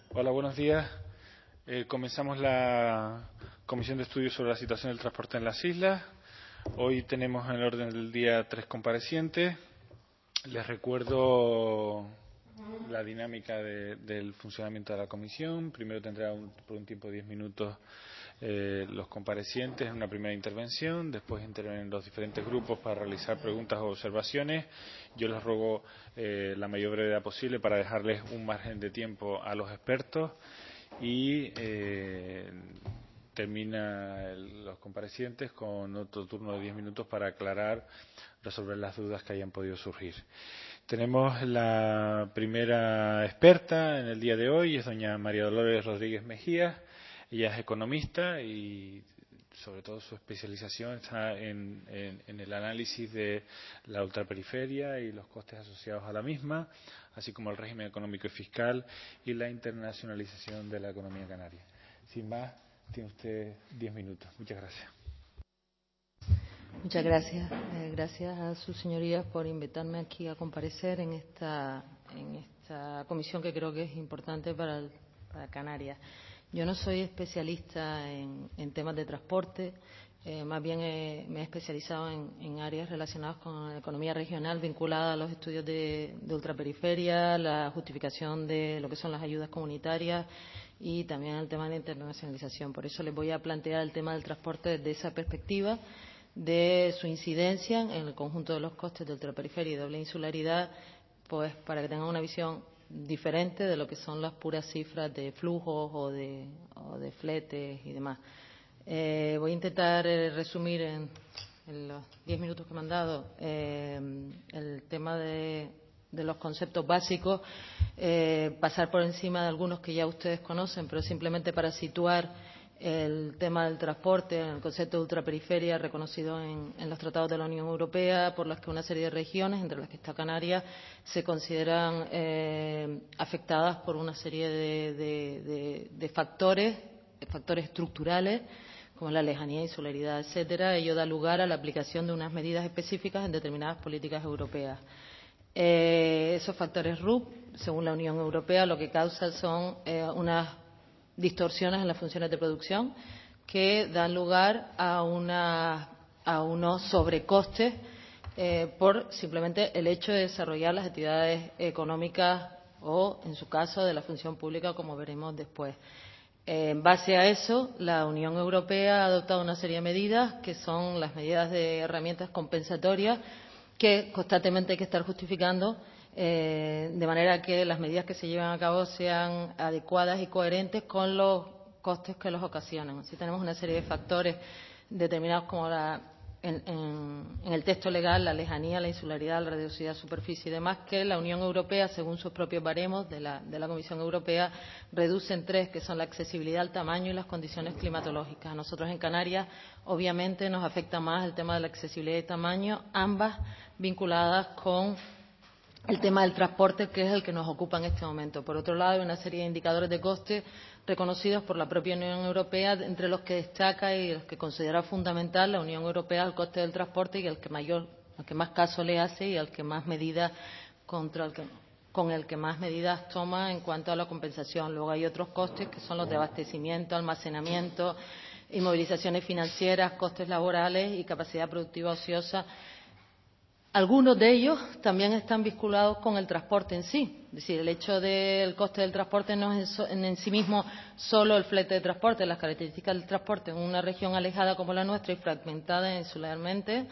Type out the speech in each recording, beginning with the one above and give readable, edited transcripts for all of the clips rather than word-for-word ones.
Hola, buenos días. Comenzamos la Comisión de Estudios sobre la situación del transporte en las islas. Hoy tenemos en el orden del día 3 comparecientes. Les recuerdo la dinámica del funcionamiento de la comisión. Primero tendrá por un tiempo de 10 minutos los comparecientes en una primera intervención. Después intervienen los diferentes grupos para realizar preguntas o observaciones. Yo les ruego la mayor brevedad posible para dejarles un margen de tiempo a los expertos y termina los comparecientes con otro turno de 10 minutos para aclarar, resolver las dudas que hayan podido surgir. Tenemos la primera experta en el día de hoy, es doña María Dolores Rodríguez Mejías. Ella es economista y sobre todo su especialización está en el análisis de la ultraperiferia y los costes asociados a la misma, así como el régimen económico y fiscal y la internacionalización de la economía canaria. Sin más, tiene usted 10 minutos. Muchas gracias. Muchas gracias. Gracias a sus señorías por invitarme aquí a comparecer en esta comisión que creo que es importante para Canarias. Yo no soy especialista en temas de transporte, más bien me he especializado en áreas relacionadas con la economía regional vinculada a los estudios de ultraperiferia, la justificación de lo que son las ayudas comunitarias y también el tema de la internacionalización. Por eso les voy a plantear el tema del transporte desde esa perspectiva, de su incidencia en el conjunto de los costes de ultraperiferia y doble insularidad, pues para que tengan una visión diferente de lo que son las puras cifras de flujos o de fletes y demás. Voy a intentar resumir en los 10 minutos que me han dado el tema de los conceptos básicos, pasar por encima de algunos que ya ustedes conocen, pero simplemente para situar el tema del transporte, el concepto de ultraperiferia reconocido en los tratados de la Unión Europea, por los que una serie de regiones, entre las que está Canarias, se consideran afectadas por una serie de factores estructurales, como la lejanía, insularidad, etcétera. Ello da lugar a la aplicación de unas medidas específicas en determinadas políticas europeas. Esos factores RUP, según la Unión Europea, lo que causan son unas distorsiones en las funciones de producción que dan lugar a unos sobrecostes por simplemente el hecho de desarrollar las actividades económicas o, en su caso, de la función pública, como veremos después. En base a eso, la Unión Europea ha adoptado una serie de medidas que son las medidas de herramientas compensatorias que constantemente hay que estar justificando de manera que las medidas que se llevan a cabo sean adecuadas y coherentes con los costes que los ocasionan. Así tenemos una serie de factores determinados como en el texto legal, la lejanía, la insularidad, la radiosidad, superficie y demás, que la Unión Europea, según sus propios baremos de la Comisión Europea, reduce en tres, que son la accesibilidad, el tamaño y las condiciones climatológicas. A nosotros en Canarias, obviamente, nos afecta más el tema de la accesibilidad y tamaño, ambas vinculadas con el tema del transporte, que es el que nos ocupa en este momento. Por otro lado, hay una serie de indicadores de coste reconocidos por la propia Unión Europea, entre los que destaca y los que considera fundamental la Unión Europea el coste del transporte y al que más caso le hace y al que más medidas con el que más medidas toma en cuanto a la compensación. Luego hay otros costes que son los de abastecimiento, almacenamiento, inmovilizaciones financieras, costes laborales y capacidad productiva ociosa. Algunos de ellos también están vinculados con el transporte en sí. Es decir, el hecho del coste del transporte no es en sí mismo solo el flete de transporte. Las características del transporte en una región alejada como la nuestra y fragmentada insularmente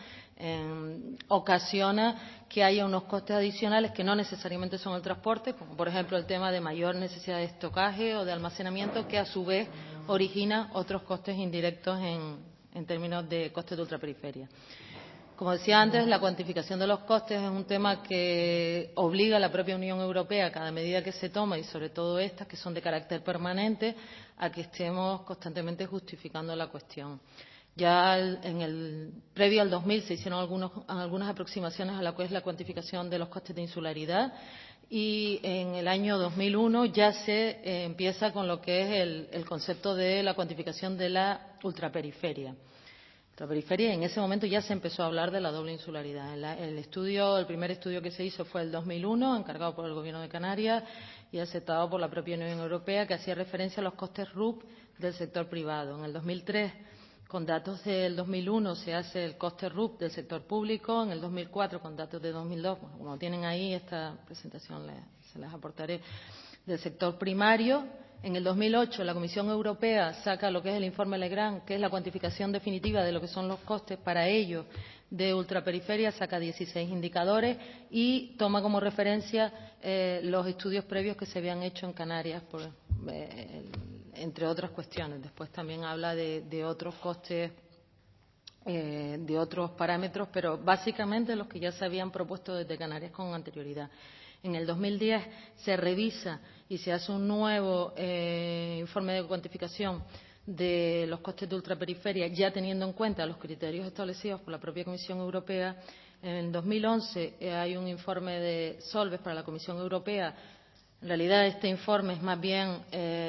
ocasiona que haya unos costes adicionales que no necesariamente son el transporte, como por ejemplo el tema de mayor necesidad de estocaje o de almacenamiento, que a su vez origina otros costes indirectos en términos de costes de ultraperiferia. Como decía antes, la cuantificación de los costes es un tema que obliga a la propia Unión Europea, a cada medida que se toma, y sobre todo estas que son de carácter permanente, a que estemos constantemente justificando la cuestión. Ya previo al 2000 se hicieron algunas aproximaciones a lo que es la cuantificación de los costes de insularidad y en el año 2001 ya se empieza con lo que es el concepto de la cuantificación de la ultraperiferia. ultraperiferia, y en ese momento ya se empezó a hablar de la doble insularidad. El primer estudio que se hizo fue el 2001, encargado por el Gobierno de Canarias y aceptado por la propia Unión Europea, que hacía referencia a los costes RUP del sector privado. En el 2003, con datos del 2001, se hace el coste RUP del sector público. En el 2004, con datos de 2002, bueno, como tienen ahí, esta presentación se las aportaré, del sector primario. En el 2008, la Comisión Europea saca lo que es el informe Legrand, que es la cuantificación definitiva de lo que son los costes para ellos de ultraperiferia, saca 16 indicadores y toma como referencia los estudios previos que se habían hecho en Canarias, entre otras cuestiones. Después también habla de otros costes, de otros parámetros, pero básicamente los que ya se habían propuesto desde Canarias con anterioridad. En el 2010 se revisa y se hace un nuevo informe de cuantificación de los costes de ultraperiferia, ya teniendo en cuenta los criterios establecidos por la propia Comisión Europea. En el 2011 hay un informe de Solves para la Comisión Europea. En realidad este informe es más bien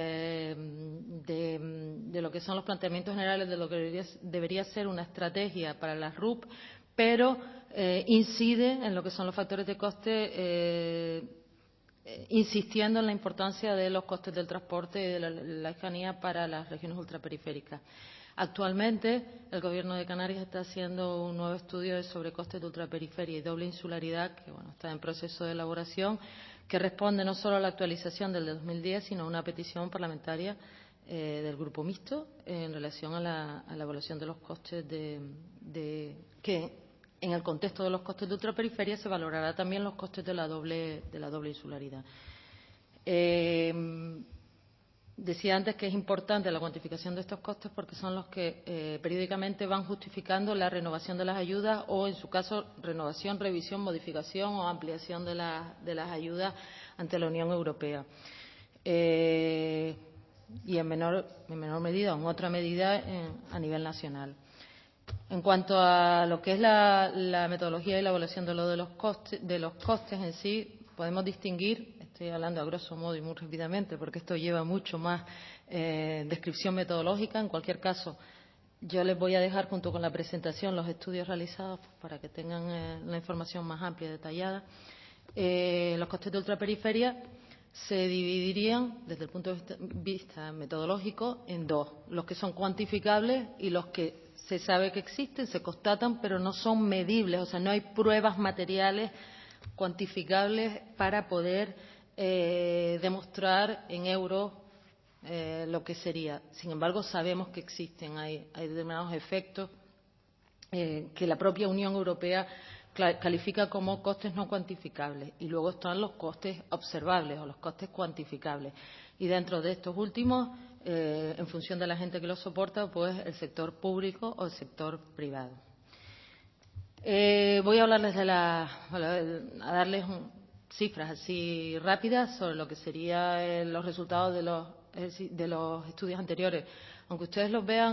de lo que son los planteamientos generales de lo que debería ser una estrategia para las RUP, pero incide en lo que son los factores de coste, insistiendo en la importancia de los costes del transporte y de la lejanía para las regiones ultraperiféricas. Actualmente, el Gobierno de Canarias está haciendo un nuevo estudio sobre costes de ultraperiferia y doble insularidad, que bueno, está en proceso de elaboración, que responde no solo a la actualización del de 2010, sino a una petición parlamentaria del Grupo Mixto en relación a la evaluación de los costes que en el contexto de los costes de ultraperiferia se valorará también los costes de la doble insularidad. Decía antes que es importante la cuantificación de estos costes porque son los que periódicamente van justificando la renovación de las ayudas o, en su caso, renovación, revisión, modificación o ampliación de las ayudas ante la Unión Europea. Y en menor medida, o en otra medida, a nivel nacional. En cuanto a lo que es la metodología y la evaluación de los costes en sí, podemos distinguir, estoy hablando a grosso modo y muy rápidamente porque esto lleva mucho más descripción metodológica. En cualquier caso, yo les voy a dejar junto con la presentación los estudios realizados para que tengan la información más amplia y detallada. Los costes de ultraperiferia se dividirían desde el punto de vista metodológico en dos: los que son cuantificables y los que se sabe que existen, se constatan, pero no son medibles, o sea, no hay pruebas materiales cuantificables para poder demostrar en euros lo que sería. Sin embargo, sabemos que existen, hay determinados efectos que la propia Unión Europea califica como costes no cuantificables, y luego están los costes observables o los costes cuantificables. Y dentro de estos últimos, en función de la gente que los soporta, pues el sector público o el sector privado. Voy a hablarles a darles cifras así rápidas sobre lo que serían los resultados de los estudios anteriores. Aunque ustedes los vean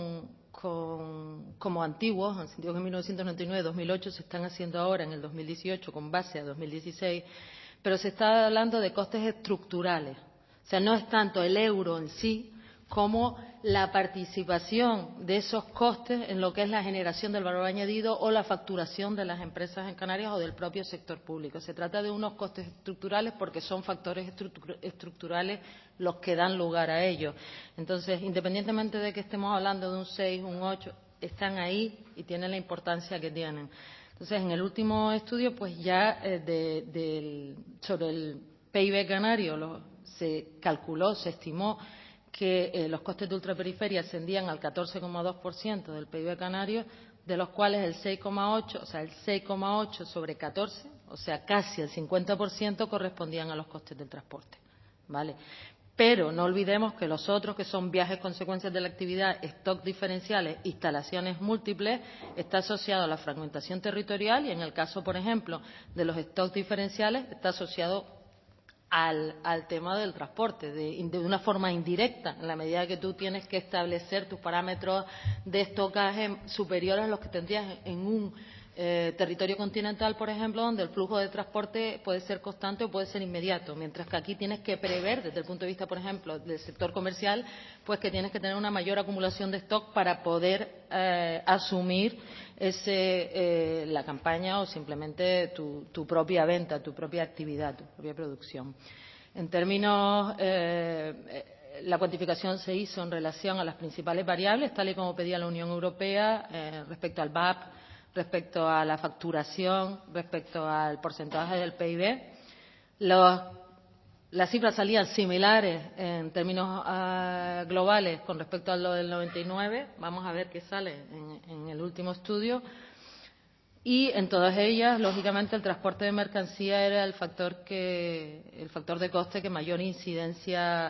como antiguos, en el sentido que en 1999, 2008 se están haciendo ahora en el 2018 con base a 2016, pero se está hablando de costes estructurales. O sea, no es tanto el euro en sí como la participación de esos costes en lo que es la generación del valor añadido o la facturación de las empresas en Canarias o del propio sector público. Se trata de unos costes estructurales porque son factores estructurales los que dan lugar a ellos. Entonces, independientemente de que estemos hablando de un 6, un 8, están ahí y tienen la importancia que tienen. Entonces, en el último estudio, pues ya sobre el PIB canario se calculó, se estimó que los costes de ultraperiferia ascendían al 14,2% del PIB canario, de los cuales el 6,8, o sea, el 6,8 sobre 14, o sea, casi el 50% correspondían a los costes del transporte, ¿vale? Pero no olvidemos que los otros, que son viajes consecuencias de la actividad, stock diferenciales, instalaciones múltiples, está asociado a la fragmentación territorial y, en el caso, por ejemplo, de los stock diferenciales, está asociado al tema del transporte, de una forma indirecta, en la medida que tú tienes que establecer tus parámetros de estocaje superiores a los que tendrías en un territorio continental, por ejemplo, donde el flujo de transporte puede ser constante o puede ser inmediato, mientras que aquí tienes que prever, desde el punto de vista, por ejemplo, del sector comercial, pues que tienes que tener una mayor acumulación de stock para poder asumir la campaña o simplemente tu propia venta, tu propia actividad, tu propia producción. En términos, la cuantificación se hizo en relación a las principales variables, tal y como pedía la Unión Europea, respecto al VAP, respecto a la facturación, respecto al porcentaje del PIB. Las cifras salían similares en términos globales con respecto a lo del 99. Vamos a ver qué sale en el último estudio. Y en todas ellas, lógicamente, el transporte de mercancía era el factor de coste que mayor incidencia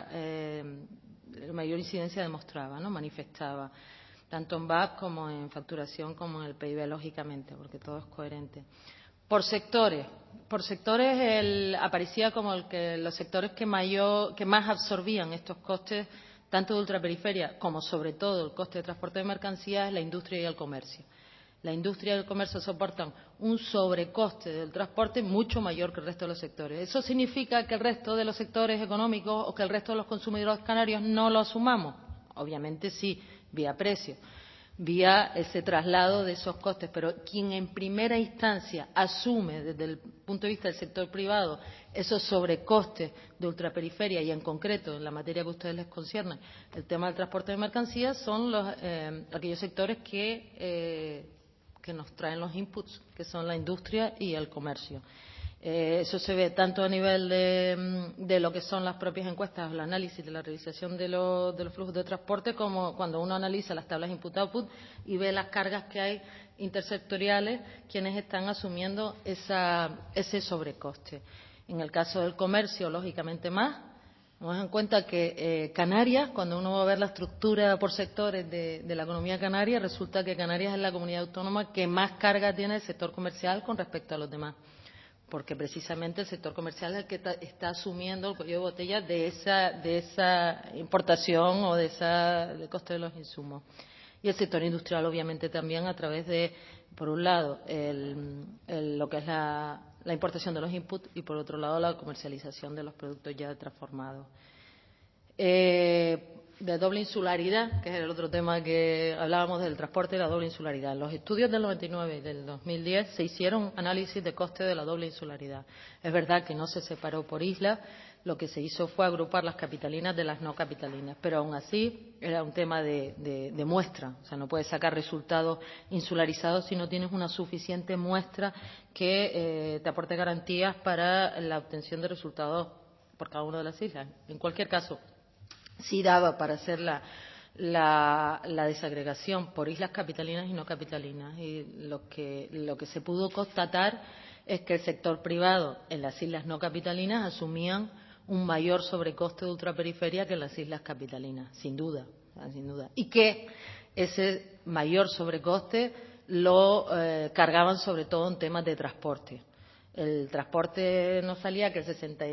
demostraba, ¿no? Manifestaba, tanto en VAP como en facturación como en el PIB, lógicamente, porque todo es coherente. Por sectores aparecía como los sectores que más absorbían estos costes, tanto de ultraperiferia como sobre todo el coste de transporte de mercancías, la industria y el comercio. La industria y el comercio soportan un sobrecoste del transporte mucho mayor que el resto de los sectores. ¿Eso significa que el resto de los sectores económicos o que el resto de los consumidores canarios no lo asumamos? Obviamente sí, vía precio, vía ese traslado de esos costes, pero quien en primera instancia asume desde el punto de vista del sector privado esos sobrecostes de ultraperiferia y en concreto en la materia que a ustedes les concierne, el tema del transporte de mercancías, son aquellos sectores que nos traen los inputs, que son la industria y el comercio. Eso se ve tanto a nivel de lo que son las propias encuestas, el análisis de la realización de los flujos de transporte, como cuando uno analiza las tablas input-output y ve las cargas que hay intersectoriales, quienes están asumiendo ese sobrecoste. En el caso del comercio, lógicamente más. Tenemos en cuenta que Canarias, cuando uno va a ver la estructura por sectores de la economía canaria, resulta que Canarias es la comunidad autónoma que más carga tiene el sector comercial con respecto a los demás, porque precisamente el sector comercial es el que está asumiendo el cuello de botella de esa importación o del coste de los insumos. Y el sector industrial, obviamente, también a través de, por un lado, lo que es la importación de los inputs y, por otro lado, la comercialización de los productos ya transformados. De doble insularidad, que es el otro tema que hablábamos del transporte y la doble insularidad. En los estudios del 99 y del 2010 se hicieron análisis de coste de la doble insularidad. Es verdad que no se separó por islas, lo que se hizo fue agrupar las capitalinas de las no capitalinas, pero aún así era un tema de muestra. O sea, no puedes sacar resultados insularizados si no tienes una suficiente muestra que te aporte garantías para la obtención de resultados por cada una de las islas. En cualquier caso, sí daba para hacer la desagregación por islas capitalinas y no capitalinas. Y lo que se pudo constatar es que el sector privado en las islas no capitalinas asumían un mayor sobrecoste de ultraperiferia que en las islas capitalinas, sin duda, y que ese mayor sobrecoste lo cargaban sobre todo en temas de transporte. El transporte no salía, que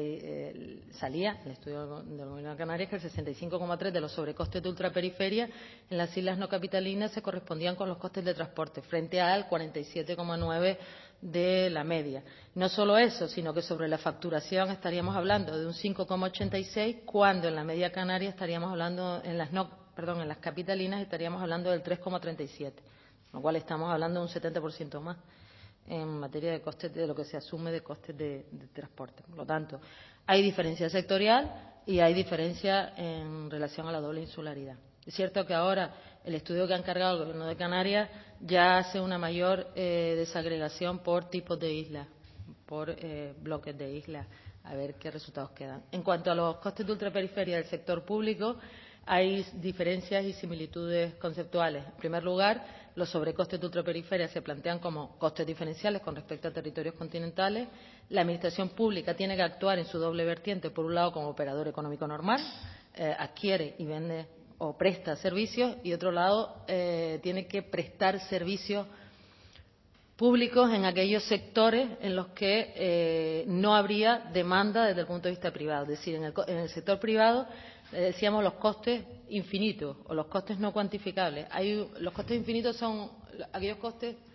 salía, el estudio del Gobierno de Canarias, que el 65,3% de los sobrecostes de ultraperiferia en las islas no capitalinas se correspondían con los costes de transporte, frente al 47,9% de la media. No solo eso, sino que sobre la facturación estaríamos hablando de un 5,86%, cuando en la media canaria estaríamos hablando, en las capitalinas estaríamos hablando del 3,37%, con lo cual estamos hablando de un 70% más en materia de costes, de lo que se asume de costes de transporte. Por lo tanto, hay diferencia sectorial y hay diferencia en relación a la doble insularidad. Es cierto que ahora el estudio que ha encargado el Gobierno de Canarias ya hace una mayor desagregación por tipos de islas, por bloques de islas, a ver qué resultados quedan. En cuanto a los costes de ultraperiferia del sector público, hay diferencias y similitudes conceptuales. En primer lugar, los sobrecostes de ultraperiferia se plantean como costes diferenciales con respecto a territorios continentales. La Administración pública tiene que actuar en su doble vertiente, por un lado como operador económico normal, adquiere y vende o presta servicios, y otro lado tiene que prestar servicios públicos en aquellos sectores en los que no habría demanda desde el punto de vista privado. Es decir, en el sector privado decíamos los costes infinitos o los costes no cuantificables. Los costes infinitos son aquellos costes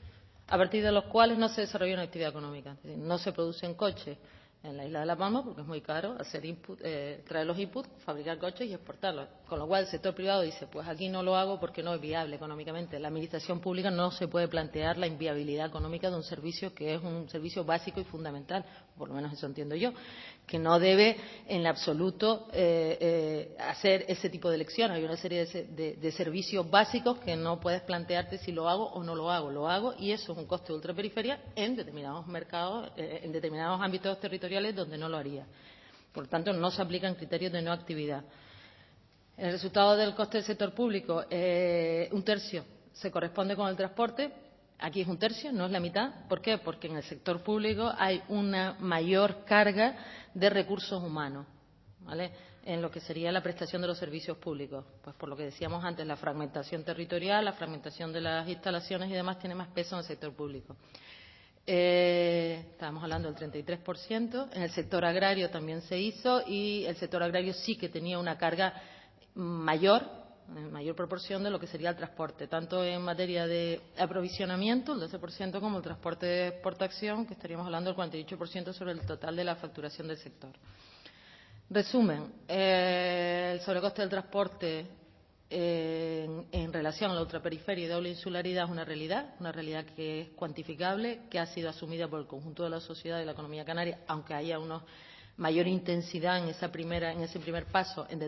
a partir de los cuales no se desarrolla una actividad económica. Es decir, no se producen coches en la isla de La Palma porque es muy caro hacer traer los inputs, fabricar coches y exportarlos. Con lo cual el sector privado dice, pues aquí no lo hago porque no es viable económicamente. La administración pública no se puede plantear la inviabilidad económica de un servicio que es un servicio básico y fundamental, por lo menos eso entiendo yo, que no debe en absoluto hacer ese tipo de elección. Hay una serie de servicios básicos que no puedes plantearte si lo hago o no lo hago. Lo hago y eso es un coste de ultraperiferia en determinados mercados, en determinados ámbitos territoriales donde no lo haría. Por lo tanto, no se aplican criterios de no actividad. El resultado del coste del sector público, un tercio se corresponde con el transporte. Aquí es un tercio, no es la mitad. ¿Por qué? Porque en el sector público hay una mayor carga de recursos humanos, ¿vale?, en lo que sería la prestación de los servicios públicos. Pues por lo que decíamos antes, la fragmentación territorial, la fragmentación de las instalaciones y demás tiene más peso en el sector público. Estábamos hablando del 33%. En el sector agrario también se hizo y el sector agrario sí que tenía una carga mayor, en mayor proporción de lo que sería el transporte, tanto en materia de aprovisionamiento, el 12%, como el transporte de exportación, que estaríamos hablando del 48% sobre el total de la facturación del sector. Resumen, el sobrecoste del transporte en relación a la ultraperiferia y doble insularidad es una realidad que es cuantificable, que ha sido asumida por el conjunto de la sociedad y la economía canaria, aunque haya una mayor intensidad en ese primer paso en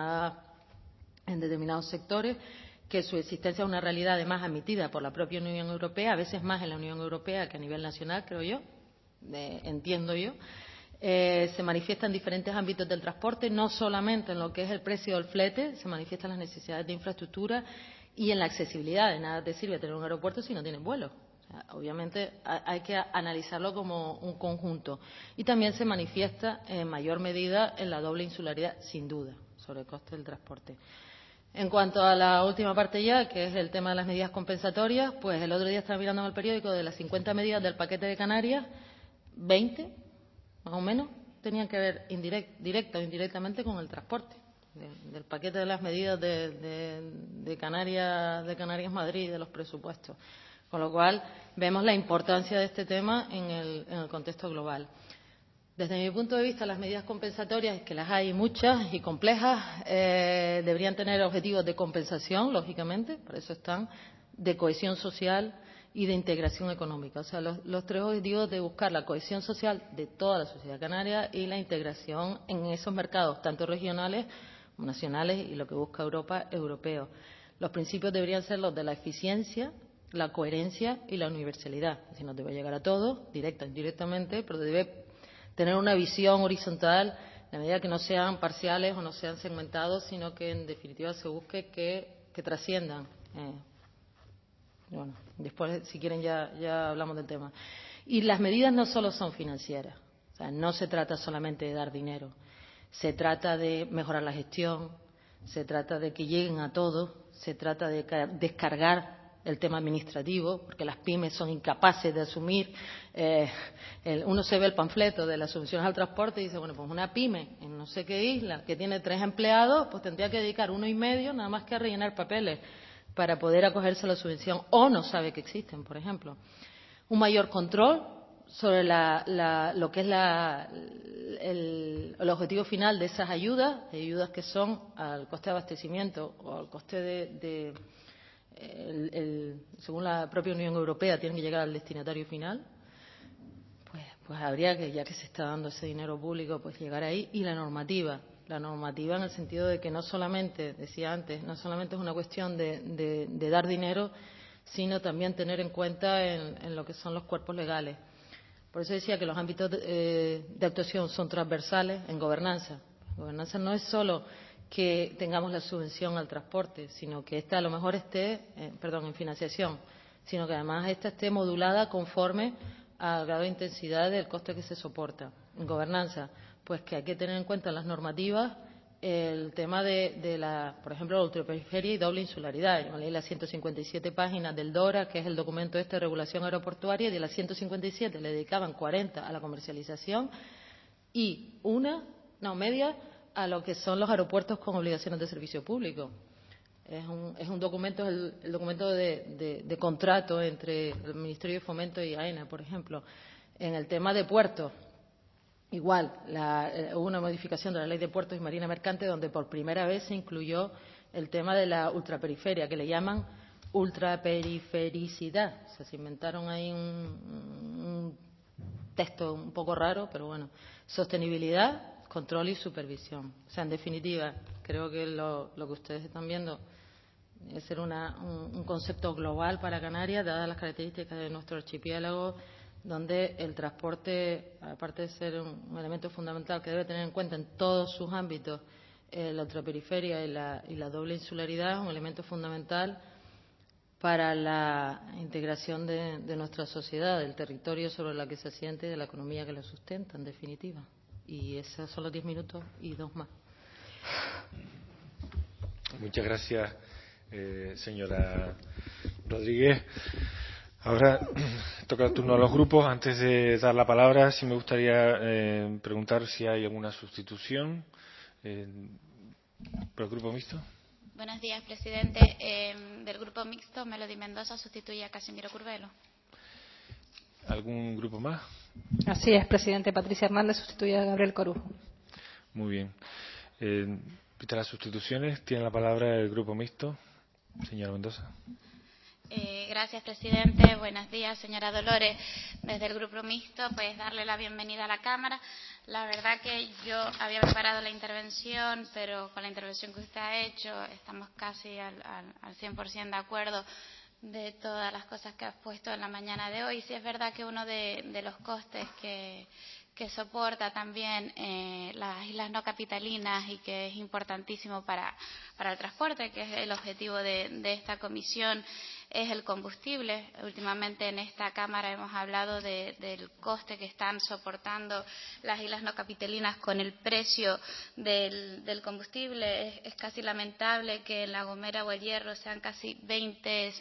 determinados sectores, que su existencia es una realidad además admitida por la propia Unión Europea, a veces más en la Unión Europea que a nivel nacional, creo yo, entiendo yo. Se manifiesta en diferentes ámbitos del transporte, no solamente en lo que es el precio del flete, se manifiestan las necesidades de infraestructura y en la accesibilidad. De nada te sirve tener un aeropuerto si no tienes vuelos. O sea, obviamente hay que analizarlo como un conjunto. Y también se manifiesta en mayor medida en la doble insularidad, sin duda, sobre el coste del transporte. En cuanto a la última parte ya, que es el tema de las medidas compensatorias, pues el otro día estaba mirando en el periódico de las 50 medidas del paquete de Canarias, 20 más o menos tenían que ver directa o indirectamente con el transporte del paquete de las medidas de Canarias Madrid, de los presupuestos, con lo cual vemos la importancia de este tema en el contexto global. Desde mi punto de vista, las medidas compensatorias, que las hay muchas y complejas, deberían tener objetivos de compensación, lógicamente, por eso están, de cohesión social y de integración económica. O sea, los tres objetivos de buscar la cohesión social de toda la sociedad canaria y la integración en esos mercados, tanto regionales como nacionales, y lo que busca Europa, europeo. Los principios deberían ser los de la eficiencia, la coherencia y la universalidad. Es decir, no debe llegar a todos, directa o indirectamente, pero debe tener una visión horizontal, de medida que no sean parciales o no sean segmentados, sino que en definitiva se busque que trasciendan. Bueno, después, si quieren, ya hablamos del tema. Y las medidas no solo son financieras. O sea, no se trata solamente de dar dinero. Se trata de mejorar la gestión, se trata de que lleguen a todos, se trata de descargar el tema administrativo, porque las pymes son incapaces de asumir. Uno se ve el panfleto de las subvenciones al transporte y dice, bueno, pues una pyme en no sé qué isla que tiene 3 empleados, pues tendría que dedicar 1,5 nada más que a rellenar papeles para poder acogerse a la subvención, o no sabe que existen, por ejemplo. Un mayor control sobre lo que es el objetivo final de esas ayudas, que son al coste de abastecimiento o al coste según la propia Unión Europea, tienen que llegar al destinatario final. Pues habría que, ya que se está dando ese dinero público, pues llegar ahí. Y la normativa en el sentido de que no solamente, decía antes, no solamente es una cuestión de dar dinero, sino también tener en cuenta en lo que son los cuerpos legales. Por eso decía que los ámbitos de actuación son transversales en gobernanza. Gobernanza no es solo que tengamos la subvención al transporte, sino que esta a lo mejor esté, en financiación, sino que además esta esté modulada conforme al grado de intensidad del coste que se soporta. En gobernanza, pues que hay que tener en cuenta las normativas el tema por ejemplo, la ultraperiferia y doble insularidad. Yo me leí las 157 páginas del DORA, que es el documento de regulación aeroportuaria, y de las 157 le dedicaban 40 a la comercialización y media a lo que son los aeropuertos con obligaciones de servicio público. es un documento, el documento de contrato entre el Ministerio de Fomento y AENA, por ejemplo. En el tema de puertos, igual, hubo una modificación de la Ley de Puertos y Marina Mercante donde por primera vez se incluyó el tema de la ultraperiferia, que le llaman ultraperifericidad. O sea, se inventaron ahí un texto un poco raro, pero bueno. Sostenibilidad, control y supervisión. O sea, en definitiva, creo que lo que ustedes están viendo es ser un concepto global para Canarias, dadas las características de nuestro archipiélago, donde el transporte, aparte de ser un elemento fundamental que debe tener en cuenta en todos sus ámbitos, la ultraperiferia y la doble insularidad, es un elemento fundamental para la integración de nuestra sociedad, del territorio sobre el que se asiente y de la economía que lo sustenta, en definitiva. Y esos son los 10 minutos y 2 más. Muchas gracias, señora Rodríguez. Ahora toca el turno a los grupos. Antes de dar la palabra, sí me gustaría preguntar si hay alguna sustitución por el Grupo Mixto. Buenos días, presidente. Del Grupo Mixto, Melody Mendoza sustituye a Casimiro Curvelo. ¿Algún grupo más? Así es, presidente. Patricia Hernández sustituye a Gabriel Corujo. Muy bien. Vista las sustituciones, tiene la palabra el Grupo Mixto. Señora Mendoza. Gracias, presidente. Buenos días, señora Dolores. Desde el Grupo Mixto, pues darle la bienvenida a la Cámara. La verdad que yo había preparado la intervención, pero con la intervención que usted ha hecho estamos casi al 100% de acuerdo de todas las cosas que ha puesto en la mañana de hoy. Sí es verdad que uno de los costes que soporta también las islas no capitalinas y que es importantísimo para el transporte, que es el objetivo de esta comisión, es el combustible. Últimamente en esta Cámara hemos hablado del coste que están soportando las islas no capitalinas con el precio del combustible. Es casi lamentable que en La Gomera o El Hierro sean casi 20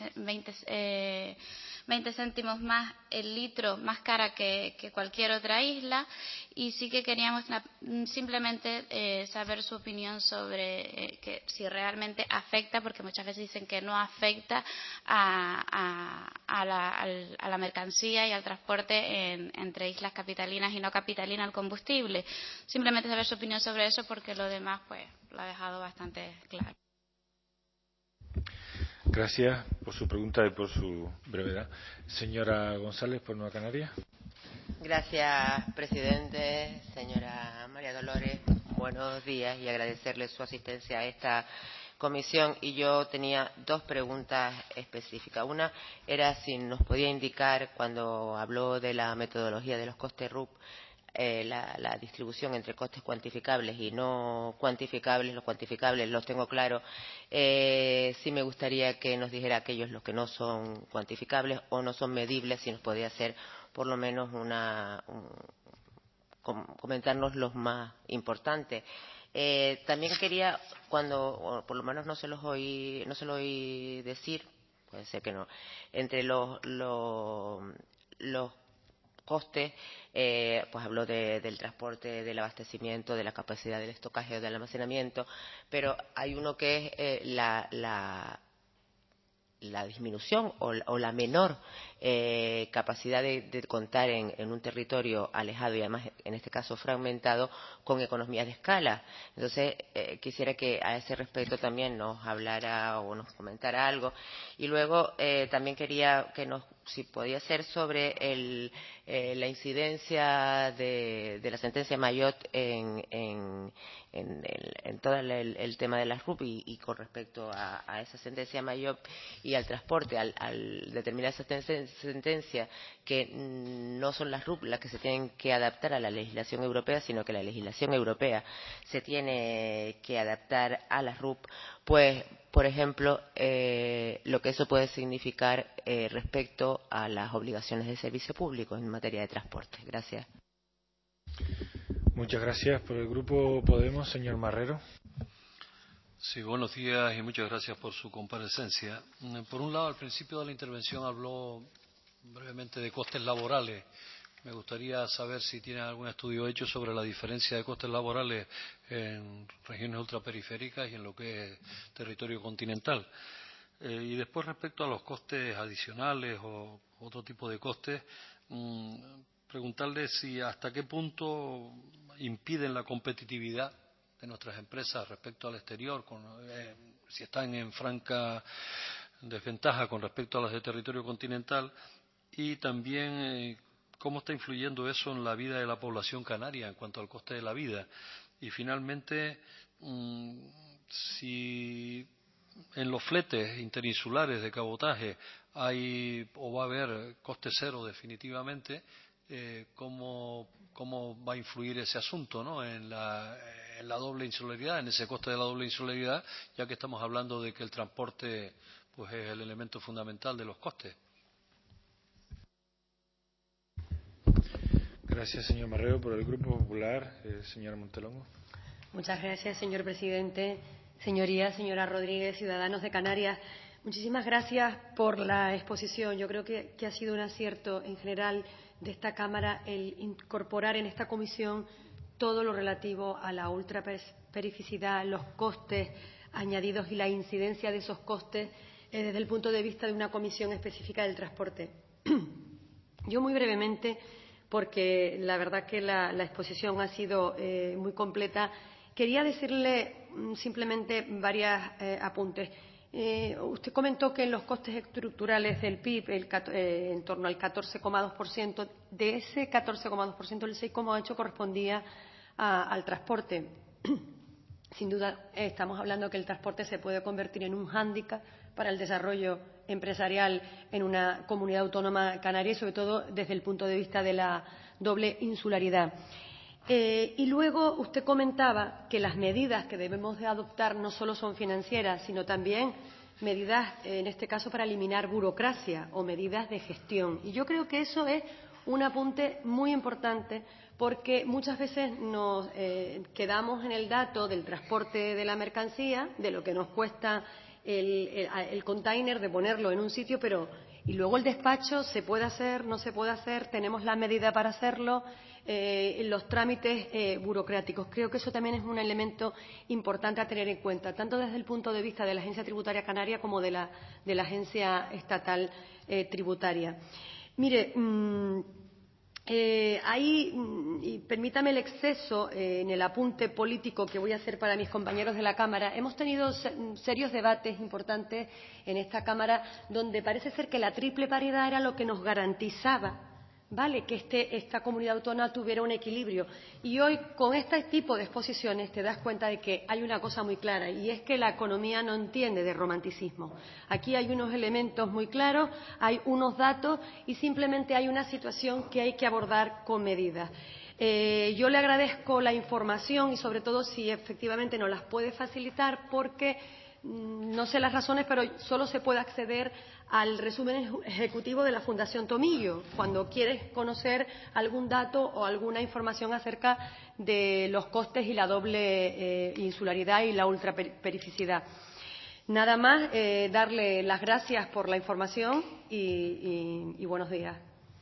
céntimos más el litro, más cara que cualquier otra isla, y sí que queríamos simplemente saber su opinión sobre que si realmente afecta, porque muchas veces dicen que no afecta a la mercancía y al transporte entre islas capitalinas y no capitalinas el combustible. Simplemente saber su opinión sobre eso, porque lo demás pues lo ha dejado bastante claro. Gracias por su pregunta y por su brevedad. Señora González, por Nueva Canaria. Gracias, presidente. Señora María Dolores, buenos días y agradecerle su asistencia a esta comisión. Y yo tenía 2 preguntas específicas. Una era si nos podía indicar, cuando habló de la metodología de los costes RUP, la distribución entre costes cuantificables y no cuantificables. Los cuantificables los tengo claro. Sí me gustaría que nos dijera aquellos los que no son cuantificables o no son medibles, si nos podía hacer por lo menos comentarnos los más importantes. También quería, o por lo menos no se lo oí decir, puede ser que no, entre los costes, pues habló del transporte, del abastecimiento, de la capacidad del estocaje o del almacenamiento, pero hay uno que es la disminución o la menor capacidad de contar en un territorio alejado y además en este caso fragmentado con economías de escala. Entonces quisiera que a ese respecto también nos hablara o nos comentara algo. Y luego también quería que si podía ser sobre la incidencia de la sentencia Mayotte en todo el tema de las RUP y con respecto a esa sentencia Mayotte y al transporte, al determinar esa sentencia, que no son las RUP las que se tienen que adaptar a la legislación europea, sino que la legislación europea se tiene que adaptar a las RUP, pues, por ejemplo, lo que eso puede significar respecto a las obligaciones de servicio público en materia de transporte. Gracias. Muchas gracias. Por el Grupo Podemos, señor Marrero. Sí, buenos días y muchas gracias por su comparecencia. Por un lado, al principio de la intervención habló brevemente de costes laborales Me gustaría saber si tienen algún estudio hecho sobre la diferencia de costes laborales en regiones ultraperiféricas y en lo que es territorio continental. Y después, respecto a los costes adicionales o otro tipo de costes, preguntarle si hasta qué punto impiden la competitividad de nuestras empresas respecto al exterior, si están en franca desventaja con respecto a las de territorio continental, y también cómo está influyendo eso en la vida de la población canaria en cuanto al coste de la vida. Y finalmente, si en los fletes interinsulares de cabotaje hay o va a haber coste cero definitivamente, cómo va a influir ese asunto, ¿no?, en la doble insularidad, en ese coste de la doble insularidad, ya que estamos hablando de que el transporte pues es el elemento fundamental de los costes. Gracias, señor Marrero. Por el Grupo Popular, señora Montelongo. Muchas gracias, señor presidente. Señorías, señora Rodríguez, ciudadanos de Canarias, muchísimas gracias por la exposición. Yo creo que ha sido un acierto en general de esta Cámara el incorporar en esta comisión todo lo relativo a la ultraperificidad, los costes añadidos y la incidencia de esos costes desde el punto de vista de una comisión específica del transporte. Yo muy brevemente, porque la verdad que la exposición ha sido muy completa, quería decirle simplemente varios apuntes. Usted comentó que en los costes estructurales del PIB, en torno al 14,2%, de ese 14,2%, el 6,8% correspondía al transporte. Sin duda, estamos hablando que el transporte se puede convertir en un hándicap para el desarrollo empresarial en una comunidad autónoma canaria y, sobre todo, desde el punto de vista de la doble insularidad. Y luego usted comentaba que las medidas que debemos de adoptar no solo son financieras, sino también medidas, en este caso, para eliminar burocracia o medidas de gestión. Y yo creo que eso es un apunte muy importante, porque muchas veces nos quedamos en el dato del transporte de la mercancía, de lo que nos cuesta el container, de ponerlo en un sitio, pero y luego el despacho, ¿se puede hacer, no se puede hacer? ¿Tenemos la medida para hacerlo? Los trámites burocráticos. Creo que eso también es un elemento importante a tener en cuenta, tanto desde el punto de vista de la Agencia Tributaria Canaria como de la Agencia Estatal Tributaria. Mire, y permítame el exceso en el apunte político que voy a hacer para mis compañeros de la Cámara. Hemos tenido serios debates importantes en esta Cámara donde parece ser que la triple paridad era lo que nos garantizaba, ¿vale?, que esta comunidad autónoma tuviera un equilibrio. Y hoy, con este tipo de exposiciones, te das cuenta de que hay una cosa muy clara, y es que la economía no entiende de romanticismo. Aquí hay unos elementos muy claros, hay unos datos y simplemente hay una situación que hay que abordar con medidas. Yo le agradezco la información y, sobre todo, si efectivamente nos las puede facilitar, porque no sé las razones, pero solo se puede acceder al resumen ejecutivo de la Fundación Tomillo cuando quieres conocer algún dato o alguna información acerca de los costes y la doble insularidad y la ultraperificidad. Nada más, darle las gracias por la información y buenos días.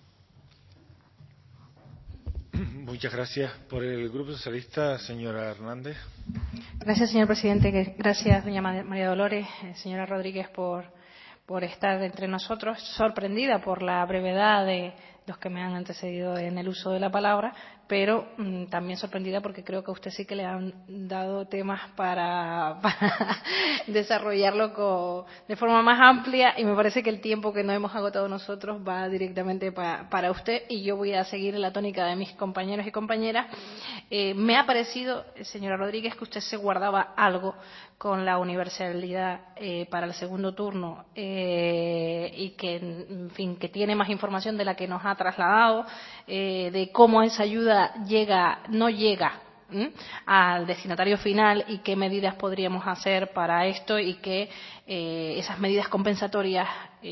Muchas gracias. Por el Grupo Socialista, señora Hernández. Gracias, señor presidente. Gracias, doña María Dolores, señora Rodríguez, por estar entre nosotros. Sorprendida por la brevedad de los que me han antecedido en el uso de la palabra, pero también sorprendida porque creo que a usted sí que le han dado temas para desarrollarlo de forma más amplia, y me parece que el tiempo que no hemos agotado nosotros va directamente para usted, y yo voy a seguir la tónica de mis compañeros y compañeras. Me ha parecido, señora Rodríguez, que usted se guardaba algo con la universalidad para el segundo turno, y que, en fin, que tiene más información de la que nos ha trasladado, de cómo esa ayuda no llega al destinatario final y qué medidas podríamos hacer para esto, y que esas medidas compensatorias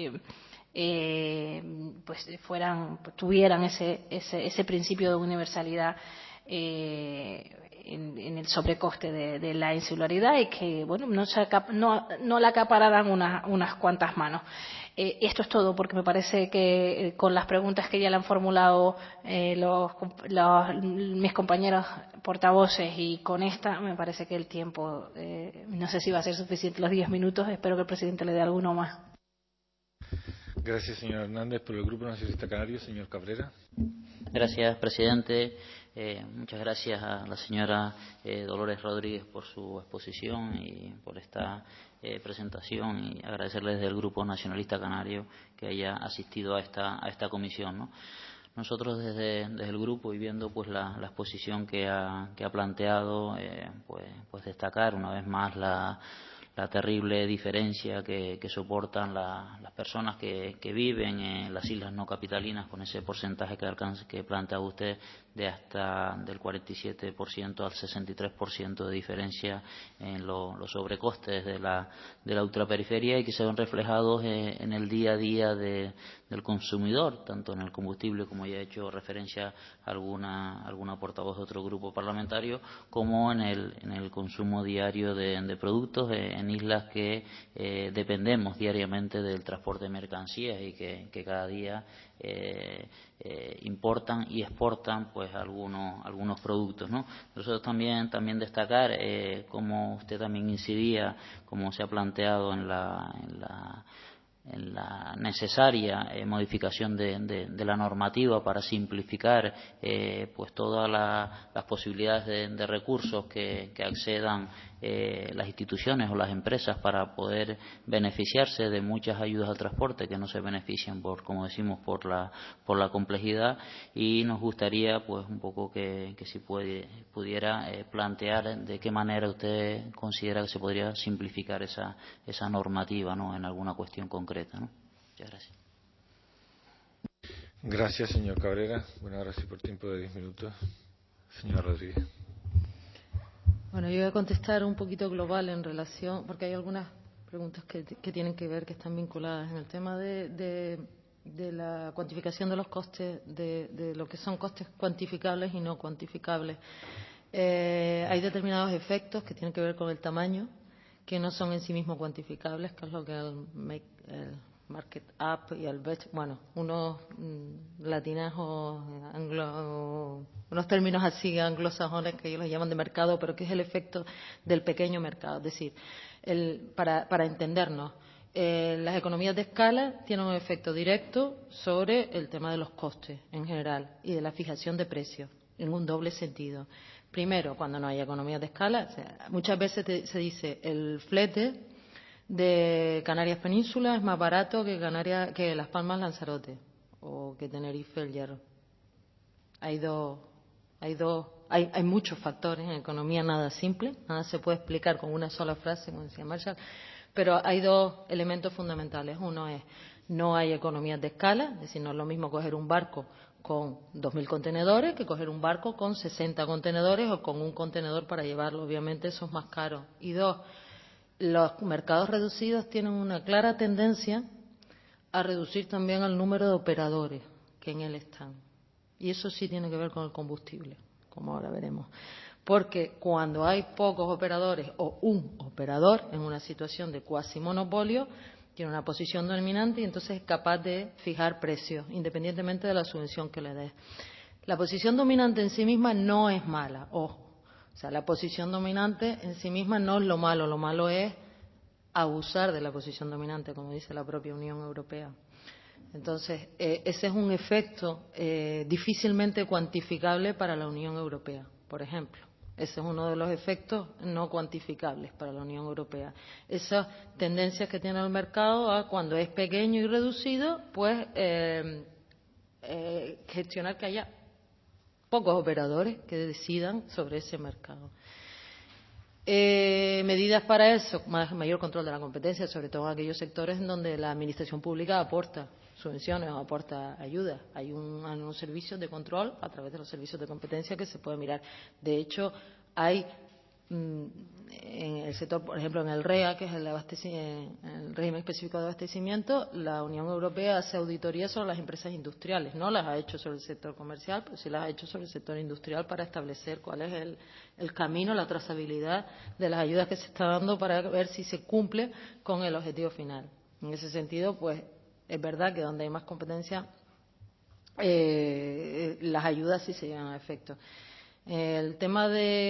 pues tuvieran ese principio de universalidad en el sobrecoste de la insularidad y que bueno no la acapararan unas cuantas manos. Esto es todo, porque me parece que con las preguntas que ya le han formulado mis compañeros portavoces y con esta, me parece que el tiempo, no sé si va a ser suficiente los 10 minutos, espero que el presidente le dé alguno más. Gracias, señor Hernández. Por el Grupo Nacionalista Canario, señor Cabrera. Gracias, presidente. Muchas gracias a la señora Dolores Rodríguez por su exposición y por esta presentación, y agradecerle desde el Grupo Nacionalista Canario que haya asistido a esta comisión, ¿no? Nosotros desde el grupo, y viendo pues la exposición que ha planteado, pues destacar una vez más la terrible diferencia que soportan las personas que viven en las islas no capitalinas, con ese porcentaje que plantea usted de hasta del 47% al 63% de diferencia en los sobrecostes de la ultraperiferia, y que se ven reflejados en el día a día del consumidor, tanto en el combustible, como ya he hecho referencia a alguna portavoz de otro grupo parlamentario, como en el consumo diario de productos en islas que dependemos diariamente del transporte de mercancías y que cada día importan y exportan pues algunos productos, ¿no? Nosotros también destacar, como usted también incidía, como se ha planteado en la necesaria modificación de la normativa para simplificar pues todas las posibilidades de recursos que accedan las instituciones o las empresas para poder beneficiarse de muchas ayudas al transporte que no se benefician como decimos, por la complejidad. Y nos gustaría pues un poco que si pudiera plantear de qué manera usted considera que se podría simplificar esa normativa, ¿no?, en alguna cuestión concreta, ¿no? Muchas gracias. Gracias, señor Cabrera. Bueno, ahora sí, por tiempo de 10 minutos. Señora Rodríguez. Bueno, yo voy a contestar un poquito global en relación, porque hay algunas preguntas que tienen que ver, que están vinculadas en el tema de la cuantificación de los costes, de lo que son costes cuantificables y no cuantificables. Hay determinados efectos que tienen que ver con el tamaño, que no son en sí mismos cuantificables, que es lo que el market up y el best, bueno, unos latinajos unos términos así anglosajones que ellos los llaman de mercado, pero que es el efecto del pequeño mercado. Es decir, para entendernos, las economías de escala tienen un efecto directo sobre el tema de los costes en general y de la fijación de precios, en un doble sentido. Primero, cuando no hay economías de escala, o sea, muchas veces se dice el flete de Canarias Península es más barato que Las Palmas Lanzarote o que Tenerife El Hierro. Hay muchos factores en economía, nada simple, nada se puede explicar con una sola frase, como decía Marshall, pero hay dos elementos fundamentales. Uno es, no hay economías de escala, es decir, no es lo mismo coger un barco con 2.000 contenedores que coger un barco con 60 contenedores o con un contenedor para llevarlo. Obviamente eso es más caro. Y dos, los mercados reducidos tienen una clara tendencia a reducir también el número de operadores que en él están. Y eso sí tiene que ver con el combustible, como ahora veremos. Porque cuando hay pocos operadores o un operador en una situación de cuasi monopolio, tiene una posición dominante y entonces es capaz de fijar precios, independientemente de la subvención que le dé. La posición dominante en sí misma no es mala, ojo. O sea, la posición dominante en sí misma no es lo malo es abusar de la posición dominante, como dice la propia Unión Europea. Entonces, ese es un efecto difícilmente cuantificable para la Unión Europea, por ejemplo. Ese es uno de los efectos no cuantificables para la Unión Europea. Esas tendencias que tiene el mercado a, cuando es pequeño y reducido, pues gestionar que haya pocos operadores que decidan sobre ese mercado. Medidas para eso, mayor control de la competencia, sobre todo en aquellos sectores en donde la administración pública aporta subvenciones o aporta ayuda. Hay unos servicios de control a través de los servicios de competencia que se puede mirar. De hecho, hay En el sector, por ejemplo, en el REA, que es el régimen específico de abastecimiento, la Unión Europea hace auditorías sobre las empresas industriales. No las ha hecho sobre el sector comercial, pero sí las ha hecho sobre el sector industrial para establecer cuál es el camino, la trazabilidad de las ayudas que se está dando para ver si se cumple con el objetivo final. En ese sentido, pues es verdad que donde hay más competencia, las ayudas sí se llevan a efecto. En el tema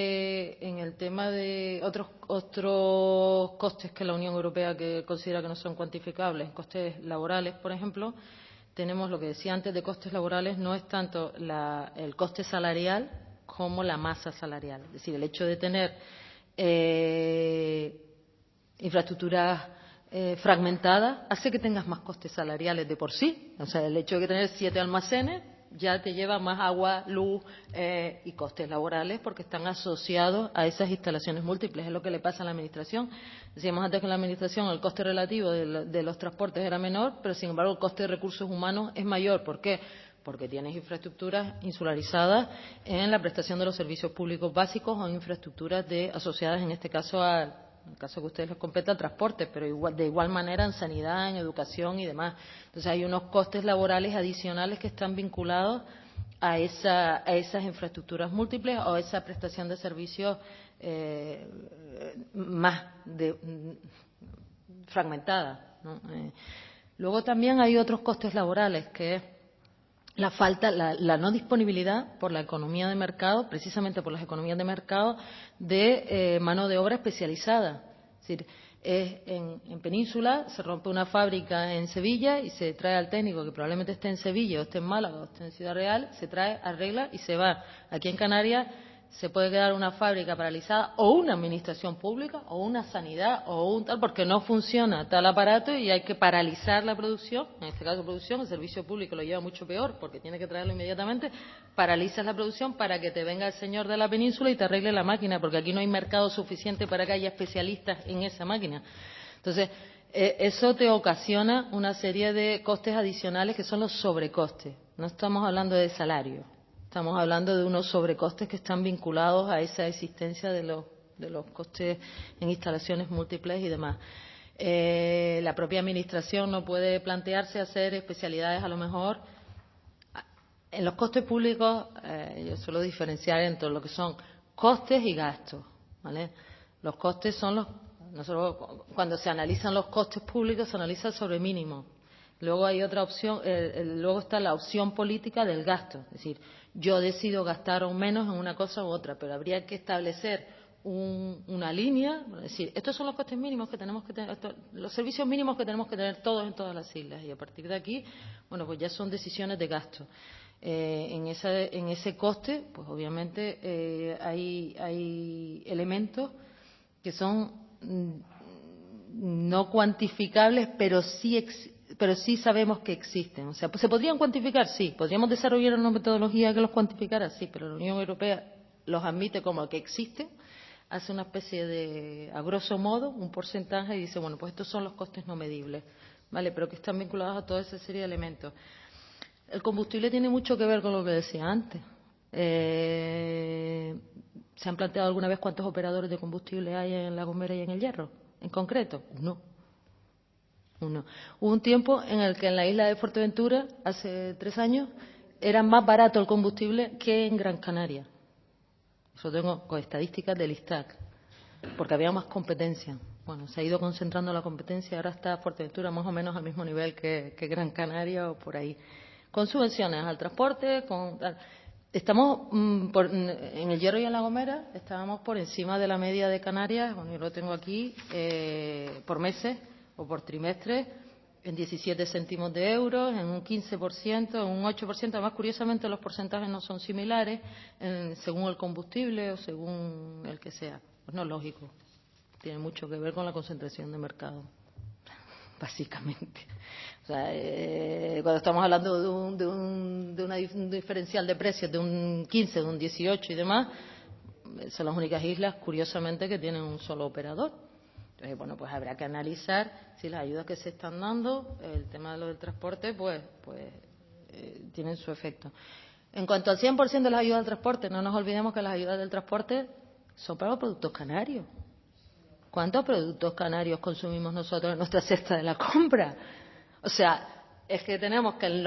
de otros costes que la Unión Europea que considera que no son cuantificables, costes laborales, por ejemplo, tenemos lo que decía antes de costes laborales, no es tanto el coste salarial como la masa salarial. Es decir, el hecho de tener infraestructuras fragmentadas hace que tengas más costes salariales de por sí. O sea, el hecho de tener 7 almacenes ya te lleva más agua, luz y costes laborales porque están asociados a esas instalaciones múltiples. Es lo que le pasa a la Administración. Decíamos antes que en la Administración el coste relativo de los transportes era menor, pero sin embargo el coste de recursos humanos es mayor. ¿Por qué? Porque tienes infraestructuras insularizadas en la prestación de los servicios públicos básicos o infraestructuras asociadas, en este caso, en el caso que a ustedes les compete, al transporte, pero de igual manera en sanidad, en educación y demás. Entonces hay unos costes laborales adicionales que están vinculados a esas infraestructuras múltiples o a esa prestación de servicios más fragmentada, ¿no? Luego también hay otros costes laborales, que es la no disponibilidad por la economía de mercado, precisamente por las economías de mercado, de mano de obra especializada. Es decir, en Península se rompe una fábrica en Sevilla y se trae al técnico que probablemente esté en Sevilla o esté en Málaga o esté en Ciudad Real, se trae, arregla y se va. Aquí en Canarias se puede quedar una fábrica paralizada o una administración pública o una sanidad o un tal porque no funciona tal aparato y hay que paralizar la producción, en este caso producción, el servicio público lo lleva mucho peor porque tiene que traerlo inmediatamente, paralizas la producción para que te venga el señor de la península y te arregle la máquina porque aquí no hay mercado suficiente para que haya especialistas en esa máquina. Entonces, eso te ocasiona una serie de costes adicionales que son los sobrecostes. No estamos hablando de salario. Estamos hablando de unos sobrecostes que están vinculados a esa existencia de los costes en instalaciones múltiples y demás. La propia Administración no puede plantearse hacer especialidades a lo mejor. En los costes públicos yo suelo diferenciar entre lo que son costes y gastos, ¿vale? Los costes son nosotros cuando se analizan los costes públicos se analiza sobre mínimo. Luego hay otra opción, luego está la opción política del gasto. Es decir, yo decido gastar o menos en una cosa u otra, pero habría que establecer una línea, es decir, estos son los costes mínimos que tenemos que tener, los servicios mínimos que tenemos que tener todos en todas las islas. Y a partir de aquí, bueno, pues ya son decisiones de gasto. En ese coste, pues obviamente hay elementos que son no cuantificables, pero sí sabemos que existen. O sea, ¿se podrían cuantificar? Sí. ¿Podríamos desarrollar una metodología que los cuantificara? Sí, pero la Unión Europea los admite como que existen, hace una especie de, a grosso modo, un porcentaje y dice, bueno, pues estos son los costes no medibles, ¿vale? Pero que están vinculados a toda esa serie de elementos. El combustible tiene mucho que ver con lo que decía antes. ¿Se han planteado alguna vez cuántos operadores de combustible hay en La Gomera y en El Hierro? En concreto, no. Hubo un tiempo en el que en la isla de Fuerteventura, hace 3 años, era más barato el combustible que en Gran Canaria. Eso tengo con estadísticas del ISTAC, porque había más competencia. Bueno, se ha ido concentrando la competencia, ahora está Fuerteventura más o menos al mismo nivel que Gran Canaria o por ahí. Con subvenciones al transporte, estamos en El Hierro y en La Gomera, estábamos por encima de la media de Canarias, bueno, yo lo tengo aquí, por meses o por trimestre, en 17 céntimos de euros, en un 15%, en un 8%. Además, curiosamente, los porcentajes no son similares según el combustible o según el que sea. Pues no es lógico. Tiene mucho que ver con la concentración de mercado, básicamente. O sea, cuando estamos hablando de un diferencial de precios de un 15, de un 18 y demás, son las únicas islas, curiosamente, que tienen un solo operador. Entonces, bueno, pues habrá que analizar si las ayudas que se están dando, el tema de lo del transporte, pues tienen su efecto. En cuanto al 100% de las ayudas al transporte, no nos olvidemos que las ayudas del transporte son para los productos canarios. ¿Cuántos productos canarios consumimos nosotros en nuestra cesta de la compra? O sea, es que tenemos que el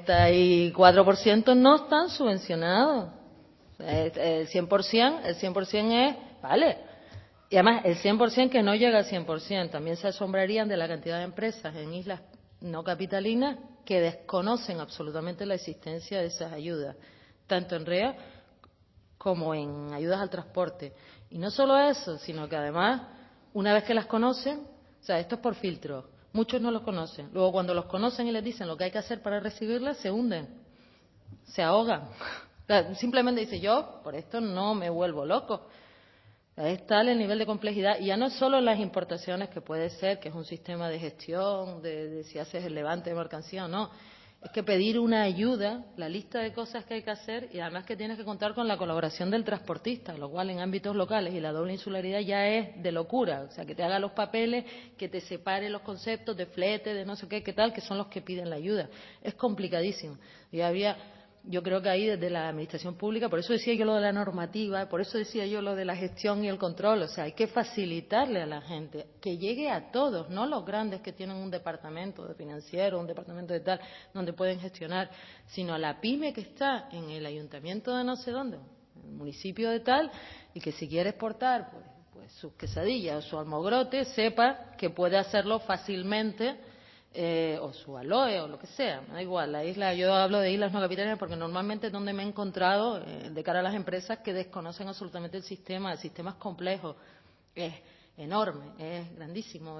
94% no están subvencionados. El 100% es, vale. Y además, el 100% que no llega al 100%. También se asombrarían de la cantidad de empresas en islas no capitalinas que desconocen absolutamente la existencia de esas ayudas, tanto en REA como en ayudas al transporte. Y no solo eso, sino que además, una vez que las conocen, o sea, esto es por filtro, muchos no los conocen. Luego, cuando los conocen y les dicen lo que hay que hacer para recibirlas, se hunden, se ahogan. O sea, simplemente dice, yo por esto no me vuelvo loco. Es tal el nivel de complejidad, y ya no es solo las importaciones, que puede ser, que es un sistema de gestión, de si haces el levante de mercancía o no. Es que pedir una ayuda, la lista de cosas que hay que hacer, y además que tienes que contar con la colaboración del transportista, lo cual en ámbitos locales y la doble insularidad ya es de locura. O sea, que te haga los papeles, que te separe los conceptos de flete, de no sé qué tal, que son los que piden la ayuda. Es complicadísimo. Yo creo que ahí desde la administración pública, por eso decía yo lo de la normativa, por eso decía yo lo de la gestión y el control, o sea, hay que facilitarle a la gente, que llegue a todos, no los grandes que tienen un departamento de financiero, un departamento de tal, donde pueden gestionar, sino a la pyme que está en el ayuntamiento de no sé dónde, en el municipio de tal, y que si quiere exportar pues sus quesadillas o su almogrote, sepa que puede hacerlo fácilmente, o su aloe o lo que sea, me da igual. La isla, yo hablo de islas no capitalinas porque normalmente es donde me he encontrado de cara a las empresas que desconocen absolutamente el sistema es complejo, es enorme, es grandísimo,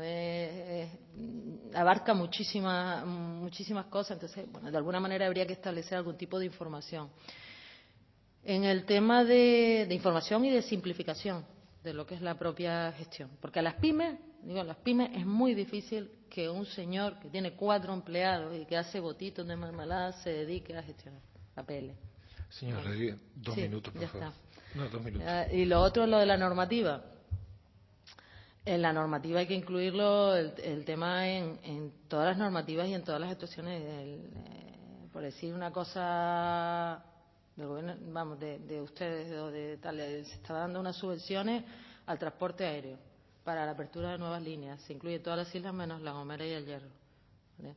abarca muchísimas cosas. Entonces, bueno, de alguna manera habría que establecer algún tipo de información. En el tema de información y de simplificación de lo que es la propia gestión, porque a las pymes es muy difícil que un señor que tiene 4 empleados y que hace botitos de mermelada se dedique a gestionar papeles. Señor Rodríguez, 2 minutos, por favor. No, 2 minutos. Y lo otro es lo de la normativa. En la normativa hay que incluirlo, el tema en todas las normativas y en todas las actuaciones. Por decir una cosa del gobierno, vamos, de ustedes o de tal, se está dando unas subvenciones al transporte aéreo para la apertura de nuevas líneas. Se incluye todas las islas menos La Gomera y El Hierro. ¿Vale?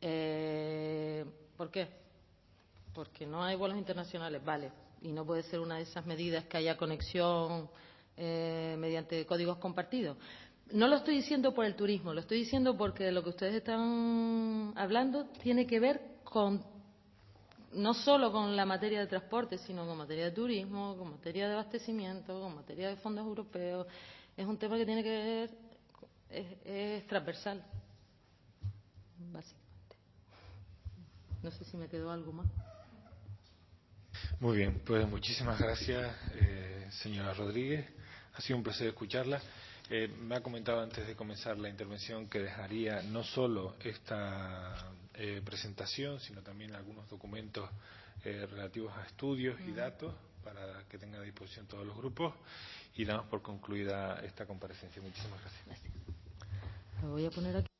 ¿Por qué? Porque no hay vuelos internacionales, vale. Y no puede ser una de esas medidas que haya conexión mediante códigos compartidos. No lo estoy diciendo por el turismo, lo estoy diciendo porque lo que ustedes están hablando tiene que ver con no solo con la materia de transporte, sino con materia de turismo, con materia de abastecimiento, con materia de fondos europeos. Es un tema que tiene que ver, es transversal, básicamente. No sé si me quedó algo más. Muy bien, pues muchísimas gracias, señora Rodríguez. Ha sido un placer escucharla. Me ha comentado antes de comenzar la intervención que dejaría no solo esta presentación, sino también algunos documentos relativos a estudios y datos para que tenga a disposición todos los grupos, y damos por concluida esta comparecencia. Muchísimas gracias. Lo voy a poner aquí.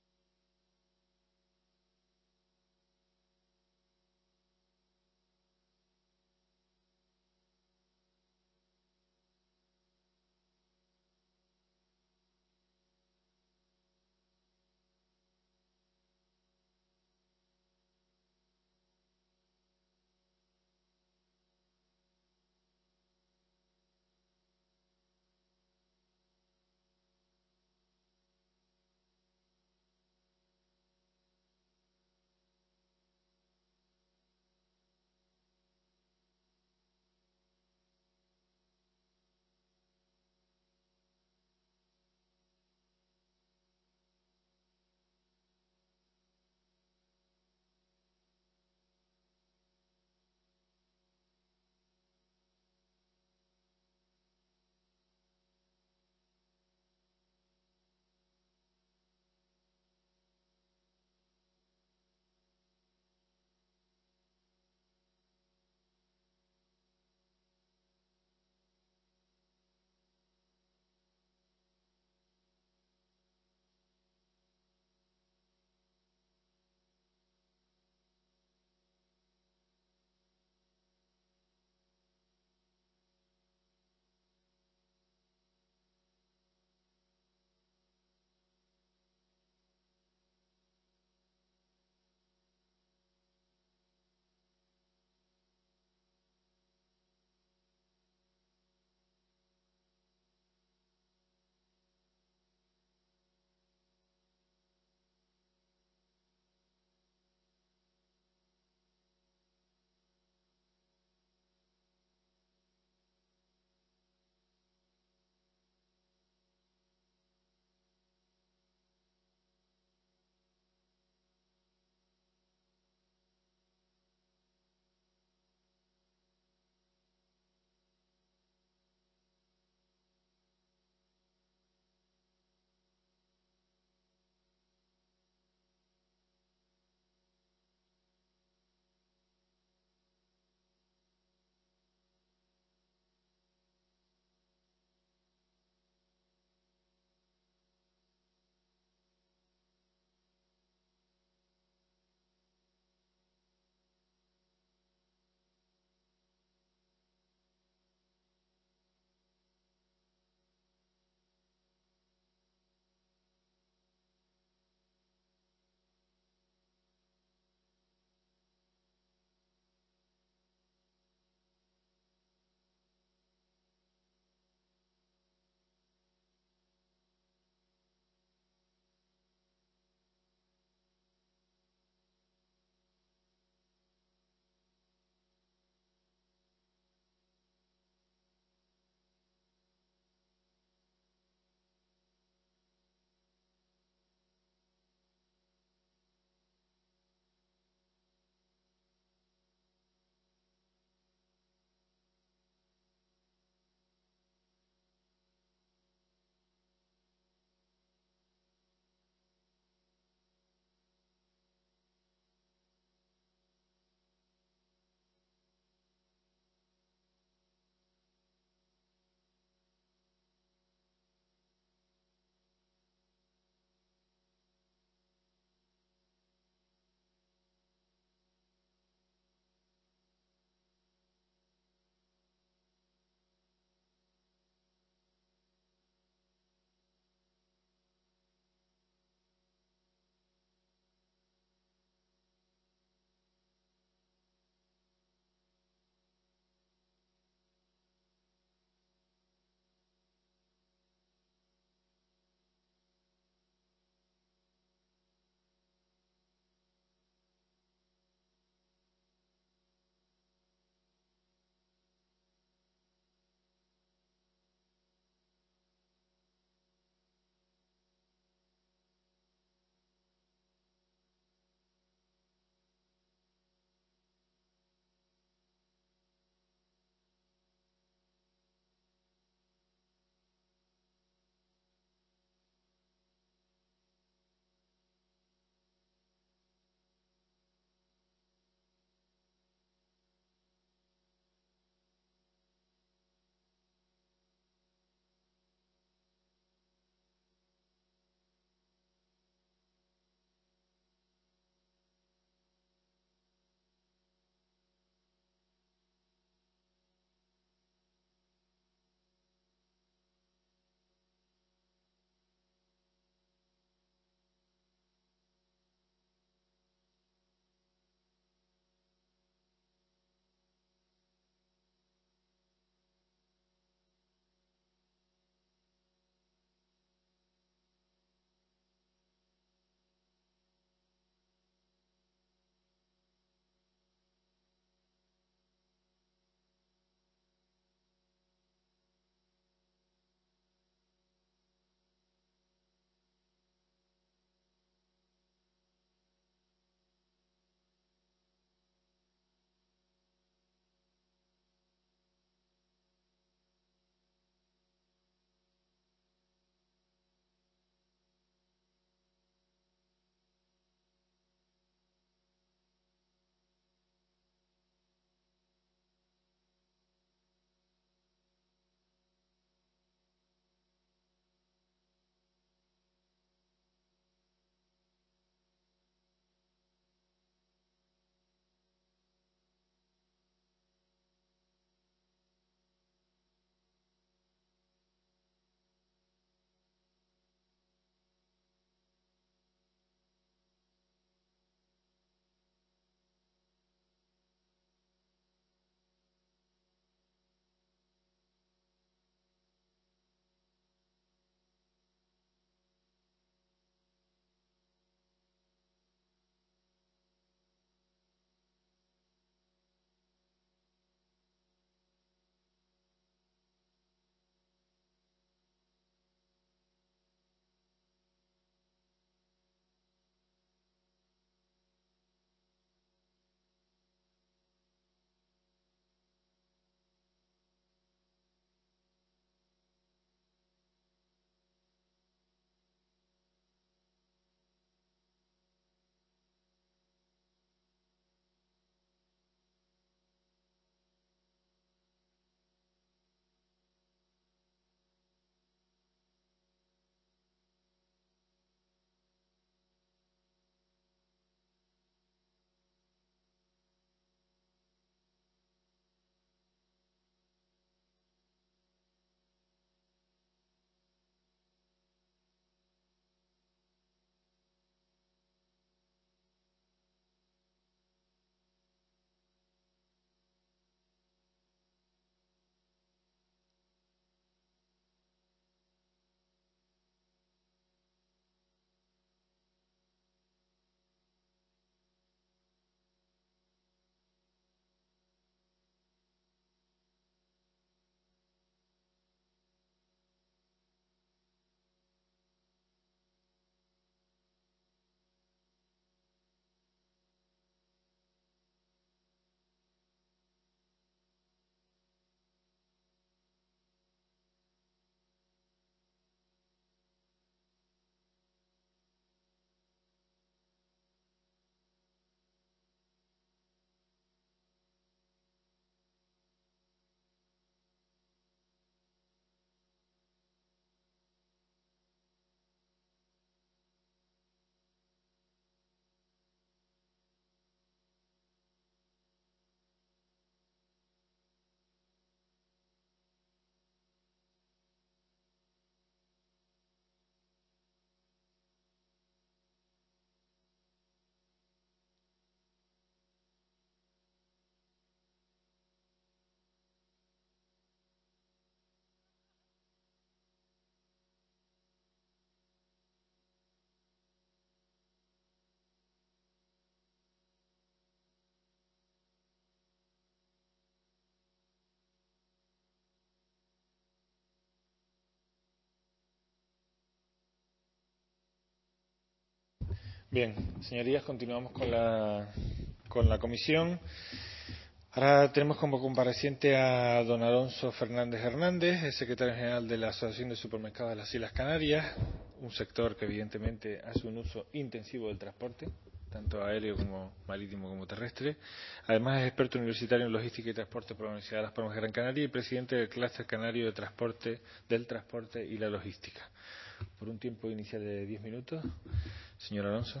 Bien, señorías, continuamos con la comisión. Ahora tenemos como compareciente a don Alonso Fernández Hernández, el secretario general de la Asociación de Supermercados de las Islas Canarias, un sector que evidentemente hace un uso intensivo del transporte, tanto aéreo como marítimo como terrestre. Además es experto universitario en logística y transporte por la Universidad de Las Palmas de Gran Canaria y presidente del clúster canario del transporte y la logística. Por un tiempo inicial de 10 minutos. Señor Alonso.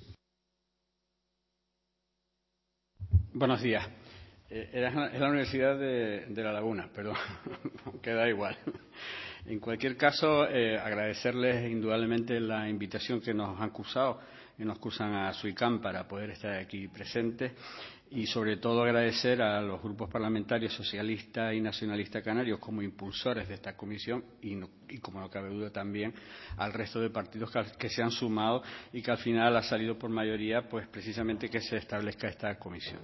Buenos días. Es la Universidad de La Laguna, pero queda igual. En cualquier caso, agradecerles indudablemente la invitación que nos han cursado, que nos cursan a SUICAM para poder estar aquí presentes y sobre todo agradecer a los grupos parlamentarios socialista y nacionalista canarios como impulsores de esta comisión y como no cabe duda también al resto de partidos que se han sumado y que al final ha salido por mayoría pues precisamente que se establezca esta comisión.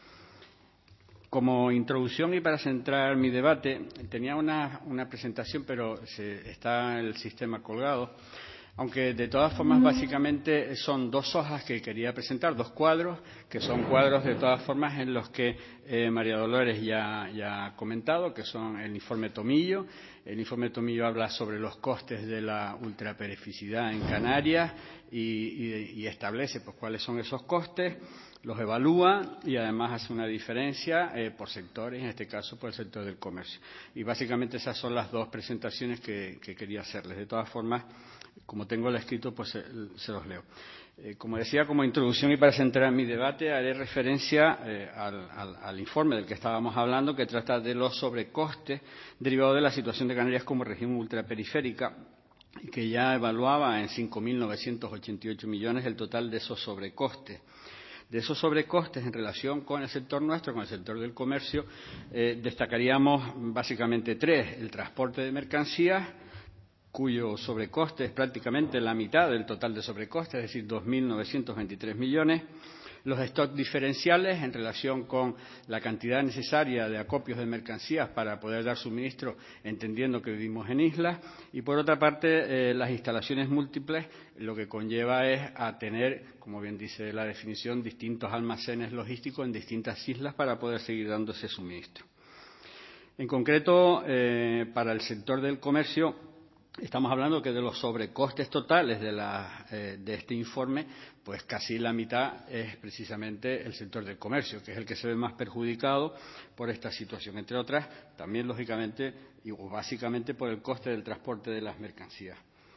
Como introducción y para centrar mi debate, tenía una presentación, pero está el sistema colgado, aunque de todas formas básicamente son dos hojas que quería presentar, dos cuadros, que son cuadros de todas formas en los que María Dolores ya ha comentado, que son el informe Tomillo. El informe Tomillo habla sobre los costes de la ultraperificidad en Canarias y establece pues cuáles son esos costes, los evalúa y además hace una diferencia por sectores, en este caso por el sector del comercio. Y básicamente esas son las dos presentaciones que quería hacerles. De todas formas, como tengo el escrito, pues se los leo. Como decía, como introducción y para centrar mi debate, haré referencia al informe del que estábamos hablando, que trata de los sobrecostes derivados de la situación de Canarias como región ultraperiférica y que ya evaluaba en 5.988 millones el total de esos sobrecostes. De esos sobrecostes en relación con el sector nuestro, con el sector del comercio, destacaríamos básicamente tres. El transporte de mercancías, cuyo sobrecoste es prácticamente la mitad del total de sobrecoste, es decir, 2.923 millones. Los stocks diferenciales en relación con la cantidad necesaria de acopios de mercancías para poder dar suministro, entendiendo que vivimos en islas. Y por otra parte, las instalaciones múltiples, lo que conlleva es a tener, como bien dice la definición, distintos almacenes logísticos en distintas islas para poder seguir dando ese suministro. En concreto, para el sector del comercio, estamos hablando que de los sobrecostes totales de este informe, pues casi la mitad es precisamente el sector del comercio, que es el que se ve más perjudicado por esta situación, entre otras, también lógicamente y básicamente por el coste del transporte de las mercancías.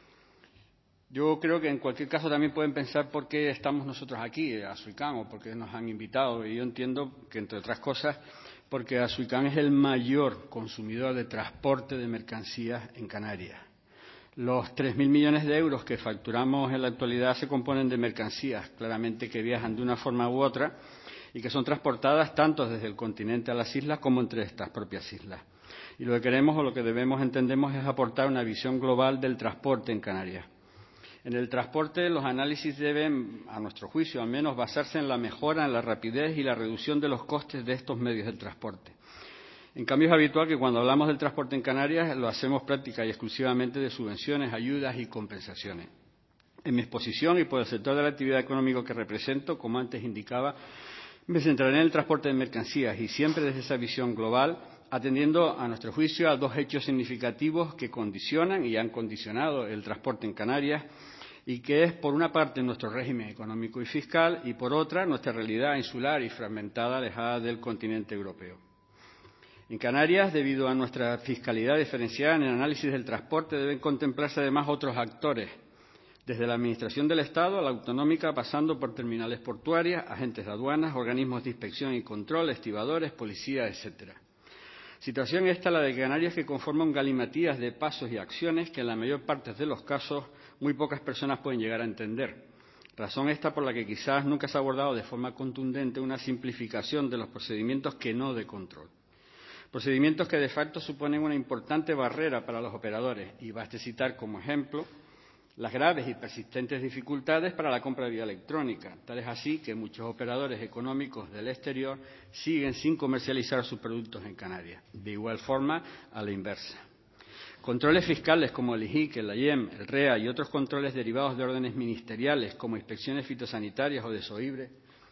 Yo creo que en cualquier caso también pueden pensar por qué estamos nosotros aquí, a SUICAM, o por qué nos han invitado, y yo entiendo que, entre otras cosas, porque SUICAM es el mayor consumidor de transporte de mercancías en Canarias. Los 3.000 millones de euros que facturamos en la actualidad se componen de mercancías, claramente que viajan de una forma u otra y que son transportadas tanto desde el continente a las islas como entre estas propias islas. Y lo que queremos o lo que debemos, entendemos, es aportar una visión global del transporte en Canarias. En el transporte, los análisis deben, a nuestro juicio al menos, basarse en la mejora, en la rapidez y la reducción de los costes de estos medios de transporte. En cambio, es habitual que cuando hablamos del transporte en Canarias lo hacemos práctica y exclusivamente de subvenciones, ayudas y compensaciones. En mi exposición y por el sector de la actividad económica que represento, como antes indicaba, me centraré en el transporte de mercancías y siempre desde esa visión global, atendiendo a nuestro juicio a dos hechos significativos que condicionan y han condicionado el transporte en Canarias y que es, por una parte, nuestro régimen económico y fiscal y, por otra, nuestra realidad insular y fragmentada, alejada del continente europeo. En Canarias, debido a nuestra fiscalidad diferenciada en el análisis del transporte, deben contemplarse además otros actores, desde la Administración del Estado a la autonómica, pasando por terminales portuarias, agentes de aduanas, organismos de inspección y control, estibadores, policía, etcétera. Situación esta, la de Canarias, que conforma un galimatías de pasos y acciones que en la mayor parte de los casos muy pocas personas pueden llegar a entender. Razón esta por la que quizás nunca se ha abordado de forma contundente una simplificación de los procedimientos que no de control. Procedimientos que de facto suponen una importante barrera para los operadores y baste citar como ejemplo las graves y persistentes dificultades para la compra vía electrónica. Tal es así que muchos operadores económicos del exterior siguen sin comercializar sus productos en Canarias. De igual forma, a la inversa. Controles fiscales como el IGIC, el AIEM, el REA y otros controles derivados de órdenes ministeriales como inspecciones fitosanitarias o de SOIBRE,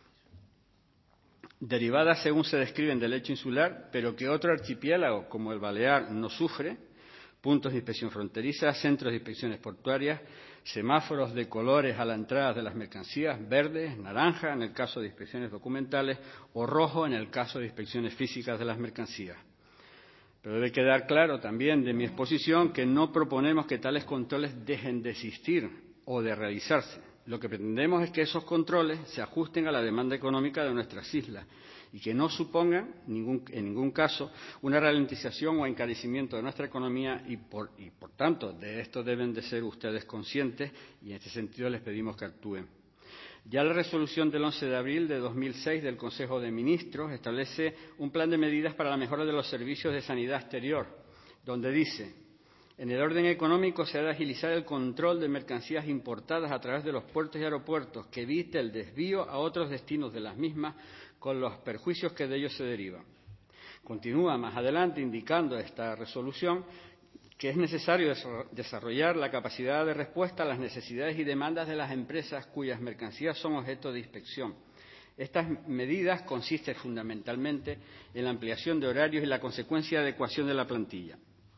derivadas según se describen del hecho insular, pero que otro archipiélago como el Balear no sufre, puntos de inspección fronteriza, centros de inspecciones portuarias, semáforos de colores a la entrada de las mercancías, verde, naranja en el caso de inspecciones documentales o rojo en el caso de inspecciones físicas de las mercancías. Pero debe quedar claro también de mi exposición que no proponemos que tales controles dejen de existir o de realizarse. Lo que pretendemos es que esos controles se ajusten a la demanda económica de nuestras islas y que no supongan en ningún caso una ralentización o encarecimiento de nuestra economía y por tanto, de esto deben de ser ustedes conscientes y en este sentido les pedimos que actúen. Ya la resolución del 11 de abril de 2006 del Consejo de Ministros establece un plan de medidas para la mejora de los servicios de sanidad exterior, donde dice: en el orden económico se ha de agilizar el control de mercancías importadas a través de los puertos y aeropuertos, que evite el desvío a otros destinos de las mismas con los perjuicios que de ellos se derivan. Continúa más adelante indicando esta resolución que es necesario desarrollar la capacidad de respuesta a las necesidades y demandas de las empresas cuyas mercancías son objeto de inspección. Estas medidas consisten fundamentalmente en la ampliación de horarios y la consecuencia adecuación de la plantilla.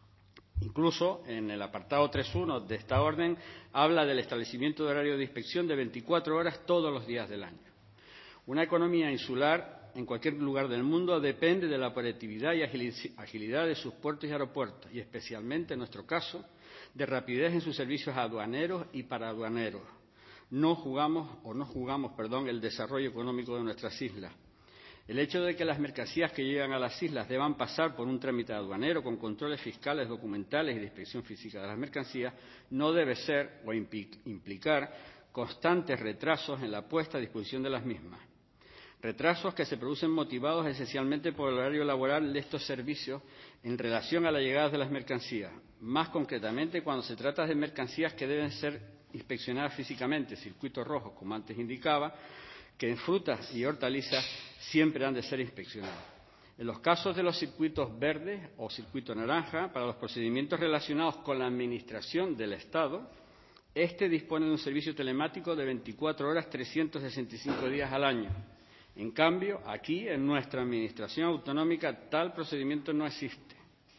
Incluso en el apartado 3.1 de esta orden habla del establecimiento de horario de inspección de 24 horas todos los días del año. Una economía insular en cualquier lugar del mundo depende de la operatividad y agilidad de sus puertos y aeropuertos y especialmente, en nuestro caso, de rapidez en sus servicios aduaneros y paraduaneros. No jugamos el desarrollo económico de nuestras islas. El hecho de que las mercancías que llegan a las islas deban pasar por un trámite aduanero con controles fiscales, documentales y de inspección física de las mercancías no debe ser o implicar constantes retrasos en la puesta a disposición de las mismas. Retrasos que se producen motivados esencialmente por el horario laboral de estos servicios en relación a la llegada de las mercancías, más concretamente cuando se trata de mercancías que deben ser inspeccionadas físicamente, circuitos rojos, como antes indicaba, que en frutas y hortalizas siempre han de ser inspeccionados. En los casos de los circuitos verdes o circuito naranja, para los procedimientos relacionados con la administración del Estado, este dispone de un servicio telemático de 24 horas, 365 días al año. En cambio, aquí, en nuestra Administración autonómica, tal procedimiento no existe,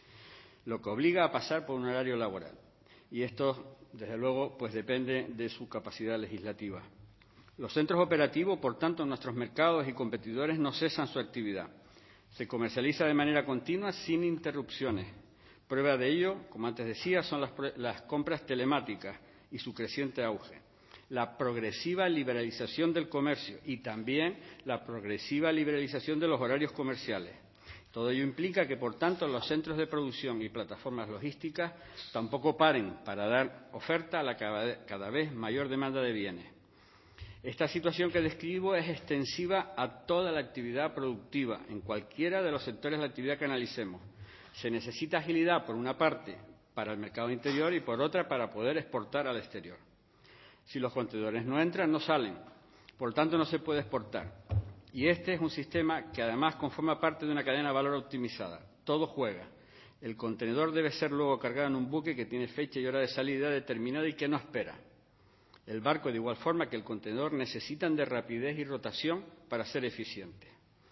lo que obliga a pasar por un horario laboral. Y esto, desde luego, pues depende de su capacidad legislativa. Los centros operativos, por tanto, en nuestros mercados y competidores no cesan su actividad. Se comercializa de manera continua sin interrupciones. Prueba de ello, como antes decía, son las compras telemáticas y su creciente auge. La progresiva liberalización del comercio y también la progresiva liberalización de los horarios comerciales. Todo ello implica que, por tanto, los centros de producción y plataformas logísticas tampoco paren para dar oferta a la cada vez mayor demanda de bienes. Esta situación que describo es extensiva a toda la actividad productiva, en cualquiera de los sectores de la actividad que analicemos. Se necesita agilidad, por una parte, para el mercado interior y, por otra, para poder exportar al exterior. Si los contenedores no entran, no salen. Por tanto, no se puede exportar. Y este es un sistema que, además, conforma parte de una cadena de valor optimizada. Todo juega. El contenedor debe ser luego cargado en un buque que tiene fecha y hora de salida determinada y que no espera. El barco, de igual forma que el contenedor, necesitan de rapidez y rotación para ser eficientes.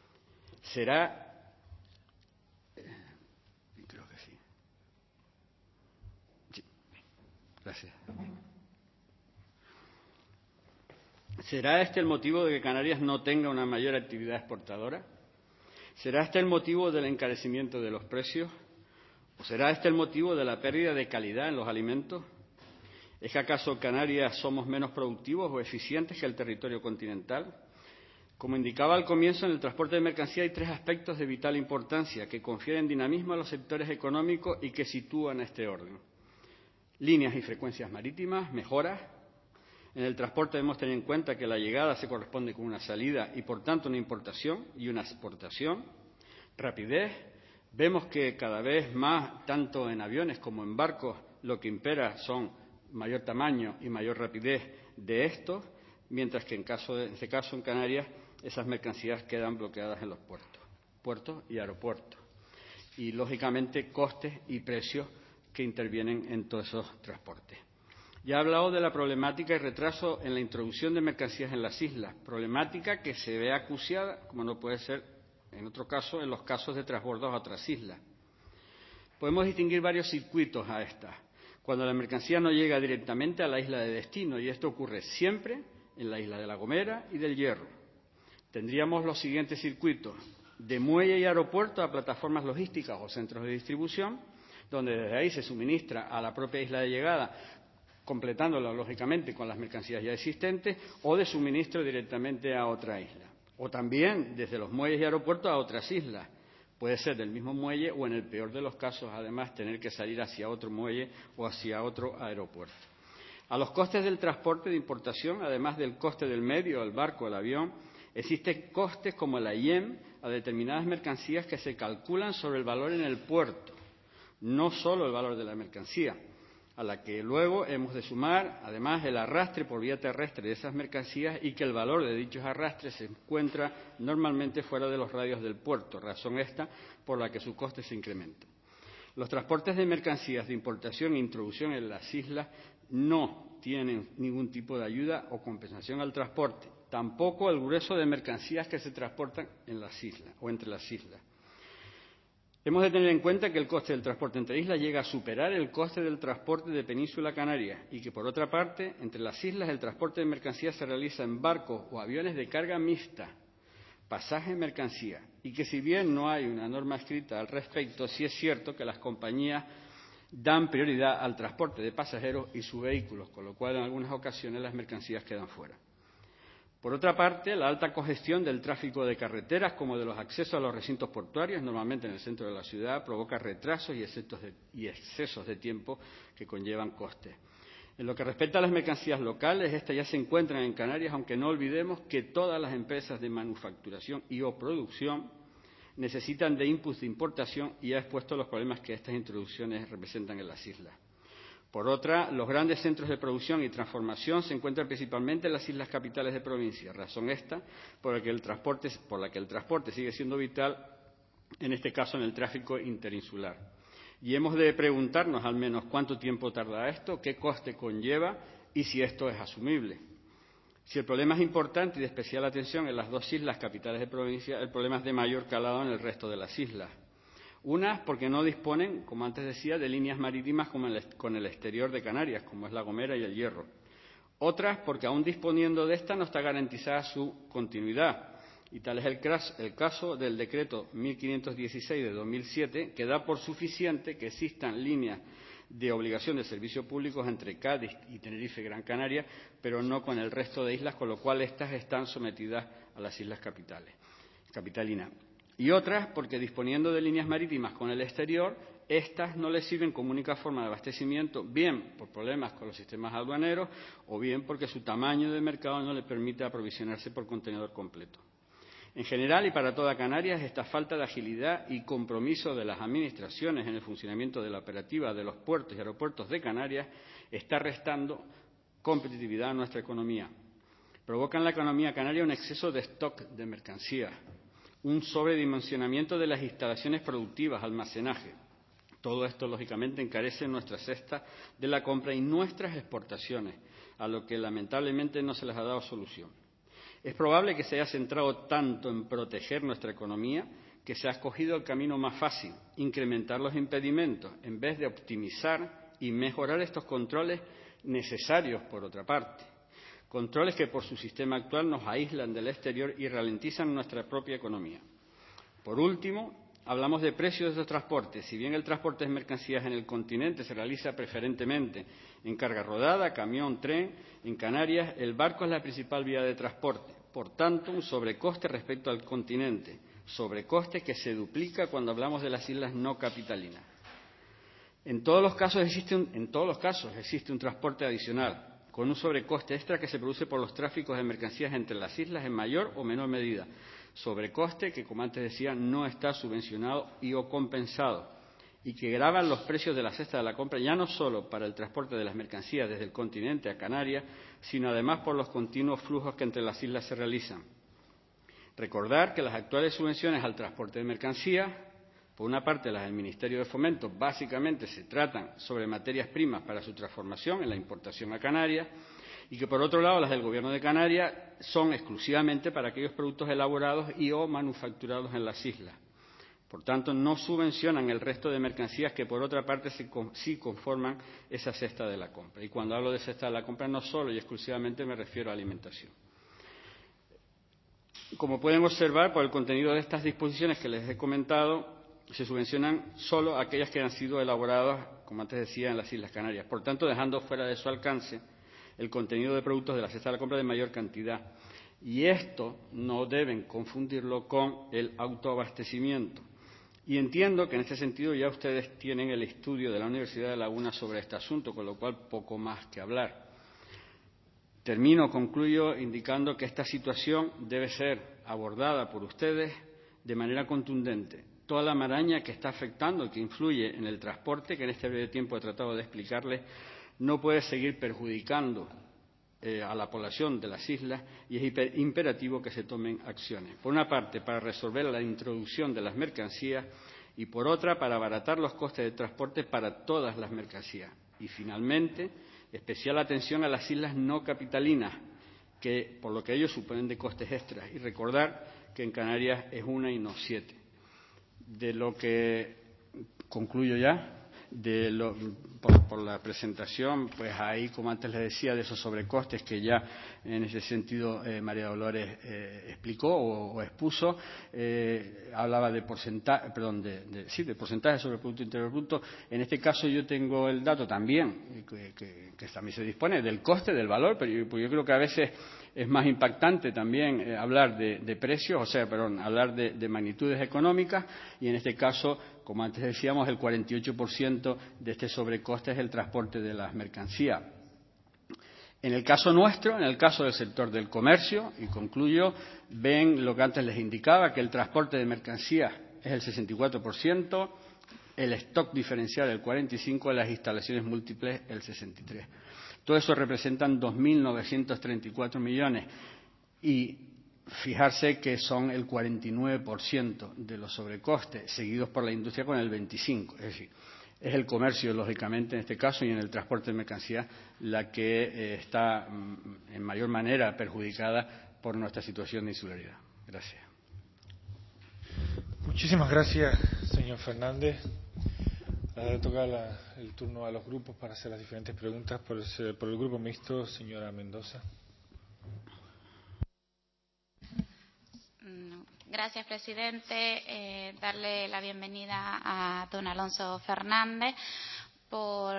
Creo que sí. Sí. Gracias. ¿Será este el motivo de que Canarias no tenga una mayor actividad exportadora? ¿Será este el motivo del encarecimiento de los precios? ¿O será este el motivo de la pérdida de calidad en los alimentos? ¿Es que acaso Canarias somos menos productivos o eficientes que el territorio continental? Como indicaba al comienzo, en el transporte de mercancía hay 3 aspectos de vital importancia que confieren dinamismo a los sectores económicos y que sitúan este orden. Líneas y frecuencias marítimas, mejoras. En el transporte debemos tener en cuenta que la llegada se corresponde con una salida y, por tanto, una importación y una exportación. Rapidez. Vemos que cada vez más, tanto en aviones como en barcos, lo que impera son mayor tamaño y mayor rapidez de estos, mientras que en este caso en Canarias esas mercancías quedan bloqueadas en los puertos y aeropuertos. Y, lógicamente, costes y precios que intervienen en todos esos transportes. Ya he hablado de la problemática y retraso en la introducción de mercancías en las islas, problemática que se ve acuciada, como no puede ser en otro caso, en los casos de transbordos a otras islas. Podemos distinguir varios circuitos a estas, cuando la mercancía no llega directamente a la isla de destino, y esto ocurre siempre en la isla de La Gomera y del Hierro. Tendríamos los siguientes circuitos: de muelle y aeropuerto a plataformas logísticas o centros de distribución, donde desde ahí se suministra a la propia isla de llegada, completándola lógicamente con las mercancías ya existentes, o de suministro directamente a otra isla. O también desde los muelles y aeropuertos a otras islas. Puede ser del mismo muelle o, en el peor de los casos, además, tener que salir hacia otro muelle o hacia otro aeropuerto. A los costes del transporte de importación, además del coste del medio, el barco, el avión, existen costes como la IEM a determinadas mercancías que se calculan sobre el valor en el puerto, no solo el valor de la mercancía, a la que luego hemos de sumar, además, el arrastre por vía terrestre de esas mercancías, y que el valor de dichos arrastres se encuentra normalmente fuera de los radios del puerto, razón esta por la que su coste se incrementa. Los transportes de mercancías de importación e introducción en las islas no tienen ningún tipo de ayuda o compensación al transporte, tampoco el grueso de mercancías que se transportan en las islas o entre las islas. Hemos de tener en cuenta que el coste del transporte entre islas llega a superar el coste del transporte de Península Canaria, y que, por otra parte, entre las islas el transporte de mercancías se realiza en barcos o aviones de carga mixta, pasaje mercancía, y que, si bien no hay una norma escrita al respecto, sí es cierto que las compañías dan prioridad al transporte de pasajeros y sus vehículos, con lo cual en algunas ocasiones las mercancías quedan fuera. Por otra parte, la alta congestión del tráfico de carreteras, como de los accesos a los recintos portuarios, normalmente en el centro de la ciudad, provoca retrasos y excesos de tiempo que conllevan costes. En lo que respecta a las mercancías locales, estas ya se encuentran en Canarias, aunque no olvidemos que todas las empresas de manufacturación y o producción necesitan de inputs de importación, y ha expuesto los problemas que estas introducciones representan en las islas. Por otra, los grandes centros de producción y transformación se encuentran principalmente en las islas capitales de provincia, razón esta por la que el transporte sigue siendo vital, en este caso en el tráfico interinsular. Y hemos de preguntarnos al menos cuánto tiempo tarda esto, qué coste conlleva y si esto es asumible. Si el problema es importante y de especial atención en las dos islas capitales de provincia, el problema es de mayor calado en el resto de las islas. Unas porque no disponen, como antes decía, de líneas marítimas con el exterior de Canarias, como es La Gomera y el Hierro. Otras porque, aún disponiendo de esta, no está garantizada su continuidad. Y tal es el caso del decreto 1516 de 2007, que da por suficiente que existan líneas de obligación de servicios públicos entre Cádiz y Tenerife y Gran Canaria, pero no con el resto de islas, con lo cual estas están sometidas a las islas capitalinas. Y otras porque, disponiendo de líneas marítimas con el exterior, estas no les sirven como única forma de abastecimiento, bien por problemas con los sistemas aduaneros o bien porque su tamaño de mercado no le permite aprovisionarse por contenedor completo. En general, y para toda Canarias, esta falta de agilidad y compromiso de las administraciones en el funcionamiento de la operativa de los puertos y aeropuertos de Canarias está restando competitividad a nuestra economía. Provoca en la economía canaria un exceso de stock de mercancías, un sobredimensionamiento de las instalaciones productivas, almacenaje. Todo esto, lógicamente, encarece nuestra cesta de la compra y nuestras exportaciones, a lo que lamentablemente no se les ha dado solución. Es probable que se haya centrado tanto en proteger nuestra economía que se ha escogido el camino más fácil, incrementar los impedimentos, en vez de optimizar y mejorar estos controles necesarios, por otra parte. Controles que, por su sistema actual, nos aíslan del exterior y ralentizan nuestra propia economía. Por último, hablamos de precios de estos transportes. Si bien el transporte de mercancías en el continente se realiza preferentemente en carga rodada, camión, tren, en Canarias el barco es la principal vía de transporte. Por tanto, un sobrecoste respecto al continente, sobrecoste que se duplica cuando hablamos de las islas no capitalinas. En todos los casos existe un transporte adicional, con un sobrecoste extra que se produce por los tráficos de mercancías entre las islas en mayor o menor medida. Sobrecoste que, como antes decía, no está subvencionado y o compensado, y que gravan los precios de la cesta de la compra, ya no solo para el transporte de las mercancías desde el continente a Canarias, sino además por los continuos flujos que entre las islas se realizan. Recordar que las actuales subvenciones al transporte de mercancías Por una parte, las del Ministerio de Fomento básicamente se tratan sobre materias primas para su transformación en la importación a Canarias, y que, por otro lado, las del Gobierno de Canarias son exclusivamente para aquellos productos elaborados y o manufacturados en las islas. Por tanto, no subvencionan el resto de mercancías que, por otra parte, sí conforman esa cesta de la compra. Y cuando hablo de cesta de la compra, no solo y exclusivamente me refiero a alimentación. Como pueden observar, por el contenido de estas disposiciones que les he comentado, se subvencionan solo aquellas que han sido elaboradas, como antes decía, en las Islas Canarias. Por tanto, dejando fuera de su alcance el contenido de productos de la cesta de la compra de mayor cantidad. Y esto no deben confundirlo con el autoabastecimiento. Y entiendo que en este sentido ya ustedes tienen el estudio de la Universidad de Laguna sobre este asunto, con lo cual poco más que hablar. Concluyo indicando que esta situación debe ser abordada por ustedes de manera contundente. Toda la maraña que está afectando y que influye en el transporte, que en este breve tiempo he tratado de explicarles, no puede seguir perjudicando a la población de las islas, y es imperativo que se tomen acciones. Por una parte, para resolver la introducción de las mercancías, y por otra, para abaratar los costes de transporte para todas las mercancías. Y finalmente, especial atención a las islas no capitalinas, que por lo que ellos suponen de costes extras. Y recordar que en Canarias es 1 y no 7. De lo que concluyo ya, por la presentación, pues ahí, como antes les decía, de esos sobrecostes que ya en ese sentido María Dolores explicó o expuso, hablaba de porcentaje, de porcentaje sobre el Producto Interior Bruto. En este caso yo tengo el dato también, que también se dispone del coste, del valor, pero yo creo que a veces es más impactante también hablar de precios, hablar de magnitudes económicas, y en este caso, como antes decíamos, el 48% de este sobrecoste es el transporte de las mercancías. En el caso nuestro, en el caso del sector del comercio, y concluyo, ven lo que antes les indicaba, que el transporte de mercancías es el 64%, el stock diferencial el 45%, las instalaciones múltiples el 63%. Todo eso representan 2.934 millones, y fijarse que son el 49% de los sobrecostes, seguidos por la industria con el 25%. Es decir, es el comercio, lógicamente, en este caso, y en el transporte de mercancías, la que está en mayor manera perjudicada por nuestra situación de insularidad. Gracias. Muchísimas gracias, señor Fernández. Ahora toca el turno a los grupos para hacer las diferentes preguntas. Por el Grupo Mixto, señora Mendoza. Gracias, presidente. Darle la bienvenida a don Alonso Fernández por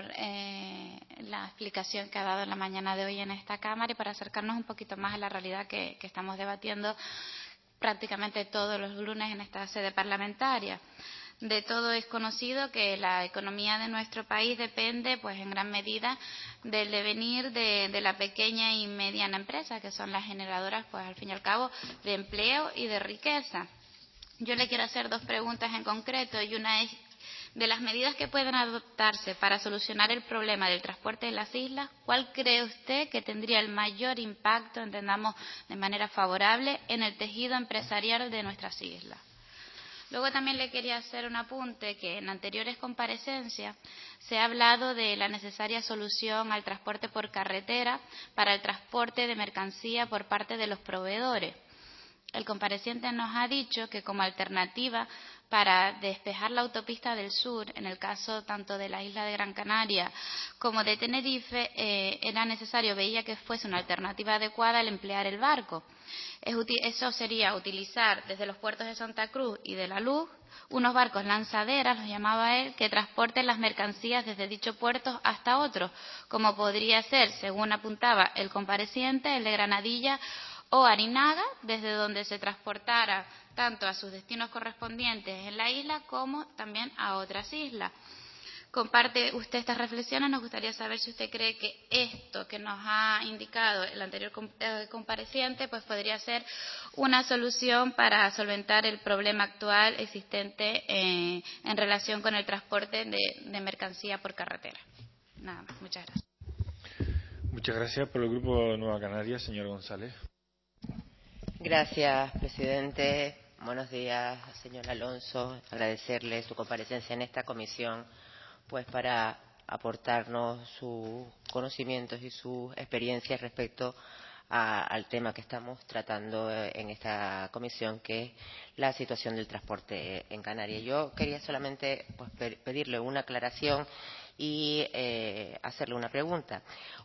la explicación que ha dado en la mañana de hoy en esta Cámara, y para acercarnos un poquito más a la realidad que estamos debatiendo prácticamente todos los lunes en esta sede parlamentaria. De todo es conocido que la economía de nuestro país depende, pues, en gran medida del devenir de la pequeña y mediana empresa, que son las generadoras, pues, al fin y al cabo, de empleo y de riqueza. Yo le quiero hacer dos preguntas en concreto, y una es: de las medidas que pueden adoptarse para solucionar el problema del transporte de las islas, ¿cuál cree usted que tendría el mayor impacto, entendamos de manera favorable, en el tejido empresarial de nuestras islas? Luego también le quería hacer un apunte, que en anteriores comparecencias se ha hablado de la necesaria solución al transporte por carretera para el transporte de mercancía por parte de los proveedores. El compareciente nos ha dicho que, como alternativa para despejar la autopista del sur, en el caso tanto de la isla de Gran Canaria como de Tenerife, era necesario, veía que fuese una alternativa adecuada el emplear el barco. Eso sería utilizar desde los puertos de Santa Cruz y de La Luz unos barcos lanzaderas, los llamaba él, que transporten las mercancías desde dichos puertos hasta otros, como podría ser, según apuntaba el compareciente, el de Granadilla o Arinaga, desde donde se transportara tanto a sus destinos correspondientes en la isla como también a otras islas. ¿Comparte usted estas reflexiones? Nos gustaría saber si usted cree que esto que nos ha indicado el anterior compareciente, pues podría ser una solución para solventar el problema actual existente en relación con el transporte de mercancía por carretera. Nada más. Muchas gracias. Muchas gracias. Por el Grupo Nueva Canarias, señor González. Gracias, presidente. Buenos días, señor Alonso. Agradecerle su comparecencia en esta comisión, pues para aportarnos sus conocimientos y sus experiencias respecto al tema que estamos tratando en esta comisión, que es la situación del transporte en Canarias. Yo quería solamente pues, pedirle una aclaración y hacerle una pregunta.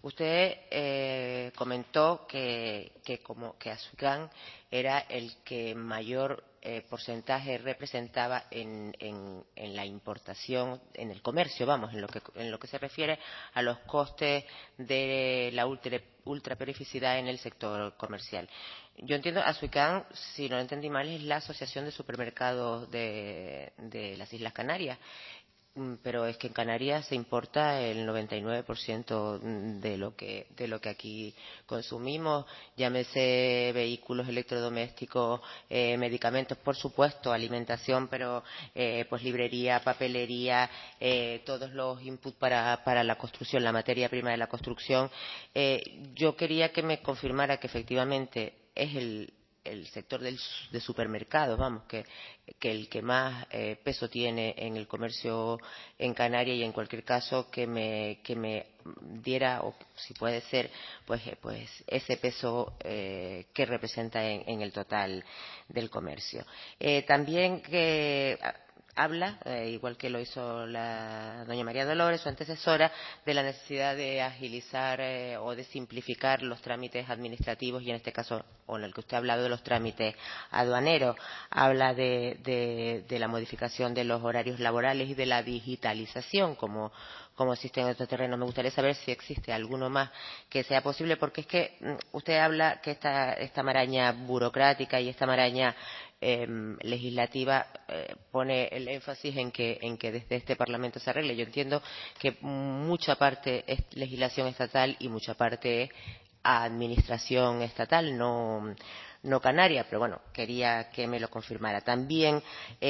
Usted comentó que Asuicam era el que mayor porcentaje representaba en la importación, en el comercio, vamos, en lo que se refiere a los costes de la ultraperificidad en el sector comercial. Yo entiendo, Asuicam, si no lo entendí mal, es la Asociación de Supermercados de las Islas Canarias. Pero es que en Canarias se importa el 99% de lo que aquí consumimos, llámese vehículos electrodomésticos, medicamentos, por supuesto, alimentación, pero pues librería, papelería, todos los inputs para la construcción, la materia prima de la construcción. Yo quería que me confirmara que efectivamente es el sector de supermercados, vamos, que el que más peso tiene en el comercio en Canarias, y en cualquier caso que me diera, o si puede ser, pues ese peso que representa en el total del comercio. También que habla, igual que lo hizo la doña María Dolores, su antecesora, de la necesidad de agilizar o de simplificar los trámites administrativos, y en este caso, o en el que usted ha hablado, de los trámites aduaneros. Habla de la modificación de los horarios laborales y de la digitalización como existe en otros terrenos. Me gustaría saber si existe alguno más que sea posible, porque es que usted habla que esta maraña burocrática y esta maraña legislativa pone el énfasis en que desde este Parlamento se arregle. Yo entiendo que mucha parte es legislación estatal y mucha parte es administración estatal, no canaria, pero bueno, quería que me lo confirmara. También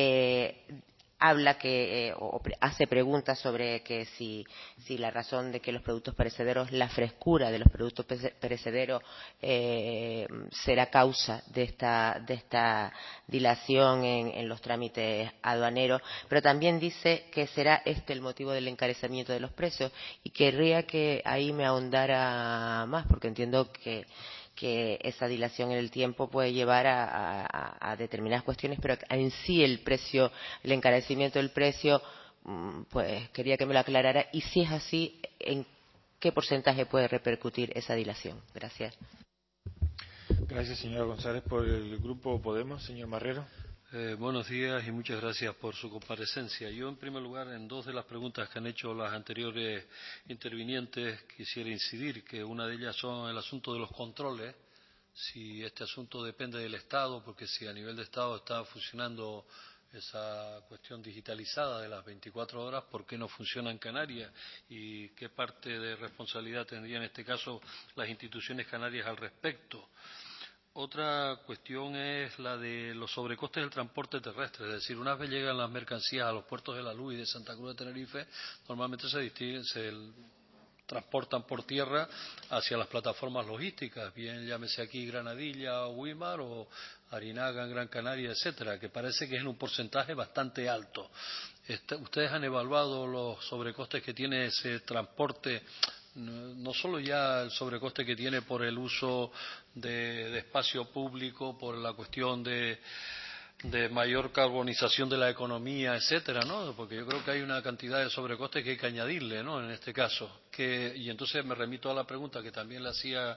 habla o hace preguntas sobre que si la razón de que los productos perecederos, la frescura de los productos perecederos será causa de esta dilación en los trámites aduaneros, pero también dice que será el motivo del encarecimiento de los precios, y querría que ahí me ahondara más, porque entiendo que esa dilación en el tiempo puede llevar a determinadas cuestiones, pero en sí el precio, el encarecimiento del precio, pues quería que me lo aclarara, y si es así, ¿en qué porcentaje puede repercutir esa dilación? Gracias. Gracias, señora González. Por el Grupo Podemos, señor Marrero. Buenos días y muchas gracias por su comparecencia. Yo, en primer lugar, en dos de las preguntas que han hecho las anteriores intervinientes, quisiera incidir, que una de ellas son el asunto de los controles, si este asunto depende del Estado, porque si a nivel de Estado está funcionando esa cuestión digitalizada de las 24 horas, ¿por qué no funciona en Canarias? ¿Y qué parte de responsabilidad tendrían en este caso las instituciones canarias al respecto? Otra cuestión es la de los sobrecostes del transporte terrestre, es decir, una vez llegan las mercancías a los puertos de La Luz y de Santa Cruz de Tenerife, normalmente se transportan por tierra hacia las plataformas logísticas, bien llámese aquí Granadilla o Güímar, o Arinaga en Gran Canaria, etcétera, que parece que es en un porcentaje bastante alto. ¿Ustedes han evaluado los sobrecostes que tiene ese transporte? No solo ya el sobrecoste que tiene por el uso de espacio público, por la cuestión de mayor carbonización de la economía, etcétera, ¿no? Porque yo creo que hay una cantidad de sobrecostes que hay que añadirle, ¿no? En este caso. Y entonces me remito a la pregunta que también le hacía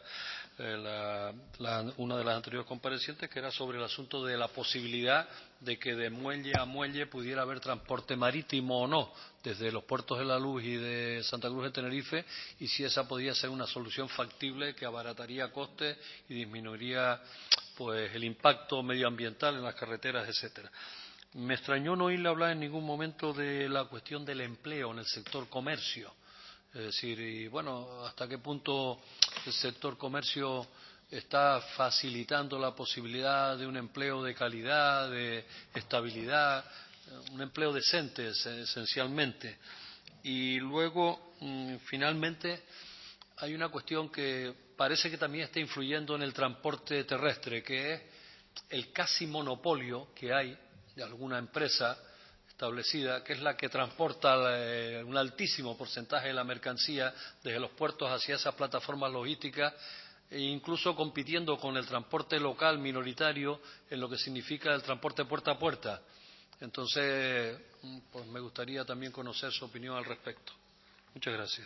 una de las anteriores comparecientes, que era sobre el asunto de la posibilidad de que de muelle a muelle pudiera haber transporte marítimo o no, desde los puertos de La Luz y de Santa Cruz de Tenerife, y si esa podía ser una solución factible que abarataría costes y disminuiría pues el impacto medioambiental en las carreteras, etcétera. Me extrañó no oírle hablar en ningún momento de la cuestión del empleo en el sector comercio. Es decir, y bueno, hasta qué punto el sector comercio está facilitando la posibilidad de un empleo de calidad, de estabilidad, un empleo decente esencialmente. Y luego, finalmente, hay una cuestión que parece que también está influyendo en el transporte terrestre, que es el casi monopolio que hay de alguna empresa establecida, que es la que transporta un altísimo porcentaje de la mercancía desde los puertos hacia esas plataformas logísticas, e incluso compitiendo con el transporte local minoritario en lo que significa el transporte puerta a puerta. Entonces, pues me gustaría también conocer su opinión al respecto. Muchas gracias.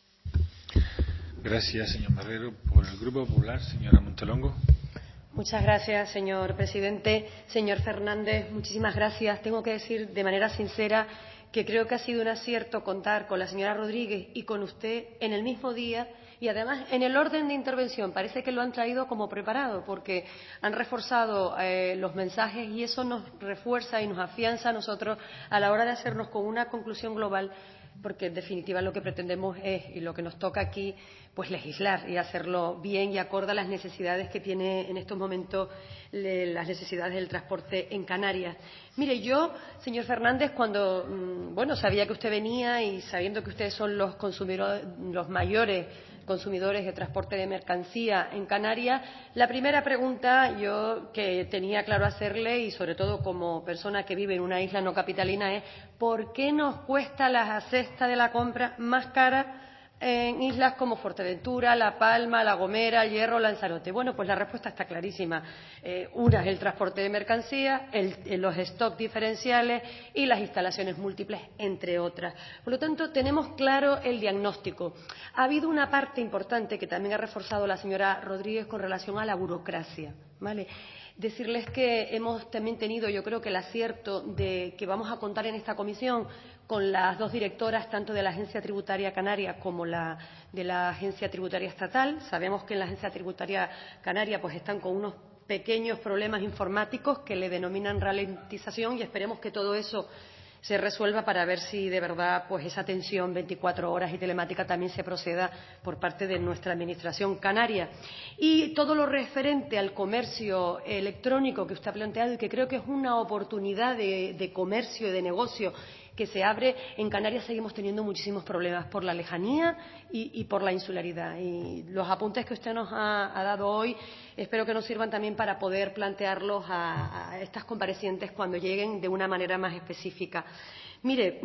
Gracias, señor Marrero. Por el Grupo Popular, señora Montelongo. Muchas gracias, señor presidente. Señor Fernández, muchísimas gracias. Tengo que decir de manera sincera que creo que ha sido un acierto contar con la señora Rodríguez y con usted en el mismo día y además en el orden de intervención. Parece que lo han traído como preparado porque han reforzado los mensajes y eso nos refuerza y nos afianza a nosotros a la hora de hacernos con una conclusión global, porque en definitiva lo que pretendemos es, y lo que nos toca aquí, pues legislar y hacerlo bien y acorde a las necesidades que tiene en estos momentos las necesidades del transporte en Canarias. Mire, yo, señor Fernández, cuando sabía que usted venía y sabiendo que ustedes son los consumidores, los mayores consumidores de transporte de mercancía en Canarias, la primera pregunta yo que tenía claro hacerle, y sobre todo como persona que vive en una isla no capitalina, es ¿por qué nos cuesta la cesta de la compra más cara en islas como Fuerteventura, La Palma, La Gomera, Hierro, Lanzarote? Bueno, pues la respuesta está clarísima. Una es el transporte de mercancías, los stocks diferenciales y las instalaciones múltiples, entre otras. Por lo tanto, tenemos claro el diagnóstico. Ha habido una parte importante que también ha reforzado la señora Rodríguez con relación a la burocracia, ¿vale? Decirles que hemos también tenido, yo creo que el acierto de que vamos a contar en esta comisión con las dos directoras, tanto de la Agencia Tributaria Canaria como de la Agencia Tributaria Estatal. Sabemos que en la Agencia Tributaria Canaria pues están con unos pequeños problemas informáticos que le denominan ralentización y esperemos que todo eso se resuelva para ver si de verdad pues esa atención 24 horas y telemática también se proceda por parte de nuestra administración canaria. Y todo lo referente al comercio electrónico que usted ha planteado y que creo que es una oportunidad de comercio y de negocio que se abre, en Canarias seguimos teniendo muchísimos problemas por la lejanía y por la insularidad. Y los apuntes que usted nos ha dado hoy espero que nos sirvan también para poder plantearlos a estas comparecientes cuando lleguen de una manera más específica. Mire,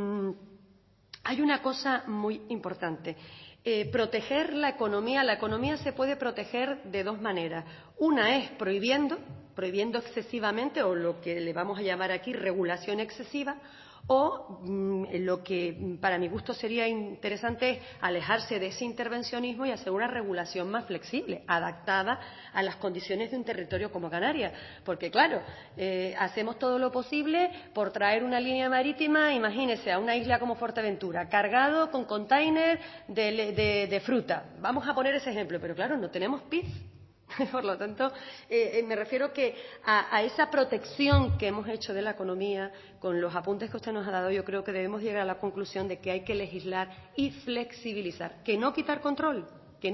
hay una cosa muy importante. Proteger la economía. La economía se puede proteger de dos maneras. Una es prohibiendo excesivamente, o lo que le vamos a llamar aquí regulación excesiva, o lo que para mi gusto sería interesante es alejarse de ese intervencionismo y hacer una regulación más flexible, adaptada a las condiciones de un territorio como Canarias. Porque claro, hacemos todo lo posible por traer una línea marítima, imagínese, a una isla como Fuerteventura, cargado con containers de fruta. Vamos a poner ese ejemplo, pero claro, no tenemos PIB. Por lo tanto, me refiero que a esa protección que hemos hecho de la economía, con los apuntes que usted nos ha dado, yo creo que debemos llegar a la conclusión de que hay que legislar y flexibilizar, que no quitar control.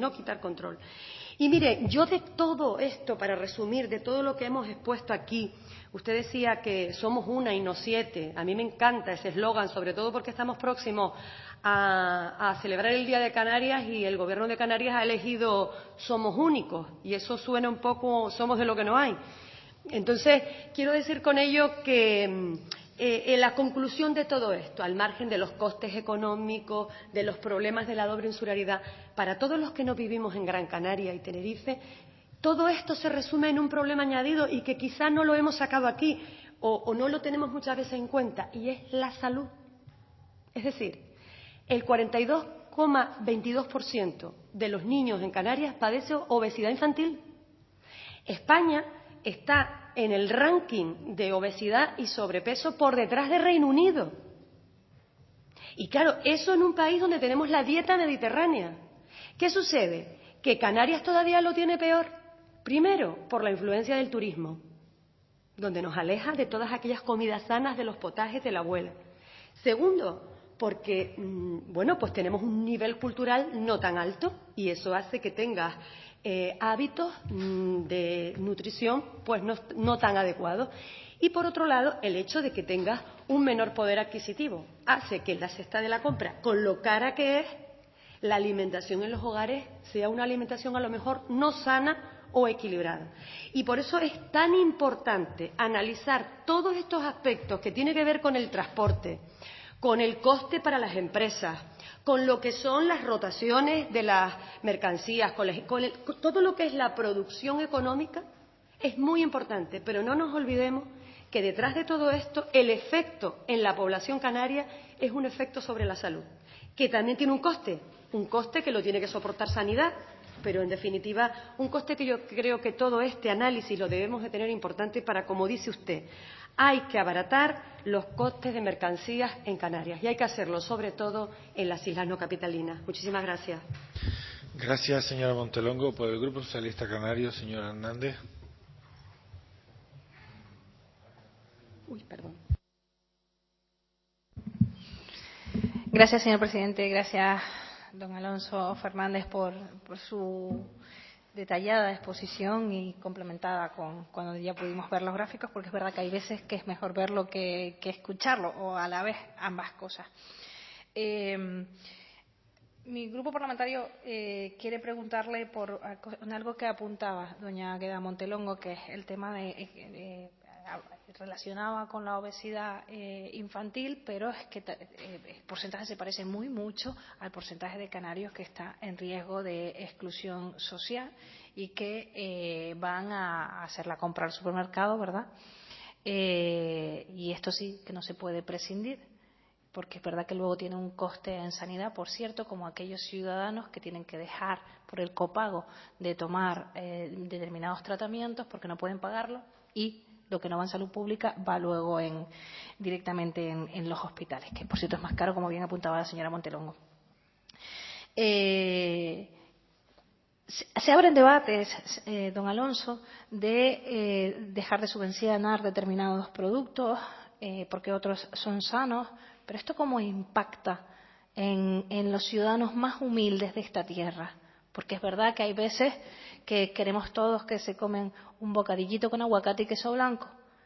Y mire, yo de todo esto, para resumir, de todo lo que hemos expuesto aquí, usted decía que somos una y no siete. A mí me encanta ese eslogan, sobre todo porque estamos próximos a celebrar el Día de Canarias y el Gobierno de Canarias ha elegido somos únicos y eso suena un poco somos de lo que no hay. Entonces, quiero decir con ello que en la conclusión de todo esto, al margen de los costes económicos, de los problemas de la doble insularidad, para todos los que no vivimos en Gran Canaria y Tenerife, todo esto se resume en un problema añadido y que quizá no lo hemos sacado aquí o no lo tenemos muchas veces en cuenta, y es la salud. Es decir, el 42,22% de los niños en Canarias padece obesidad infantil. España está en el ranking de obesidad y sobrepeso por detrás de Reino Unido. Y claro, eso en un país donde tenemos la dieta mediterránea. ¿Qué sucede? Que Canarias todavía lo tiene peor. Primero, por la influencia del turismo, donde nos aleja de todas aquellas comidas sanas de los potajes de la abuela. Segundo, porque, pues tenemos un nivel cultural no tan alto y eso hace que tengas hábitos de nutrición pues no tan adecuados. Y por otro lado, el hecho de que tengas un menor poder adquisitivo hace que la cesta de la compra, con lo cara que es, la alimentación en los hogares sea una alimentación a lo mejor no sana o equilibrada. Y por eso es tan importante analizar todos estos aspectos que tienen que ver con el transporte, con el coste para las empresas, con lo que son las rotaciones de las mercancías, con todo lo que es la producción económica, es muy importante, pero no nos olvidemos que detrás de todo esto el efecto en la población canaria es un efecto sobre la salud, que también tiene un coste que lo tiene que soportar Sanidad, pero en definitiva un coste que yo creo que todo este análisis lo debemos de tener importante para, como dice usted, hay que abaratar los costes de mercancías en Canarias y hay que hacerlo sobre todo en las islas no capitalinas. Muchísimas gracias. Gracias, señora Montelongo. Por el Grupo Socialista Canario, señora Hernández. Perdón. Gracias, señor presidente. Gracias, don Alonso Fernández, por su detallada exposición y complementada con cuando ya pudimos ver los gráficos, porque es verdad que hay veces que es mejor verlo que escucharlo, o a la vez ambas cosas. Mi grupo parlamentario quiere preguntarle por algo que apuntaba doña Águeda Montelongo, que es el tema relacionaba con la obesidad infantil, pero es que el porcentaje se parece muy mucho al porcentaje de canarios que está en riesgo de exclusión social y que van a hacer la compra al supermercado, ¿verdad? Y esto sí que no se puede prescindir, porque es verdad que luego tiene un coste en sanidad, por cierto, como aquellos ciudadanos que tienen que dejar por el copago de tomar determinados tratamientos porque no pueden pagarlo, y lo que no va en salud pública va luego directamente en los hospitales, que por cierto es más caro, como bien apuntaba la señora Montelongo. Se abren debates, don Alonso, de dejar de subvencionar determinados productos porque otros son sanos, pero ¿esto cómo impacta en los ciudadanos más humildes de esta tierra? Porque es verdad que hay veces que queremos todos que se comen un bocadillito con aguacate y queso blanco,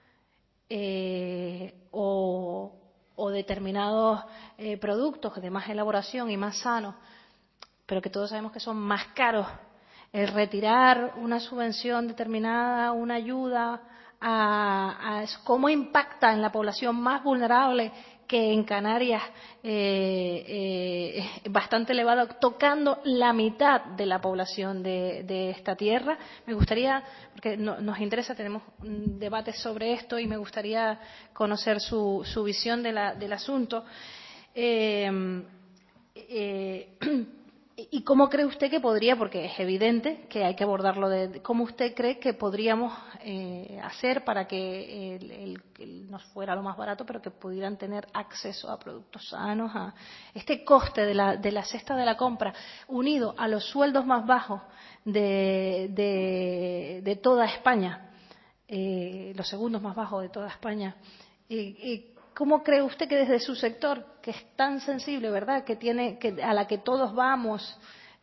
o determinados productos de más elaboración y más sanos, pero que todos sabemos que son más caros. El retirar una subvención determinada, una ayuda, cómo impacta en la población más vulnerable, que en Canarias bastante elevado, tocando la mitad de la población de esta tierra. Me gustaría, porque nos interesa, tenemos debates sobre esto y me gustaría conocer su visión del asunto. ¿Y cómo cree usted que podría, porque es evidente que hay que abordarlo, cómo usted cree que podríamos hacer para que nos fuera lo más barato, pero que pudieran tener acceso a productos sanos, a este coste de la cesta de la compra, unido a los sueldos más bajos de toda España, los segundos más bajos de toda España? ¿Cómo cree usted que desde su sector, que es tan sensible, verdad, a la que todos vamos,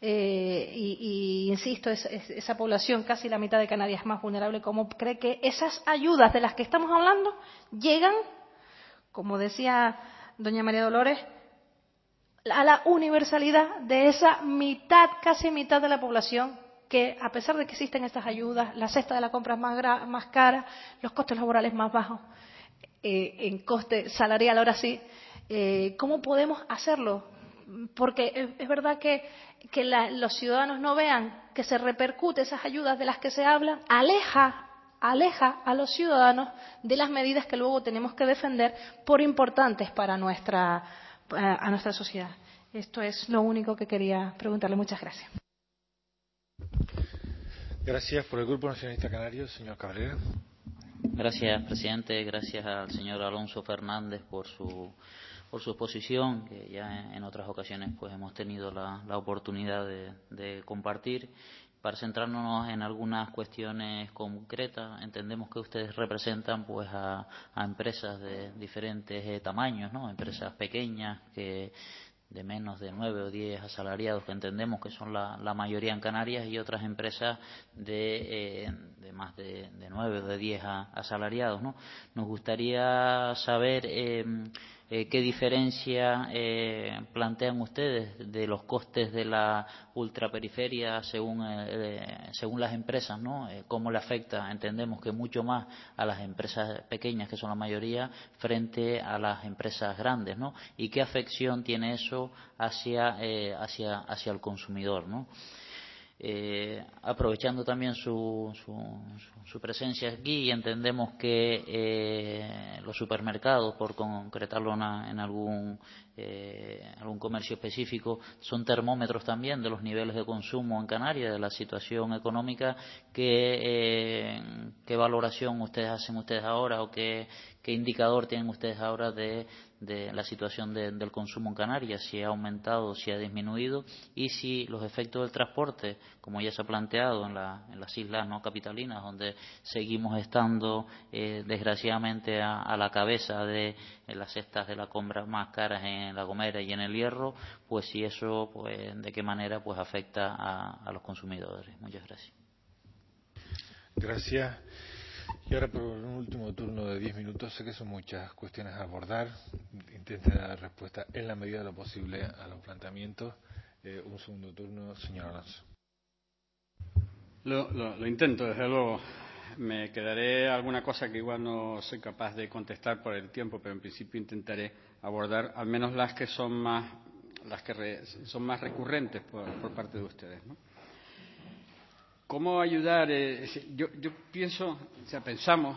y insisto, esa población, casi la mitad de Canarias, más vulnerable, cómo cree que esas ayudas de las que estamos hablando llegan, como decía doña María Dolores, a la universalidad de esa mitad, casi mitad de la población, que a pesar de que existen estas ayudas, la cesta de la compra es más cara, los costes laborales más bajos, en coste salarial ahora sí, ¿cómo podemos hacerlo? Porque es verdad que los ciudadanos no vean que se repercute esas ayudas de las que se habla, aleja a los ciudadanos de las medidas que luego tenemos que defender por importantes para nuestra sociedad. Esto es lo único que quería preguntarle. Muchas gracias. Gracias. Por el Grupo Nacionalista Canario, señor Cabrera. Gracias, presidente. Gracias al señor Alonso Fernández por su exposición, que ya en otras ocasiones pues hemos tenido la oportunidad de compartir. Para centrarnos en algunas cuestiones concretas, entendemos que ustedes representan pues a empresas de diferentes tamaños, ¿no? Empresas pequeñas que de menos de 9 o 10 asalariados, que entendemos que son la mayoría en Canarias, y otras empresas de más de 9 o de 10 asalariados, ¿no? Nos gustaría saber ¿Qué diferencia plantean ustedes de los costes de la ultraperiferia según las empresas, ¿no? ¿Cómo le afecta? Entendemos que mucho más a las empresas pequeñas, que son la mayoría, frente a las empresas grandes, ¿no? ¿Y qué afección tiene eso hacia el consumidor, ¿no? Aprovechando también su presencia aquí, entendemos que los supermercados, por concretarlo en algún comercio específico, son termómetros también de los niveles de consumo en Canarias, de la situación económica. ¿Qué valoración hacen ustedes ahora o qué indicador tienen ustedes ahora de la situación del consumo en Canarias, si ha aumentado, si ha disminuido, y si los efectos del transporte, como ya se ha planteado en las islas no capitalinas, donde seguimos estando desgraciadamente a la cabeza de las cestas de la compra más caras en La Gomera y en El Hierro, pues si eso, pues de qué manera pues afecta a los consumidores. Muchas gracias. Gracias. Y ahora por un último turno de 10 minutos, sé que son muchas cuestiones a abordar, intenten dar respuesta en la medida de lo posible a los planteamientos. Un segundo turno, señor Alonso. Lo intento, desde luego. Me quedaré alguna cosa que igual no soy capaz de contestar por el tiempo, pero en principio intentaré abordar al menos las que son más recurrentes por parte de ustedes, ¿no? ¿Cómo ayudar? Yo pienso, pensamos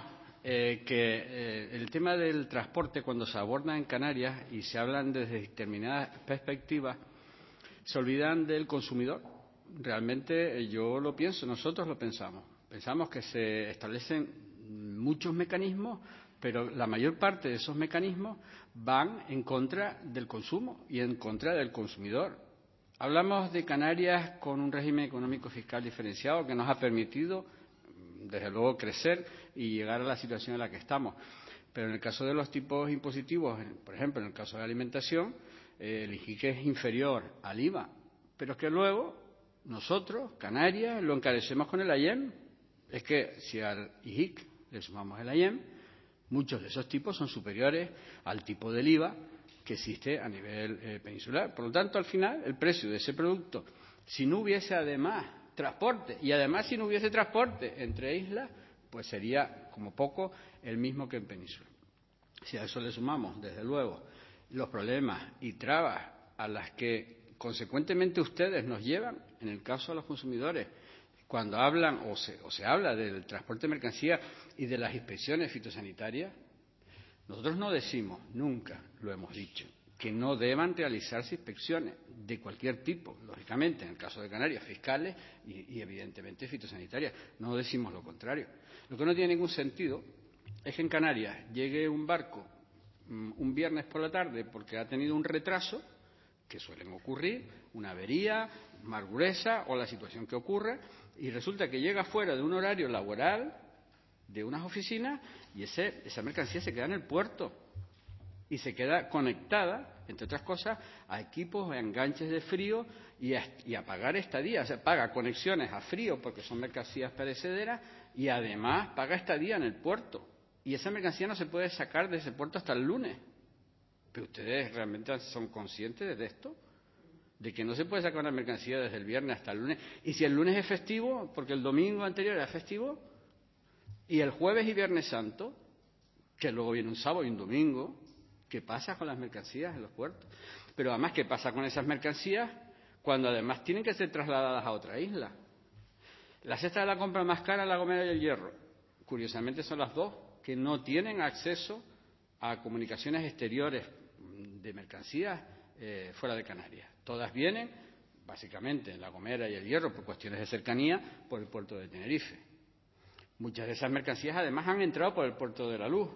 que el tema del transporte, cuando se aborda en Canarias y se hablan desde determinadas perspectivas, se olvidan del consumidor. Realmente yo lo pienso, nosotros lo pensamos. Pensamos que se establecen muchos mecanismos, pero la mayor parte de esos mecanismos van en contra del consumo y en contra del consumidor. Hablamos de Canarias con un régimen económico fiscal diferenciado que nos ha permitido, desde luego, crecer y llegar a la situación en la que estamos. Pero en el caso de los tipos impositivos, por ejemplo, en el caso de la alimentación, el IGIC es inferior al IVA. Pero es que luego nosotros, Canarias, lo encarecemos con el AIEM. Es que si al IGIC le sumamos el AIEM, muchos de esos tipos son superiores al tipo del IVA que existe a nivel peninsular. Por lo tanto, al final, el precio de ese producto, si no hubiese además transporte, y además si no hubiese transporte entre islas, pues sería como poco el mismo que en península. Si a eso le sumamos, desde luego, los problemas y trabas a las que consecuentemente ustedes nos llevan, en el caso de los consumidores, cuando hablan o se habla del transporte de mercancías y de las inspecciones fitosanitarias, nosotros no decimos, nunca lo hemos dicho, que no deban realizarse inspecciones de cualquier tipo, lógicamente, en el caso de Canarias, fiscales y evidentemente fitosanitarias. No decimos lo contrario. Lo que no tiene ningún sentido es que en Canarias llegue un barco un viernes por la tarde porque ha tenido un retraso, que suelen ocurrir, una avería, mar gruesa o la situación que ocurra, y resulta que llega fuera de un horario laboral de unas oficinas y esa mercancía se queda en el puerto y se queda conectada, entre otras cosas, a equipos, a enganches de frío y a pagar estadía. O sea, paga conexiones a frío porque son mercancías perecederas y además paga estadía en el puerto. Y esa mercancía no se puede sacar de ese puerto hasta el lunes. ¿Pero ustedes realmente son conscientes de esto? De que no se puede sacar una mercancía desde el viernes hasta el lunes. Y si el lunes es festivo, porque el domingo anterior era festivo, y el jueves y viernes santo, que luego viene un sábado y un domingo, ¿qué pasa con las mercancías en los puertos? Pero además, ¿qué pasa con esas mercancías cuando además tienen que ser trasladadas a otra isla? La cesta de la compra más cara, La Gomera y El Hierro, curiosamente son las dos que no tienen acceso a comunicaciones exteriores de mercancías fuera de Canarias. Todas vienen, básicamente, en La Gomera y El Hierro, por cuestiones de cercanía, por el puerto de Tenerife. Muchas de esas mercancías además han entrado por el puerto de La Luz.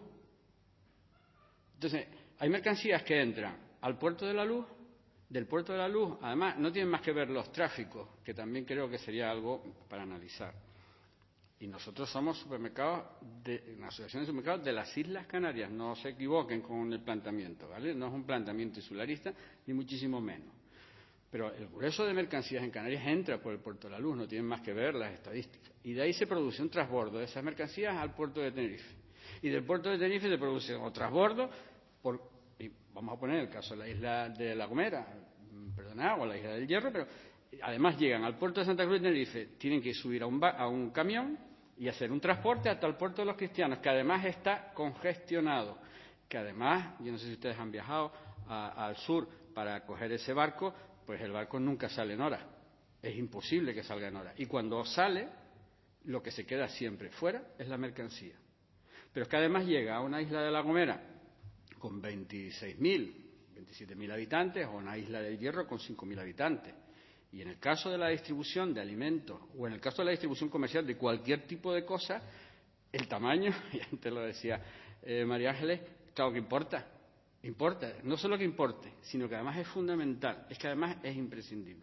Entonces, hay mercancías que entran al puerto de La Luz, del puerto de La Luz, además no tienen más que ver los tráficos, que también creo que sería algo para analizar. Y nosotros somos supermercados, una asociación de supermercados de las Islas Canarias, no se equivoquen con el planteamiento, ¿vale? No es un planteamiento insularista, ni muchísimo menos. Pero el grueso de mercancías en Canarias entra por el puerto de La Luz, no tienen más que ver las estadísticas. Y de ahí se produce un transbordo de esas mercancías al puerto de Tenerife. Y del puerto de Tenerife se produce un transbordo por y vamos a poner el caso de la isla de La Gomera, o la isla del Hierro, pero además llegan al puerto de Santa Cruz de Tenerife, tienen que subir a un camión y hacer un transporte hasta el puerto de los Cristianos, que además está congestionado, que además, yo no sé si ustedes han viajado al sur para coger ese barco, pues el barco nunca sale en hora, es imposible que salga en hora, y cuando sale, lo que se queda siempre fuera es la mercancía. Pero es que además llega a una isla de La Gomera con 26.000, 27.000 habitantes, o una isla del Hierro con 5.000 habitantes. Y en el caso de la distribución de alimentos, o en el caso de la distribución comercial de cualquier tipo de cosa, el tamaño, y antes lo decía María Ángeles, claro que importa. No solo que importe, sino que además es fundamental, es que además es imprescindible.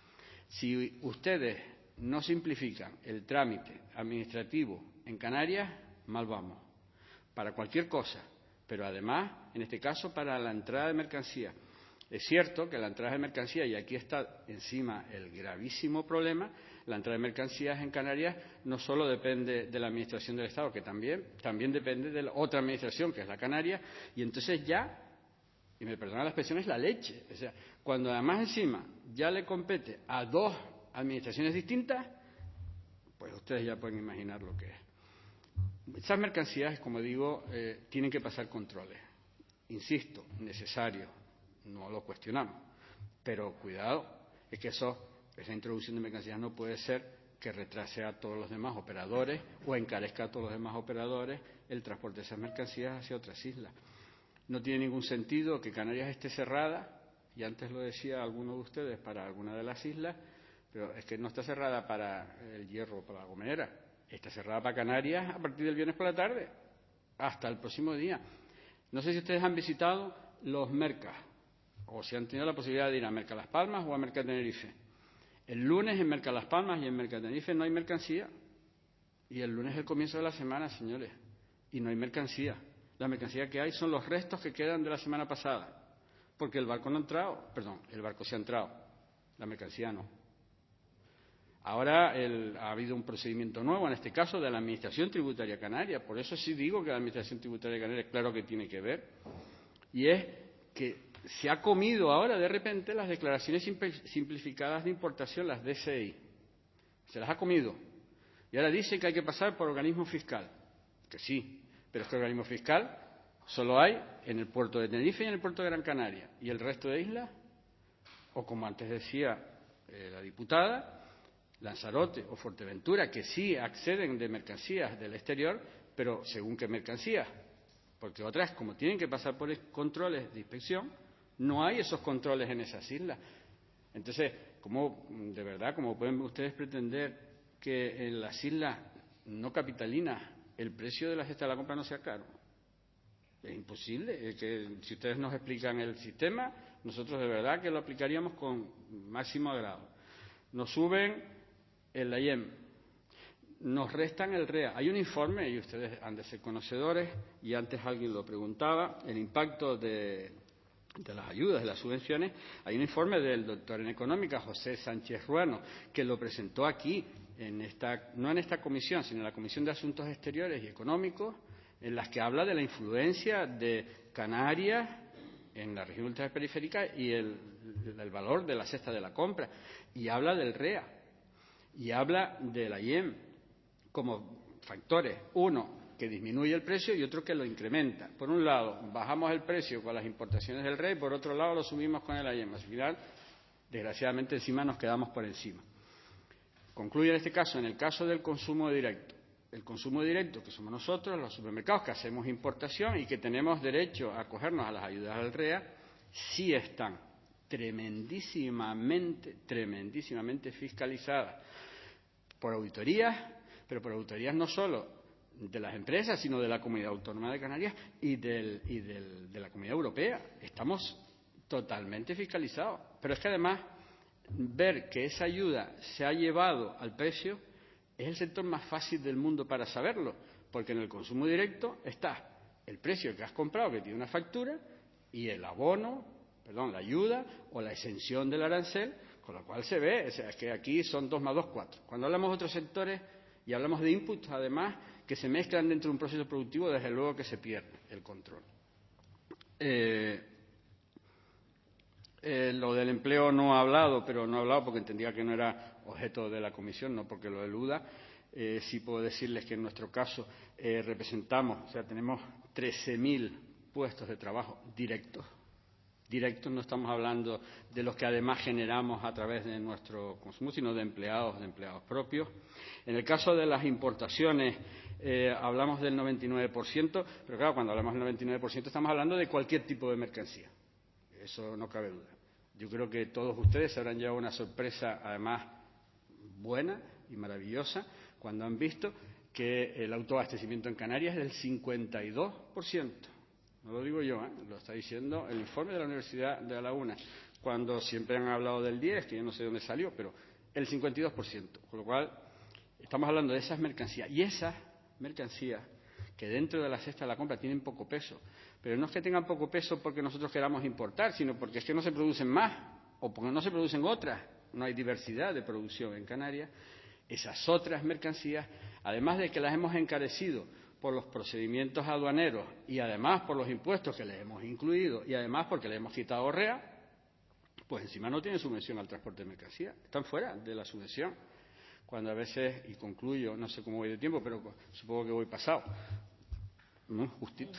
Si ustedes no simplifican el trámite administrativo en Canarias, mal vamos, para cualquier cosa, pero además, en este caso, para la entrada de mercancías. Es cierto que la entrada de mercancías, y aquí está encima el gravísimo problema, la entrada de mercancías en Canarias no solo depende de la Administración del Estado, que también depende de la otra Administración, que es la Canaria, y entonces ya, y me perdona la expresión, es la leche. O sea, cuando además encima ya le compete a dos administraciones distintas, pues ustedes ya pueden imaginar lo que es. Esas mercancías, como digo, tienen que pasar controles. Insisto, necesario, no lo cuestionamos, pero cuidado, es que esa introducción de mercancías no puede ser que retrase a todos los demás operadores o encarezca a todos los demás operadores el transporte de esas mercancías hacia otras islas. No tiene ningún sentido que Canarias esté cerrada, y antes lo decía alguno de ustedes, para alguna de las islas, pero es que no está cerrada para el Hierro o para La Gomera, está cerrada para Canarias a partir del viernes por la tarde, hasta el próximo día. No sé si ustedes han visitado los mercas, o si han tenido la posibilidad de ir a Merca Las Palmas o a Merca Tenerife. El lunes en Merca Las Palmas y en Merca Tenerife no hay mercancía, y el lunes es el comienzo de la semana, señores, y no hay mercancía. La mercancía que hay son los restos que quedan de la semana pasada, porque el barco no ha entrado, el barco sí ha entrado, la mercancía no. Ahora ha habido un procedimiento nuevo, en este caso de la Administración Tributaria Canaria, por eso sí digo que la Administración Tributaria Canaria claro que tiene que ver, y es que se ha comido ahora de repente las declaraciones simplificadas de importación, las DSI, se las ha comido, y ahora dice que hay que pasar por organismo fiscal, que sí, pero este organismo fiscal solo hay en el puerto de Tenerife y en el puerto de Gran Canaria, y el resto de islas, o como antes decía la diputada, Lanzarote o Fuerteventura, que sí acceden de mercancías del exterior, pero según qué mercancías, porque otras, como tienen que pasar por controles de inspección, no hay esos controles en esas islas. Entonces, ¿cómo pueden ustedes pretender que en las islas no capitalinas el precio de la cesta de la compra no sea caro? Es imposible. Que si ustedes nos explican el sistema, nosotros de verdad que lo aplicaríamos con máximo agrado. Nos suben el IEM, nos restan el REA. Hay un informe, y ustedes han de ser conocedores, y antes alguien lo preguntaba, el impacto de las ayudas, de las subvenciones. Hay un informe del doctor en Económica, José Sánchez Ruano, que lo presentó aquí, no en esta comisión, sino en la Comisión de Asuntos Exteriores y Económicos, en las que habla de la influencia de Canarias en la región ultraperiférica y el valor de la cesta de la compra, y habla del REA, y habla de la IEM como factores, uno que disminuye el precio y otro que lo incrementa. Por un lado, bajamos el precio con las importaciones del REA, y por otro lado lo subimos con el IEM. Al final, desgraciadamente, encima nos quedamos por encima. Concluye en este caso, en el caso del consumo directo. El consumo directo, que somos nosotros, los supermercados que hacemos importación y que tenemos derecho a acogernos a las ayudas del REA, sí están tremendísimamente fiscalizadas por auditorías, pero por auditorías no solo de las empresas, sino de la Comunidad Autónoma de Canarias y de la Comunidad Europea. Estamos totalmente fiscalizados. Pero es que además, ver que esa ayuda se ha llevado al precio es el sector más fácil del mundo para saberlo, porque en el consumo directo está el precio que has comprado, que tiene una factura, y el abono, la ayuda o la exención del arancel, con lo cual se ve, o sea, es que aquí son 2 más 2, 4. Cuando hablamos de otros sectores y hablamos de inputs, además, que se mezclan dentro de un proceso productivo, desde luego que se pierde el control. Lo del empleo no ha hablado, pero no ha hablado porque entendía que no era objeto de la comisión, no porque lo eluda. Sí puedo decirles que en nuestro caso representamos, o sea, tenemos 13.000 puestos de trabajo directos. Directos, no estamos hablando de los que además generamos a través de nuestro consumo, sino de empleados propios. En el caso de las importaciones, hablamos del 99%, pero claro, cuando hablamos del 99% estamos hablando de cualquier tipo de mercancía. Eso no cabe duda. Yo creo que todos ustedes se habrán llevado una sorpresa, además, buena y maravillosa, cuando han visto que el autoabastecimiento en Canarias es del 52%. No lo digo yo, lo está diciendo el informe de la Universidad de La Laguna, cuando siempre han hablado del 10, que yo no sé dónde salió, pero el 52%. Con lo cual, estamos hablando de esas mercancías. Y esas mercancías que dentro de la cesta de la compra tienen poco peso. Pero no es que tengan poco peso porque nosotros queramos importar, sino porque es que no se producen más o porque no se producen otras. No hay diversidad de producción en Canarias. Esas otras mercancías, además de que las hemos encarecido por los procedimientos aduaneros y además por los impuestos que les hemos incluido y además porque le hemos quitado REA, pues encima no tienen subvención al transporte de mercancías. Están fuera de la subvención. Cuando a veces, y concluyo, no sé cómo voy de tiempo, pero supongo que voy pasado. ¿No?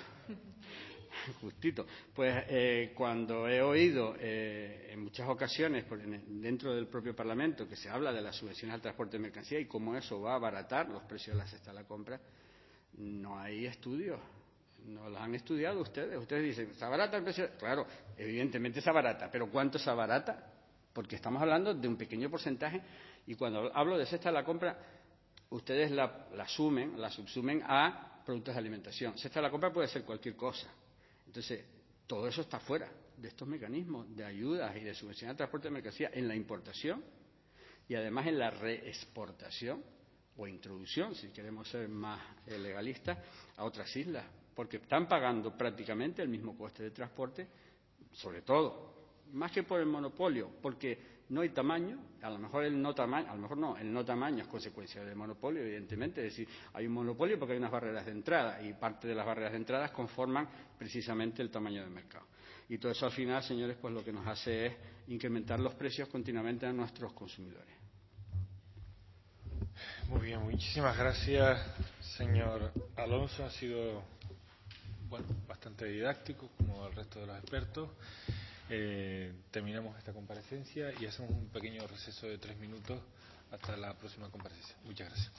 Justito. Pues cuando he oído en muchas ocasiones dentro del propio Parlamento que se habla de las subvenciones al transporte de mercancía y cómo eso va a abaratar los precios de la cesta de la compra, no hay estudios. No los han estudiado ustedes. Ustedes dicen, ¿se abarata el precio? Claro, evidentemente se abarata. ¿Pero cuánto se abarata? Porque estamos hablando de un pequeño porcentaje y cuando hablo de cesta de la compra, ustedes la subsumen a productos de alimentación. Cesta de la compra puede ser cualquier cosa. Entonces, todo eso está fuera de estos mecanismos de ayudas y de subvención al transporte de mercancía en la importación y además en la reexportación o introducción, si queremos ser más legalistas, a otras islas, porque están pagando prácticamente el mismo coste de transporte, sobre todo, más que por el monopolio, porque no hay tamaño, a lo mejor el no tamaño es consecuencia del monopolio, evidentemente, es decir, hay un monopolio porque hay unas barreras de entrada y parte de las barreras de entrada conforman precisamente el tamaño del mercado. Y todo eso al final, señores, pues lo que nos hace es incrementar los precios continuamente a nuestros consumidores. Muy bien, muchísimas gracias, señor Alonso. Ha sido bastante didáctico, como el resto de los expertos. Terminamos esta comparecencia y hacemos un pequeño receso de 3 minutos hasta la próxima comparecencia. Muchas gracias.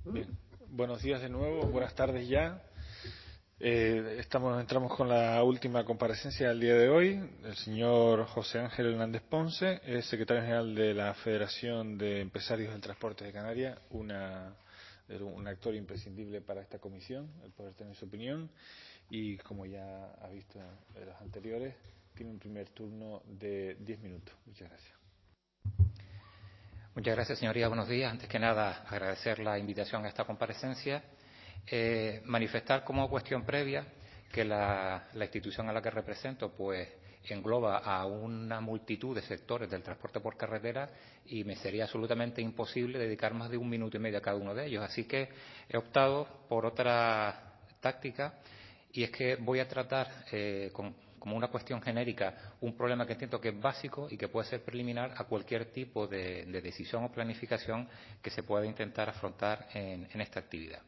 Bien. Buenos días de nuevo, buenas tardes ya. Entramos con la última comparecencia del día de hoy. El señor José Ángel Hernández Ponce es secretario general de la Federación de Empresarios del Transporte de Canarias, un actor imprescindible para esta comisión, el poder tener su opinión. Y como ya ha visto en los anteriores, tiene un primer turno de 10 minutos. Muchas gracias. Muchas gracias, señoría. Buenos días. Antes que nada, agradecer la invitación a esta comparecencia. Manifestar como cuestión previa que la institución a la que represento pues engloba a una multitud de sectores del transporte por carretera y me sería absolutamente imposible dedicar más de 1 minuto y medio a cada uno de ellos. Así que he optado por otra táctica y es que voy a tratar como una cuestión genérica un problema que entiendo que es básico y que puede ser preliminar a cualquier tipo de decisión o planificación que se pueda intentar afrontar en esta actividad.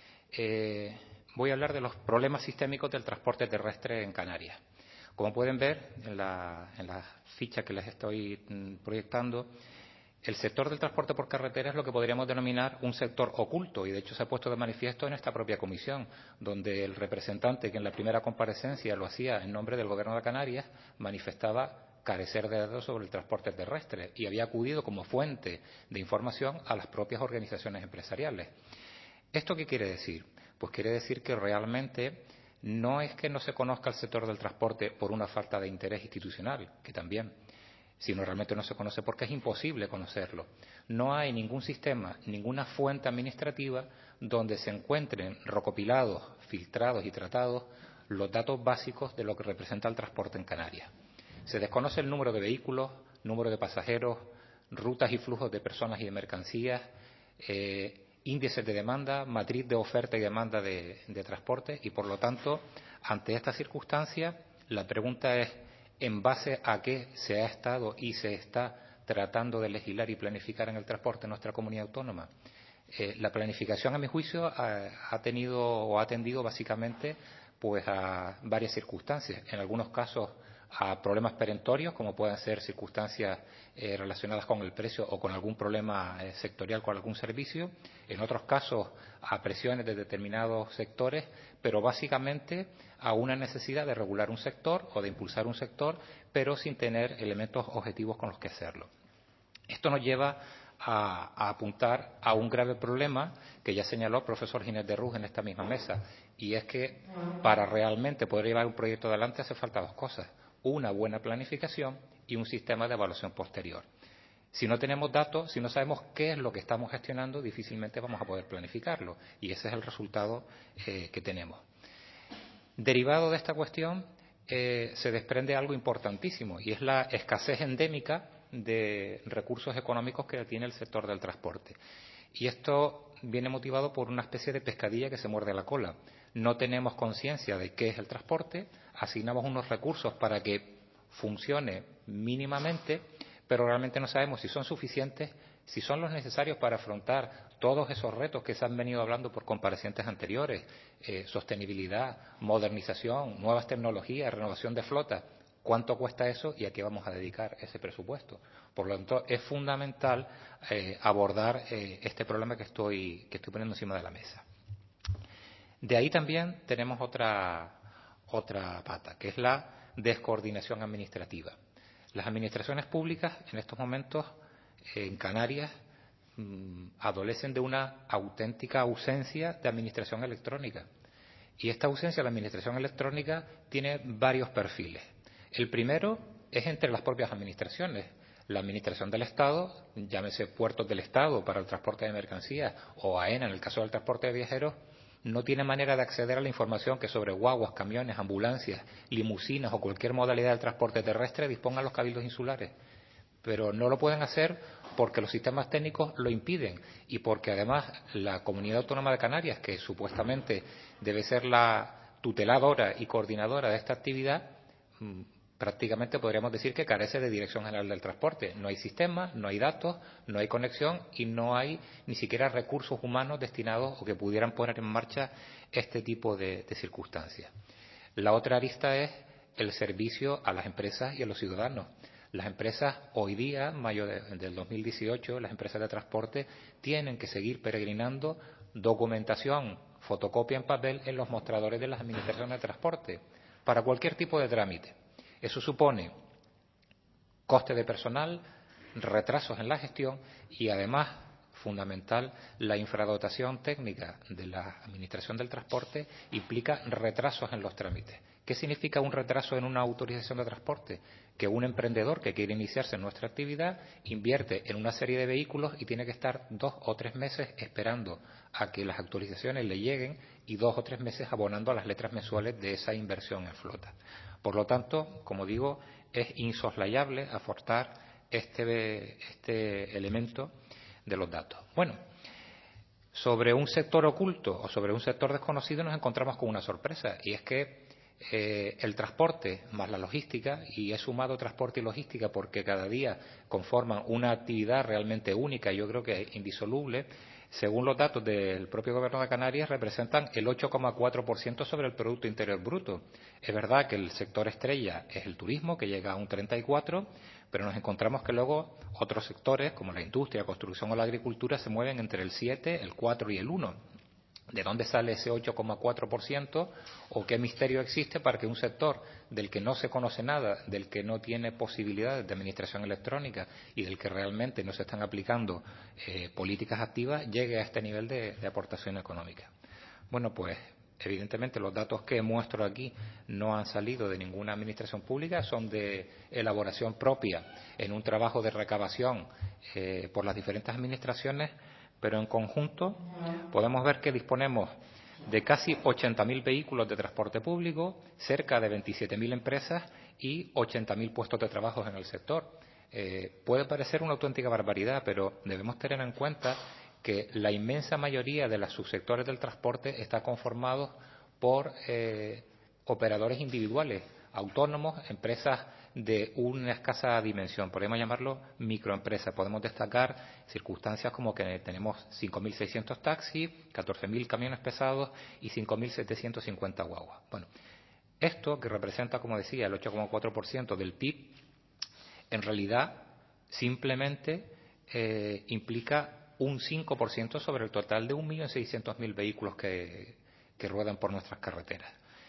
Voy a hablar de los problemas sistémicos del transporte terrestre en Canarias. Como pueden ver en la ficha que les estoy proyectando, el sector del transporte por carretera es lo que podríamos denominar un sector oculto y de hecho se ha puesto de manifiesto en esta propia comisión, donde el representante que en la primera comparecencia lo hacía en nombre del Gobierno de Canarias manifestaba carecer de datos sobre el transporte terrestre y había acudido como fuente de información a las propias organizaciones empresariales. ¿Esto qué quiere decir? Pues quiere decir que realmente no es que no se conozca el sector del transporte por una falta de interés institucional, que también, sino realmente no se conoce porque es imposible conocerlo. No hay ningún sistema, ninguna fuente administrativa donde se encuentren recopilados, filtrados y tratados los datos básicos de lo que representa el transporte en Canarias. Se desconoce el número de vehículos, número de pasajeros, rutas y flujos de personas y de mercancías, índices de demanda, matriz de oferta y demanda de transporte y, por lo tanto, ante esta circunstancia, la pregunta es en base a qué se ha estado y se está tratando de legislar y planificar en el transporte en nuestra comunidad autónoma. La planificación, a mi juicio, ha tenido o ha atendido básicamente pues a varias circunstancias. En algunos casos a problemas perentorios, como pueden ser circunstancias relacionadas con el precio o con algún problema sectorial con algún servicio. En otros casos a presiones de determinados sectores, pero básicamente a una necesidad de regular un sector o de impulsar un sector, pero sin tener elementos objetivos con los que hacerlo. Esto nos lleva a apuntar a un grave problema que ya señaló el profesor Ginés de Ruz en esta misma mesa, y es que para realmente poder llevar un proyecto adelante hace falta 2 cosas: una buena planificación y un sistema de evaluación posterior. Si no tenemos datos, si no sabemos qué es lo que estamos gestionando, difícilmente vamos a poder planificarlo, y ese es el resultado que tenemos. Derivado de esta cuestión se desprende algo importantísimo, y es la escasez endémica de recursos económicos que tiene el sector del transporte. Y esto viene motivado por una especie de pescadilla que se muerde la cola. No tenemos conciencia de qué es el transporte, asignamos unos recursos para que funcione mínimamente, pero realmente no sabemos si son suficientes, si son los necesarios para afrontar todos esos retos que se han venido hablando por comparecientes anteriores: sostenibilidad, modernización, nuevas tecnologías, renovación de flota. ¿Cuánto cuesta eso y a qué vamos a dedicar ese presupuesto? Por lo tanto, es fundamental abordar este problema que estoy poniendo encima de la mesa. De ahí también tenemos otra pata, que es la descoordinación administrativa. Las administraciones públicas en estos momentos en Canarias adolecen de una auténtica ausencia de administración electrónica. Y esta ausencia de la administración electrónica tiene varios perfiles. El primero es entre las propias administraciones. La Administración del Estado, llámese Puertos del Estado para el transporte de mercancías o AENA en el caso del transporte de viajeros, no tiene manera de acceder a la información que sobre guaguas, camiones, ambulancias, limusinas o cualquier modalidad del transporte terrestre dispongan los cabildos insulares. Pero no lo pueden hacer porque los sistemas técnicos lo impiden y porque además la Comunidad Autónoma de Canarias, que supuestamente debe ser la tuteladora y coordinadora de esta actividad, prácticamente podríamos decir que carece de Dirección General del Transporte. No hay sistema, no hay datos, no hay conexión y no hay ni siquiera recursos humanos destinados o que pudieran poner en marcha este tipo de circunstancias. La otra arista es el servicio a las empresas y a los ciudadanos. Las empresas hoy día, mayo del 2018, las empresas de transporte tienen que seguir peregrinando documentación, fotocopia en papel en los mostradores de las administraciones de transporte, para cualquier tipo de trámite. Eso supone coste de personal, retrasos en la gestión y, además, fundamental, la infradotación técnica de la Administración del Transporte implica retrasos en los trámites. ¿Qué significa un retraso en una autorización de transporte? Que un emprendedor que quiere iniciarse en nuestra actividad invierte en una serie de vehículos y tiene que estar 2 o 3 meses esperando a que las actualizaciones le lleguen y 2 o 3 meses abonando a las letras mensuales de esa inversión en flota. Por lo tanto, como digo, es insoslayable aportar este elemento de los datos. Bueno, sobre un sector oculto o sobre un sector desconocido nos encontramos con una sorpresa, y es que el transporte más la logística, y he sumado transporte y logística porque cada día conforman una actividad realmente única y yo creo que indisoluble, según los datos del propio Gobierno de Canarias, representan el 8,4% sobre el Producto Interior Bruto. Es verdad que el sector estrella es el turismo, que llega a un 34%, pero nos encontramos que luego otros sectores, como la industria, la construcción o la agricultura, se mueven entre el 7, el 4 y el 1%. ¿De dónde sale ese 8,4%? ¿O qué misterio existe para que un sector del que no se conoce nada, del que no tiene posibilidades de administración electrónica y del que realmente no se están aplicando políticas activas, llegue a este nivel de aportación económica? Bueno, pues evidentemente los datos que muestro aquí no han salido de ninguna administración pública, son de elaboración propia en un trabajo de recabación por las diferentes administraciones, pero en conjunto podemos ver que disponemos de casi 80.000 vehículos de transporte público, cerca de 27.000 empresas y 80.000 puestos de trabajo en el sector. Puede parecer una auténtica barbaridad, pero debemos tener en cuenta que la inmensa mayoría de los subsectores del transporte está conformados por operadores individuales, autónomos, empresas de una escasa dimensión, podemos llamarlo microempresas. Podemos destacar circunstancias como que tenemos 5.600 taxis, 14.000 camiones pesados y 5.750 guaguas. Bueno, esto, que representa, como decía, el 8,4% del PIB, en realidad simplemente implica un 5% sobre el total de 1.600.000 vehículos que ruedan por nuestras carreteras.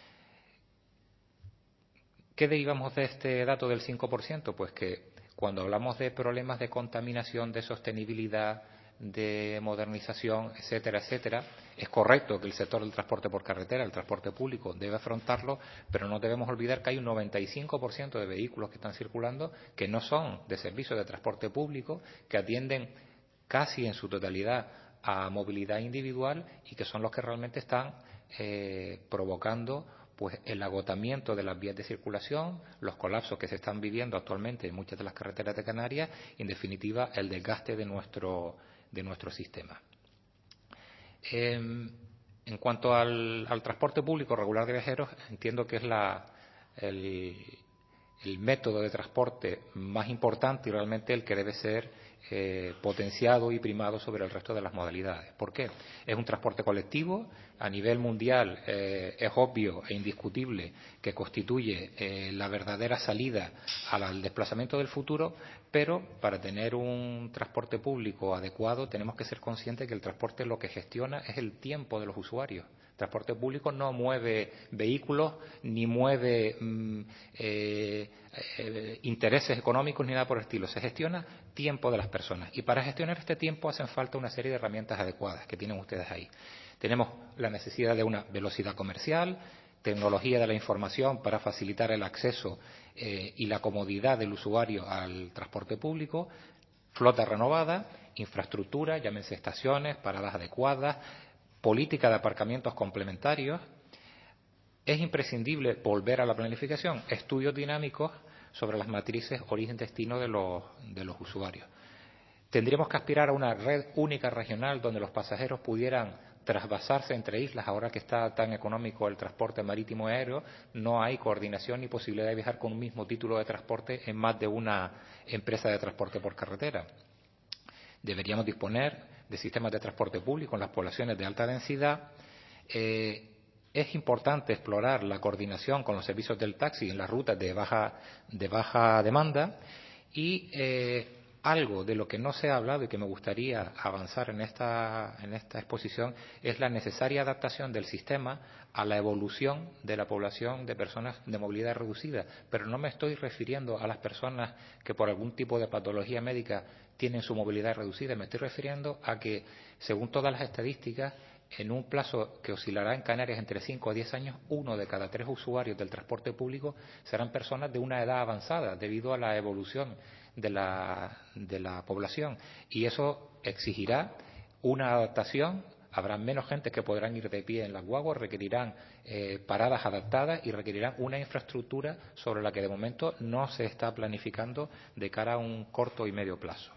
¿Qué derivamos de este dato del 5%? Pues que cuando hablamos de problemas de contaminación, de sostenibilidad, de modernización, etcétera, etcétera, es correcto que el sector del transporte por carretera, el transporte público, debe afrontarlo, pero no debemos olvidar que hay un 95% de vehículos que están circulando que no son de servicio de transporte público, que atienden casi en su totalidad a movilidad individual y que son los que realmente están provocando pues el agotamiento de las vías de circulación, los colapsos que se están viviendo actualmente en muchas de las carreteras de Canarias y, en definitiva, el desgaste de nuestro sistema. En cuanto al transporte público regular de viajeros, entiendo que es el método de transporte más importante y realmente el que debe ser potenciado y primado sobre el resto de las modalidades. ¿Por qué? Es un transporte colectivo. A nivel mundial es obvio e indiscutible que constituye la verdadera salida al desplazamiento del futuro, pero para tener un transporte público adecuado tenemos que ser conscientes que el transporte lo que gestiona es el tiempo de los usuarios. El transporte público no mueve vehículos ni mueve intereses económicos ni nada por el estilo. Se gestiona tiempo de las personas. Y para gestionar este tiempo hacen falta una serie de herramientas adecuadas que tienen ustedes ahí. Tenemos la necesidad de una velocidad comercial, tecnología de la información para facilitar el acceso y la comodidad del usuario al transporte público, flota renovada, infraestructura, llámense estaciones, paradas adecuadas, política de aparcamientos complementarios. Es imprescindible volver a la planificación, estudios dinámicos sobre las matrices origen-destino de los usuarios. Tendríamos que aspirar a una red única regional donde los pasajeros pudieran trasvasarse entre islas. Ahora que está tan económico el transporte marítimo y aéreo, no hay coordinación ni posibilidad de viajar con un mismo título de transporte en más de una empresa de transporte por carretera. Deberíamos disponer de sistemas de transporte público en las poblaciones de alta densidad. Es importante explorar la coordinación con los servicios del taxi en las rutas de baja demanda y Algo de lo que no se ha hablado y que me gustaría avanzar en esta exposición es la necesaria adaptación del sistema a la evolución de la población de personas de movilidad reducida. Pero no me estoy refiriendo a las personas que por algún tipo de patología médica tienen su movilidad reducida. Me estoy refiriendo a que, según todas las estadísticas, en un plazo que oscilará en Canarias entre 5 a 10 años, 1 de cada 3 usuarios del transporte público serán personas de una edad avanzada debido a la evolución de la población, y eso exigirá una adaptación. Habrá menos gente que podrán ir de pie en las guaguas, requerirán paradas adaptadas y requerirán una infraestructura sobre la que de momento no se está planificando de cara a un corto y medio plazo.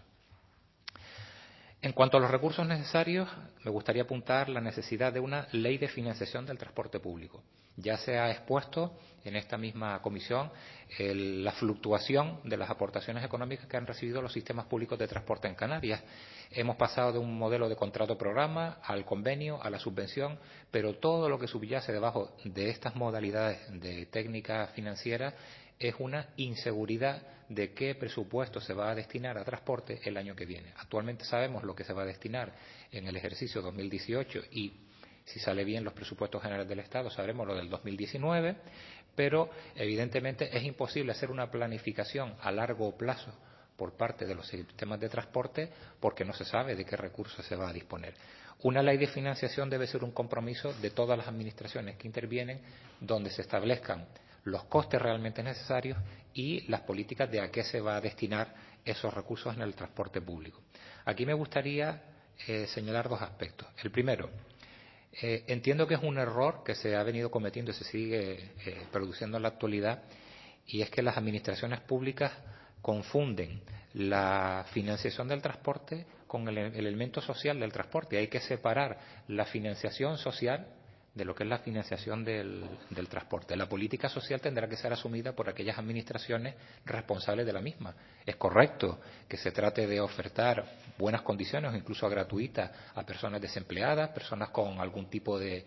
En cuanto a los recursos necesarios, me gustaría apuntar la necesidad de una ley de financiación del transporte público. Ya se ha expuesto en esta misma comisión la fluctuación de las aportaciones económicas que han recibido los sistemas públicos de transporte en Canarias. Hemos pasado de un modelo de contrato-programa al convenio, a la subvención, pero todo lo que subyace debajo de estas modalidades de técnica financiera es una inseguridad de qué presupuesto se va a destinar a transporte el año que viene. Actualmente sabemos lo que se va a destinar en el ejercicio 2018 y, si sale bien los presupuestos generales del Estado, sabremos lo del 2019, pero evidentemente es imposible hacer una planificación a largo plazo por parte de los sistemas de transporte porque no se sabe de qué recursos se va a disponer. Una ley de financiación debe ser un compromiso de todas las administraciones que intervienen, donde se establezcan los costes realmente necesarios y las políticas de a qué se va a destinar esos recursos en el transporte público. Aquí me gustaría señalar dos aspectos. El primero, entiendo que es un error que se ha venido cometiendo y se sigue produciendo en la actualidad, y es que las administraciones públicas confunden la financiación del transporte con el elemento social del transporte. Hay que separar la financiación social de lo que es la financiación del transporte. La política social tendrá que ser asumida por aquellas administraciones responsables de la misma. Es correcto que se trate de ofertar buenas condiciones, incluso gratuitas, a personas desempleadas, personas con algún tipo de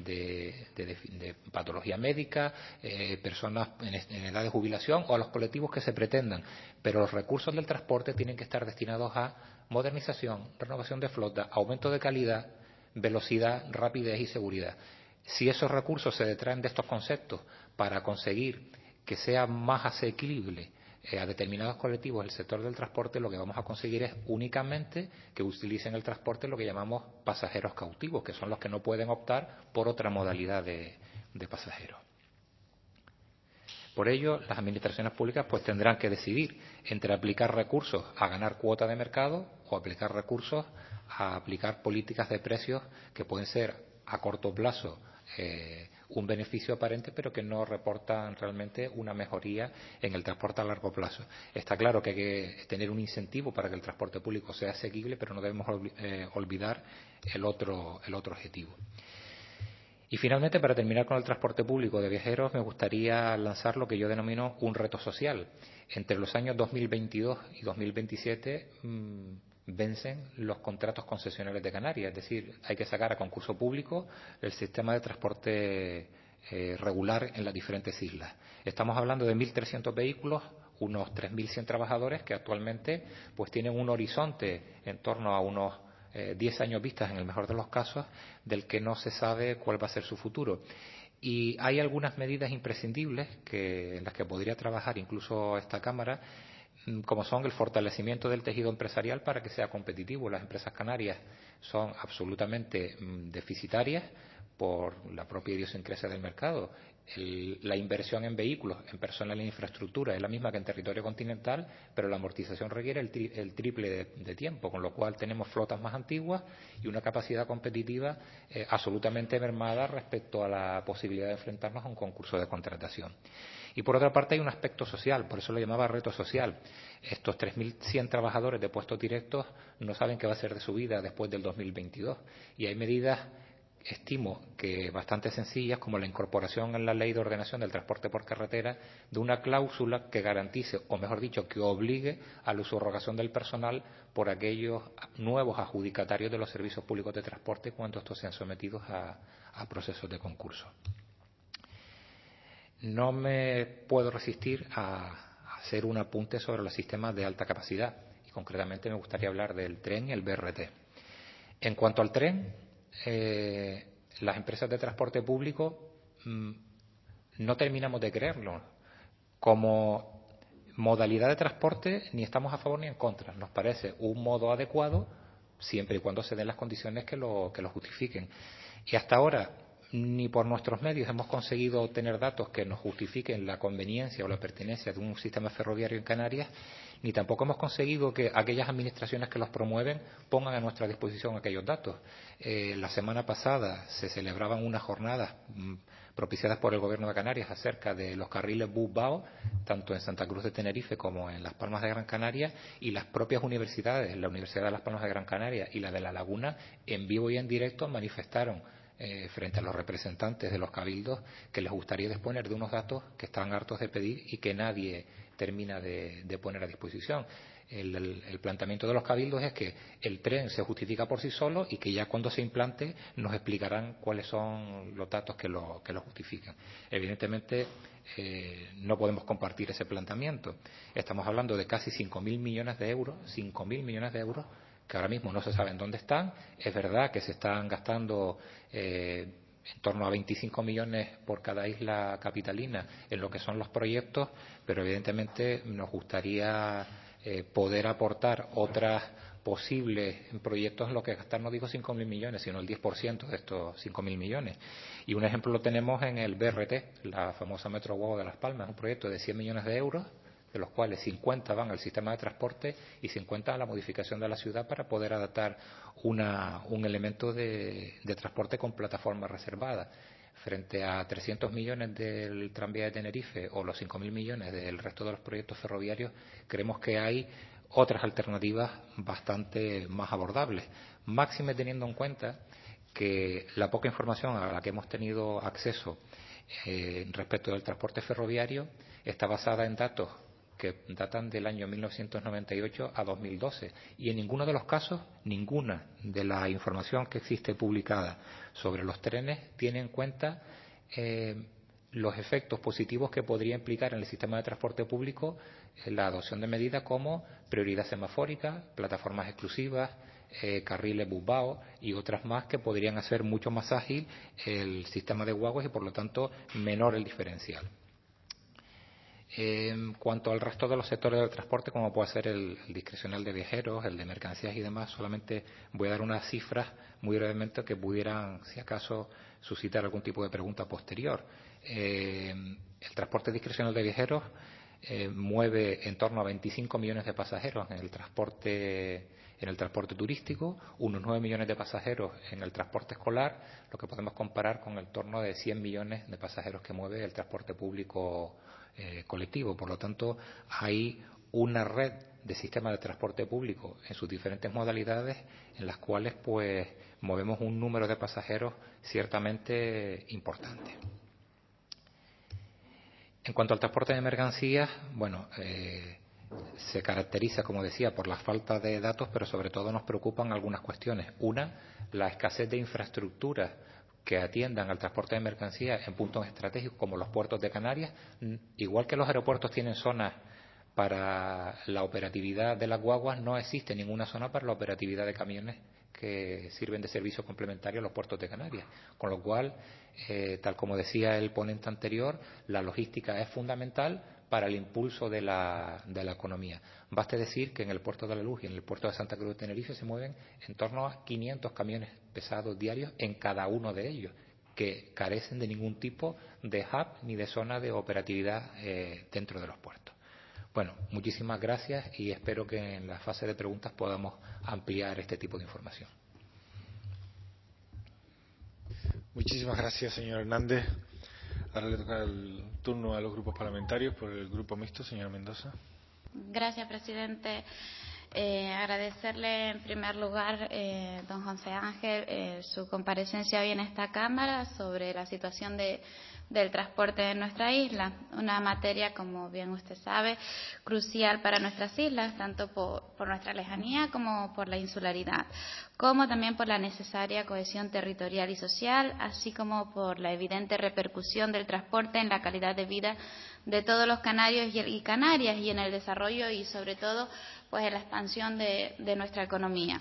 patología médica, personas en edad de jubilación o a los colectivos que se pretendan. Pero los recursos del transporte tienen que estar destinados a modernización, renovación de flota, aumento de calidad, velocidad, rapidez y seguridad. Si esos recursos se detraen de estos conceptos para conseguir que sea más asequible a determinados colectivos el sector del transporte, lo que vamos a conseguir es únicamente que utilicen el transporte lo que llamamos pasajeros cautivos, que son los que no pueden optar por otra modalidad de pasajeros. Por ello, las administraciones públicas pues tendrán que decidir entre aplicar recursos a ganar cuota de mercado o aplicar recursos a aplicar políticas de precios que pueden ser a corto plazo un beneficio aparente, pero que no reportan realmente una mejoría en el transporte a largo plazo. Está claro que hay que tener un incentivo para que el transporte público sea asequible, pero no debemos olvidar el otro objetivo. Y finalmente, para terminar con el transporte público de viajeros, me gustaría lanzar lo que yo denomino un reto social. Entre los años 2022 y 2027 vencen los contratos concesionales de Canarias, es decir, hay que sacar a concurso público el sistema de transporte regular en las diferentes islas. Estamos hablando de 1.300 vehículos, unos 3.100 trabajadores que actualmente pues tienen un horizonte en torno a unos 10 años vistas en el mejor de los casos, del que no se sabe cuál va a ser su futuro. Y hay algunas medidas imprescindibles en las que podría trabajar incluso esta Cámara, como son el fortalecimiento del tejido empresarial para que sea competitivo. Las empresas canarias son absolutamente deficitarias por la propia idiosincrasia del mercado. La inversión en vehículos, en personal e infraestructura es la misma que en territorio continental, pero la amortización requiere el triple de tiempo, con lo cual tenemos flotas más antiguas y una capacidad competitiva absolutamente mermada respecto a la posibilidad de enfrentarnos a un concurso de contratación. Y por otra parte hay un aspecto social, por eso lo llamaba reto social. Estos 3.100 trabajadores de puestos directos no saben qué va a ser de su vida después del 2022 y hay medidas, estimo que bastante sencillas, como la incorporación en la Ley de Ordenación del Transporte por Carretera de una cláusula que garantice, o mejor dicho, que obligue a la subrogación del personal por aquellos nuevos adjudicatarios de los servicios públicos de transporte cuando estos sean sometidos a procesos de concurso. No me puedo resistir a hacer un apunte sobre los sistemas de alta capacidad. concretamente me gustaría hablar del tren y el BRT. En cuanto al tren, las empresas de transporte público no terminamos de creerlo. Como modalidad de transporte ni estamos a favor ni en contra. Nos parece un modo adecuado siempre y cuando se den las condiciones que lo justifiquen. Y hasta ahora ni por nuestros medios hemos conseguido obtener datos que nos justifiquen la conveniencia o la pertenencia de un sistema ferroviario en Canarias, ni tampoco hemos conseguido que aquellas administraciones que los promueven pongan a nuestra disposición aquellos datos. La semana pasada se celebraban unas jornadas propiciadas por el Gobierno de Canarias acerca de los carriles bus-bao, tanto en Santa Cruz de Tenerife como en Las Palmas de Gran Canaria, y las propias universidades, la Universidad de Las Palmas de Gran Canaria y la de La Laguna, en vivo y en directo manifestaron frente a los representantes de los cabildos que les gustaría disponer de unos datos que están hartos de pedir y que nadie termina de poner a disposición. El planteamiento de los cabildos es que el tren se justifica por sí solo y que ya cuando se implante nos explicarán cuáles son los datos que lo justifican. Evidentemente no podemos compartir ese planteamiento. Estamos hablando de casi 5.000 millones de euros, 5.000 millones de euros que ahora mismo no se sabe en dónde están. Es verdad que se están gastando en torno a 25 millones por cada isla capitalina en lo que son los proyectos, pero evidentemente nos gustaría poder aportar otras posibles proyectos en lo que gastar, no digo 5.000 millones, sino el 10% de estos 5.000 millones. Y un ejemplo lo tenemos en el BRT, la famosa Metro Guagua de Las Palmas, un proyecto de 100 millones de euros, de los cuales 50 van al sistema de transporte y 50 a la modificación de la ciudad para poder adaptar un elemento de transporte con plataforma reservada. Frente a 300 millones del tranvía de Tenerife o los 5.000 millones del resto de los proyectos ferroviarios, creemos que hay otras alternativas bastante más abordables. Máxime teniendo en cuenta que la poca información a la que hemos tenido acceso respecto del transporte ferroviario está basada en datos que datan del año 1998 a 2012 y en ninguno de los casos, ninguna de la información que existe publicada sobre los trenes tiene en cuenta los efectos positivos que podría implicar en el sistema de transporte público la adopción de medidas como prioridad semafórica, plataformas exclusivas, carriles bus-bao y otras más que podrían hacer mucho más ágil el sistema de guaguas y por lo tanto menor el diferencial. En cuanto al resto de los sectores del transporte, como puede ser el discrecional de viajeros, el de mercancías y demás, solamente voy a dar unas cifras muy brevemente que pudieran, si acaso, suscitar algún tipo de pregunta posterior. El transporte discrecional de viajeros mueve en torno a 25 millones de pasajeros en el transporte turístico, unos 9 millones de pasajeros en el transporte escolar, lo que podemos comparar con el torno de 100 millones de pasajeros que mueve el transporte público colectivo. Por lo tanto, hay una red de sistemas de transporte público en sus diferentes modalidades en las cuales pues movemos un número de pasajeros ciertamente importante. En cuanto al transporte de mercancías, bueno, se caracteriza, como decía, por la falta de datos, pero sobre todo nos preocupan algunas cuestiones. Una, la escasez de infraestructuras que atiendan al transporte de mercancías en puntos estratégicos como los puertos de Canarias. Igual que los aeropuertos tienen zonas para la operatividad de las guaguas, no existe ninguna zona para la operatividad de camiones que sirven de servicio complementario a los puertos de Canarias. Con lo cual, tal como decía el ponente anterior, la logística es fundamental para el impulso de la economía. Baste decir que en el puerto de La Luz y en el puerto de Santa Cruz de Tenerife se mueven en torno a 500 camiones pesados diarios en cada uno de ellos, que carecen de ningún tipo de hub ni de zona de operatividad dentro de los puertos. Bueno, muchísimas gracias y espero que en la fase de preguntas podamos ampliar este tipo de información. Muchísimas gracias, señor Hernández. Ahora le toca el turno a los grupos parlamentarios. Por el Grupo Mixto, señora Mendoza. Gracias, presidente. Agradecerle en primer lugar, don José Ángel, su comparecencia hoy en esta Cámara sobre la situación del transporte en nuestra isla, una materia, como bien usted sabe, crucial para nuestras islas, tanto por nuestra lejanía como por la insularidad. como también por la necesaria cohesión territorial y social, así como por la evidente repercusión del transporte en la calidad de vida de todos los canarios y canarias y en el desarrollo y sobre todo pues en la expansión de nuestra economía.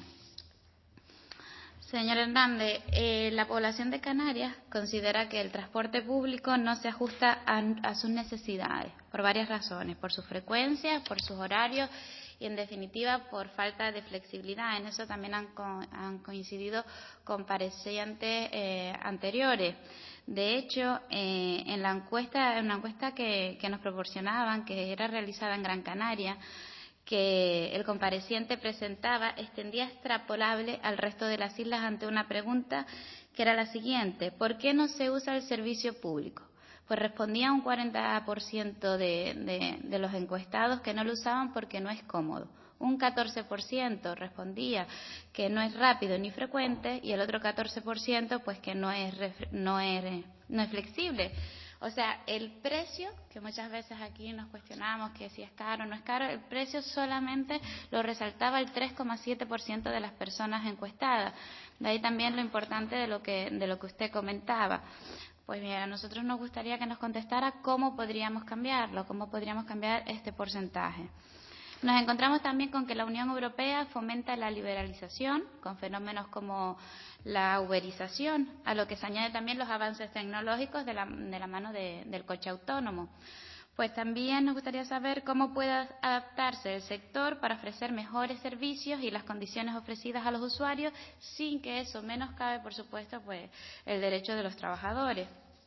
Señor Hernández, la población de Canarias considera que el transporte público no se ajusta a sus necesidades por varias razones, por su frecuencia, por sus horarios y, en definitiva, por falta de flexibilidad. En eso también han coincidido comparecientes anteriores. De hecho, en una encuesta que nos proporcionaban, que era realizada en Gran Canaria, que el compareciente presentaba extendía extrapolable al resto de las islas ante una pregunta que era la siguiente: ¿por qué no se usa el servicio público? Pues respondía un 40% de los encuestados que no lo usaban porque no es cómodo. Un 14% respondía que no es rápido ni frecuente y el otro 14% pues que no es flexible. O sea, el precio, que muchas veces aquí nos cuestionamos que si es caro o no es caro, el precio solamente lo resaltaba el 3,7% de las personas encuestadas. De ahí también lo importante de lo que usted comentaba. Pues mira, a nosotros nos gustaría que nos contestara cómo podríamos cambiarlo, cómo podríamos cambiar este porcentaje. Nos encontramos también con que la Unión Europea fomenta la liberalización con fenómenos como la uberización, a lo que se añaden también los avances tecnológicos de la mano del coche autónomo. Pues también nos gustaría saber cómo puede adaptarse el sector para ofrecer mejores servicios y las condiciones ofrecidas a los usuarios sin que eso menoscabe, por supuesto, pues el derecho de los trabajadores.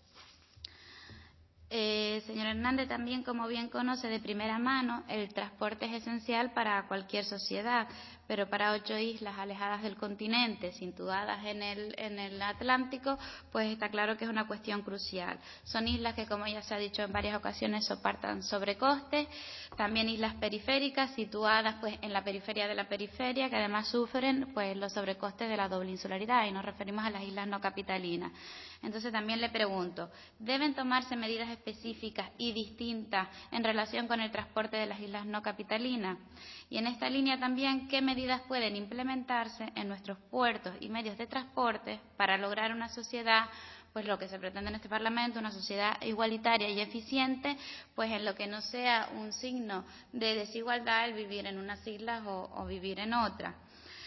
Señor Hernández, también, como bien conoce de primera mano, el transporte es esencial para cualquier sociedad, pero para 8 islas alejadas del continente, situadas en el Atlántico, pues está claro que es una cuestión crucial. Son islas que, como ya se ha dicho en varias ocasiones, soportan sobrecostes, también islas periféricas situadas pues en la periferia de la periferia, que además sufren pues los sobrecostes de la doble insularidad, y nos referimos a las islas no capitalinas. Entonces también le pregunto, ¿deben tomarse medidas específicas y distintas en relación con el transporte de las islas no capitalinas? Y en esta línea también, ¿qué medidas pueden implementarse en nuestros puertos y medios de transporte para lograr una sociedad, pues lo que se pretende en este Parlamento, una sociedad igualitaria y eficiente, pues en lo que no sea un signo de desigualdad el vivir en unas islas o vivir en otras?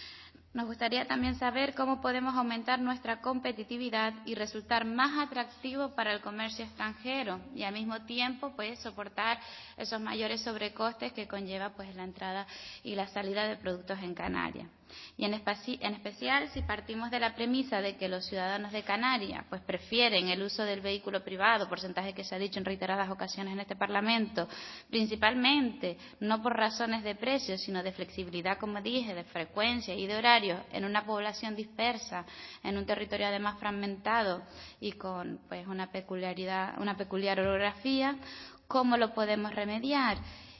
Nos gustaría también saber cómo podemos aumentar nuestra competitividad y resultar más atractivos para el comercio extranjero y al mismo tiempo pues soportar esos mayores sobrecostes que conlleva pues la entrada y la salida de productos en Canarias. Y en especial si partimos de la premisa de que los ciudadanos de Canarias pues prefieren el uso del vehículo privado, porcentaje que se ha dicho en reiteradas ocasiones en este Parlamento, principalmente no por razones de precio, sino de flexibilidad, como dije, de frecuencia y de horarios, en una población dispersa, en un territorio además fragmentado y con pues una peculiar orografía, ¿cómo lo podemos remediar?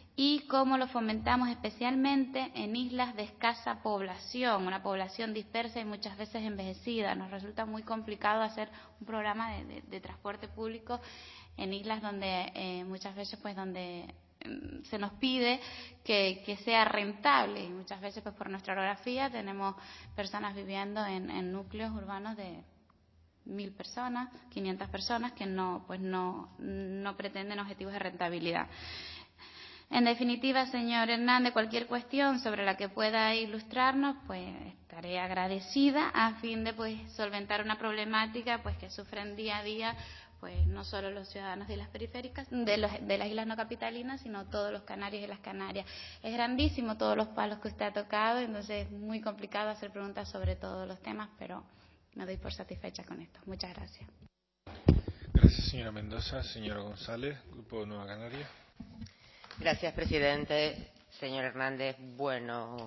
Y cómo lo fomentamos especialmente en islas de escasa población, una población dispersa y muchas veces envejecida. Nos resulta muy complicado hacer un programa de transporte público en islas donde muchas veces pues donde se nos pide que sea rentable, y muchas veces pues por nuestra orografía tenemos personas viviendo en núcleos urbanos de 1.000 personas, 500 personas que no pretenden objetivos de rentabilidad. En definitiva, señor Hernández, cualquier cuestión sobre la que pueda ilustrarnos, pues estaré agradecida a fin de pues solventar una problemática pues que sufren día a día pues no solo los ciudadanos de las periféricas, de las islas no capitalinas, sino todos los canarios y las canarias. Es grandísimo todos los palos que usted ha tocado, entonces es muy complicado hacer preguntas sobre todos los temas, pero me doy por satisfecha con esto. Muchas gracias. Gracias, señora Mendoza. Señora González, Grupo Nueva Canaria. Gracias, presidente. Señor Hernández, buenas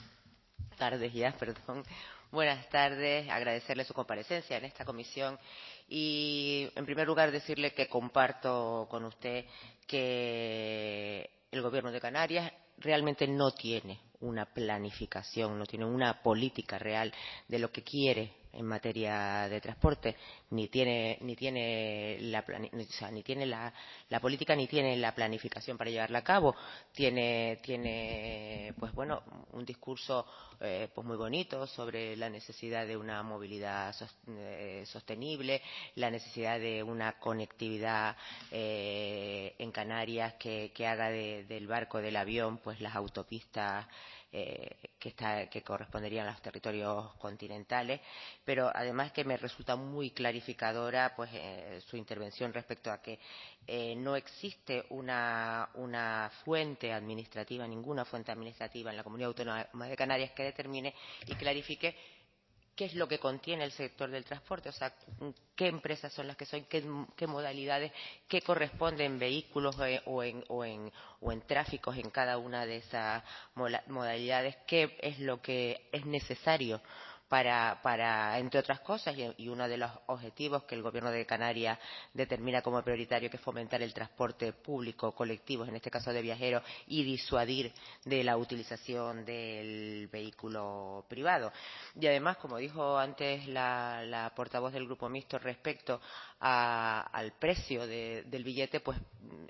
tardes. Agradecerle su comparecencia en esta comisión y, en primer lugar, decirle que comparto con usted que el Gobierno de Canarias realmente no tiene una planificación, no tiene una política real de lo que quiere en materia de transporte, ni tiene la política, ni tiene la planificación para llevarla a cabo. Tiene pues bueno, un discurso pues muy bonito sobre la necesidad de una movilidad sostenible, la necesidad de una conectividad en Canarias que haga del barco, del avión, pues las autopistas que corresponderían a los territorios continentales, pero además que me resulta muy clarificadora pues su intervención respecto a que no existe una fuente administrativa, ninguna fuente administrativa en la Comunidad Autónoma de Canarias que determine y clarifique qué es lo que contiene el sector del transporte, o sea, qué empresas son las que son, qué modalidades, qué corresponden vehículos o en tráficos en cada una de esas modalidades, qué es lo que es necesario para entre otras cosas, y uno de los objetivos que el Gobierno de Canarias determina como prioritario, que es fomentar el transporte público colectivo, en este caso de viajeros, y disuadir de la utilización del vehículo privado. Y además, como dijo antes la portavoz del Grupo Mixto respecto al precio del billete, pues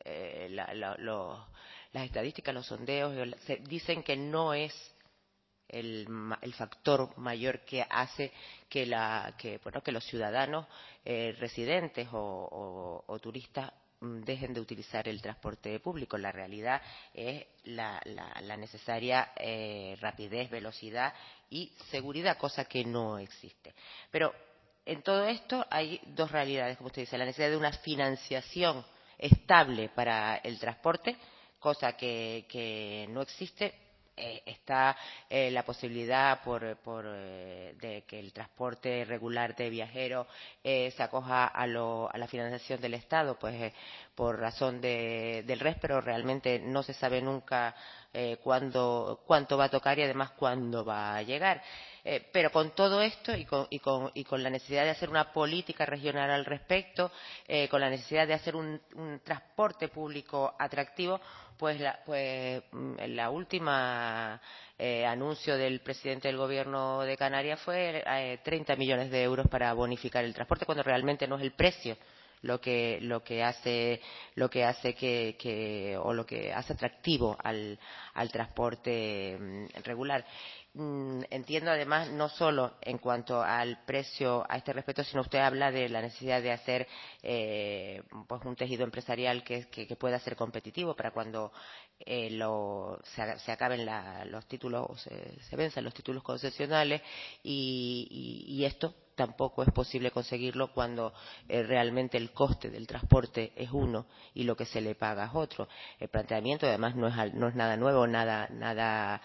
las estadísticas, los sondeos dicen que no es el factor mayor que hace que los ciudadanos residentes o turistas dejen de utilizar el transporte público. La realidad es la necesaria rapidez, velocidad y seguridad, cosa que no existe. Pero en todo esto hay dos realidades, como usted dice: la necesidad de una financiación estable para el transporte, cosa que no existe. Está la posibilidad de que el transporte regular de viajeros se acoja a la financiación del Estado, pues por razón del RES, pero realmente no se sabe nunca cuánto va a tocar y además cuándo va a llegar. Pero con todo esto y con la necesidad de hacer una política regional al respecto, con la necesidad de hacer un transporte público atractivo, pues la última anuncio del presidente del Gobierno de Canarias fue 30 millones de euros para bonificar el transporte, cuando realmente no es el precio lo que hace atractivo al transporte regular. Entiendo además, no solo en cuanto al precio a este respecto, sino usted habla de la necesidad de hacer pues un tejido empresarial que pueda ser competitivo para cuando se acaben los títulos, se venzan los títulos concesionales, y esto tampoco es posible conseguirlo cuando realmente el coste del transporte es uno y lo que se le paga es otro. El planteamiento además no es nada nuevo, nada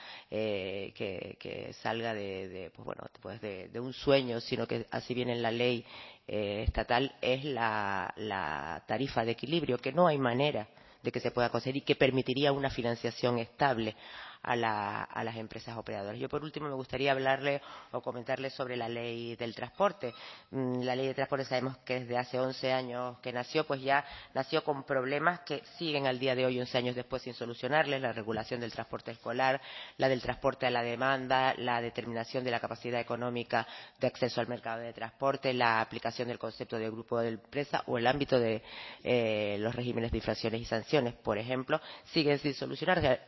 que salga de un sueño, sino que así viene en la ley estatal, es la tarifa de equilibrio, que no hay manera de que se pueda conseguir y que permitiría una financiación estable a las empresas operadoras. Yo, por último, me gustaría hablarle o comentarle sobre la ley del transporte. La ley de transporte sabemos que desde hace 11 años que nació, pues ya nació con problemas que siguen al día de hoy, 11 años después, sin solucionarles: la regulación del transporte escolar, la del transporte a la demanda, la determinación de la capacidad económica de acceso al mercado de transporte, la aplicación del concepto de grupo de empresa o el ámbito de los regímenes de infracciones y sanciones, por ejemplo, siguen sin solucionar.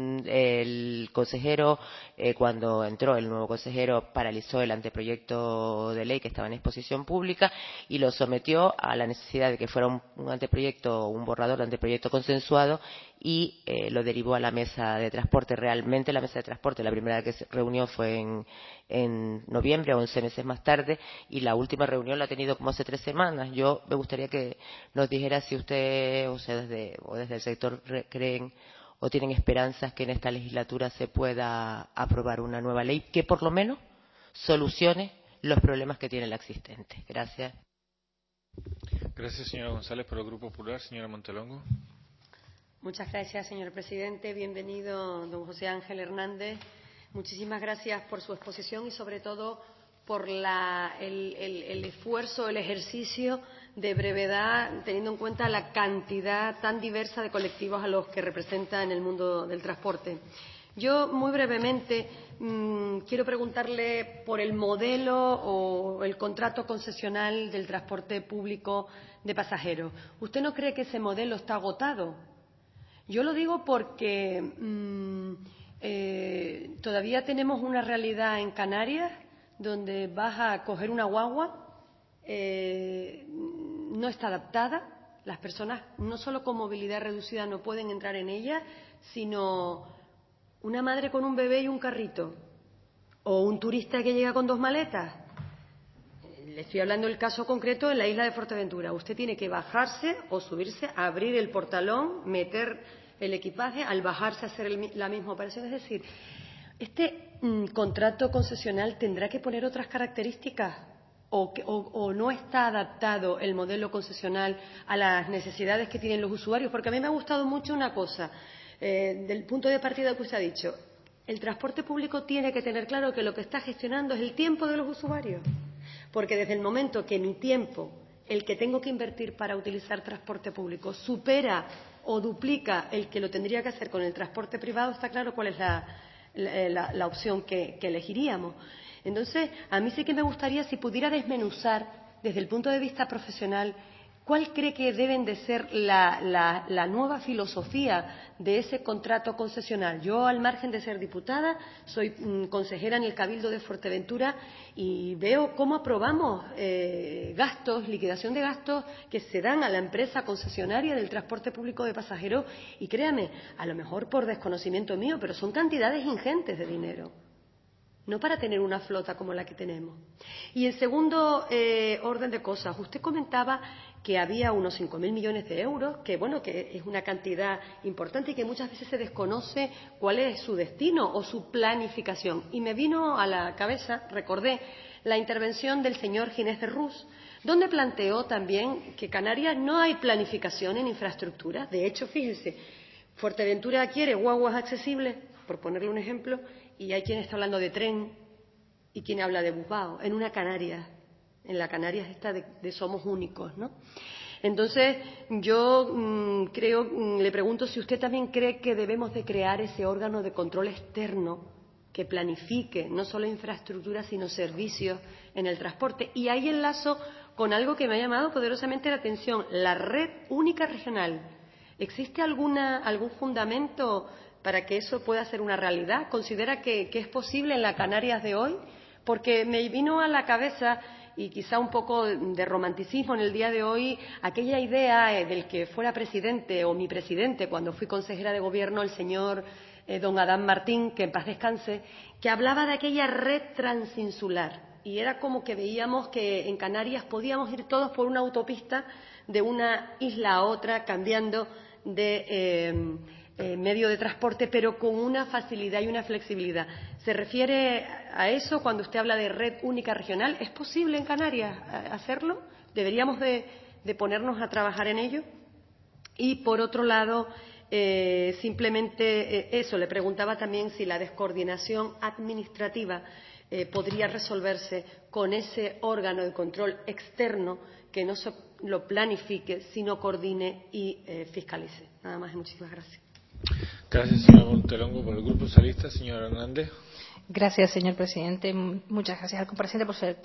El consejero, cuando entró el nuevo consejero, paralizó el anteproyecto de ley que estaba en exposición pública y lo sometió a la necesidad de que fuera un anteproyecto, un borrador de anteproyecto consensuado, y lo derivó a la mesa de transporte. Realmente la mesa de transporte, la primera que se reunió fue en noviembre, 11 meses más tarde, y la última reunión la ha tenido como hace 3 semanas. Yo me gustaría que nos dijera si usted, o sea, desde el sector, creen o tienen esperanzas que en esta legislatura se pueda aprobar una nueva ley que por lo menos solucione los problemas que tiene la existente. Gracias. Gracias, señora González. Por el Grupo Popular, señora Montelongo. Muchas gracias, señor presidente. Bienvenido, don José Ángel Hernández. Muchísimas gracias por su exposición y, sobre todo, por el esfuerzo, el ejercicio de brevedad, teniendo en cuenta la cantidad tan diversa de colectivos a los que representa en el mundo del transporte. Yo, muy brevemente, quiero preguntarle por el modelo o el contrato concesional del transporte público de pasajeros. ¿Usted no cree que ese modelo está agotado? Yo lo digo porque todavía tenemos una realidad en Canarias donde vas a coger una guagua, no está adaptada, las personas no solo con movilidad reducida no pueden entrar en ella, sino una madre con un bebé y un carrito, o un turista que llega con 2 maletas. Le estoy hablando del caso concreto en la isla de Fuerteventura. Usted tiene que bajarse o subirse, abrir el portalón, meter el equipaje, al bajarse hacer la misma operación. Es decir, este contrato concesional tendrá que poner otras características o no está adaptado el modelo concesional a las necesidades que tienen los usuarios. Porque a mí me ha gustado mucho una cosa, del punto de partida que usted ha dicho. El transporte público tiene que tener claro que lo que está gestionando es el tiempo de los usuarios. Porque desde el momento que mi tiempo, el que tengo que invertir para utilizar transporte público, supera o duplica el que lo tendría que hacer con el transporte privado, está claro cuál es la opción que elegiríamos. Entonces, a mí sí que me gustaría si pudiera desmenuzar desde el punto de vista profesional cuál cree que deben de ser la nueva filosofía de ese contrato concesional. Yo, al margen de ser diputada, soy consejera en el Cabildo de Fuerteventura y veo cómo aprobamos gastos, liquidación de gastos que se dan a la empresa concesionaria del transporte público de pasajeros y créame, a lo mejor por desconocimiento mío, pero son cantidades ingentes de dinero. No para tener una flota como la que tenemos. Y en segundo orden de cosas, usted comentaba que había unos 5.000 millones de euros, que bueno, que es una cantidad importante y que muchas veces se desconoce cuál es su destino o su planificación. Y me vino a la cabeza, recordé, la intervención del señor Ginés de Rús, donde planteó también que Canarias no hay planificación en infraestructura. De hecho, fíjense, Fuerteventura quiere guaguas accesibles, por ponerle un ejemplo, y hay quien está hablando de tren y quien habla de busvao, en una Canarias. En la Canarias esta de somos únicos, ¿no? Entonces, yo le pregunto si usted también cree que debemos de crear ese órgano de control externo que planifique no solo infraestructura, sino servicios en el transporte. Y ahí enlazo con algo que me ha llamado poderosamente la atención, la red única regional. ¿Existe algún fundamento para que eso pueda ser una realidad? ¿Considera que es posible en la Canarias de hoy? Porque me vino a la cabeza, y quizá un poco de romanticismo en el día de hoy, aquella idea del que fuera presidente o mi presidente cuando fui consejera de gobierno, el señor don Adán Martín, que en paz descanse, que hablaba de aquella red transinsular. Y era como que veíamos que en Canarias podíamos ir todos por una autopista de una isla a otra, cambiando de medio de transporte, pero con una facilidad y una flexibilidad. ¿Se refiere a eso cuando usted habla de red única regional? ¿Es posible en Canarias hacerlo? ¿Deberíamos de ponernos a trabajar en ello? Y, por otro lado, simplemente eso, le preguntaba también si la descoordinación administrativa podría resolverse con ese órgano de control externo que no lo planifique, sino coordine y fiscalice. Nada más y muchísimas gracias. Gracias, señora Montelongo. Por el Grupo Socialista, señora Hernández. Gracias, señor presidente. Muchas gracias al compareciente por ser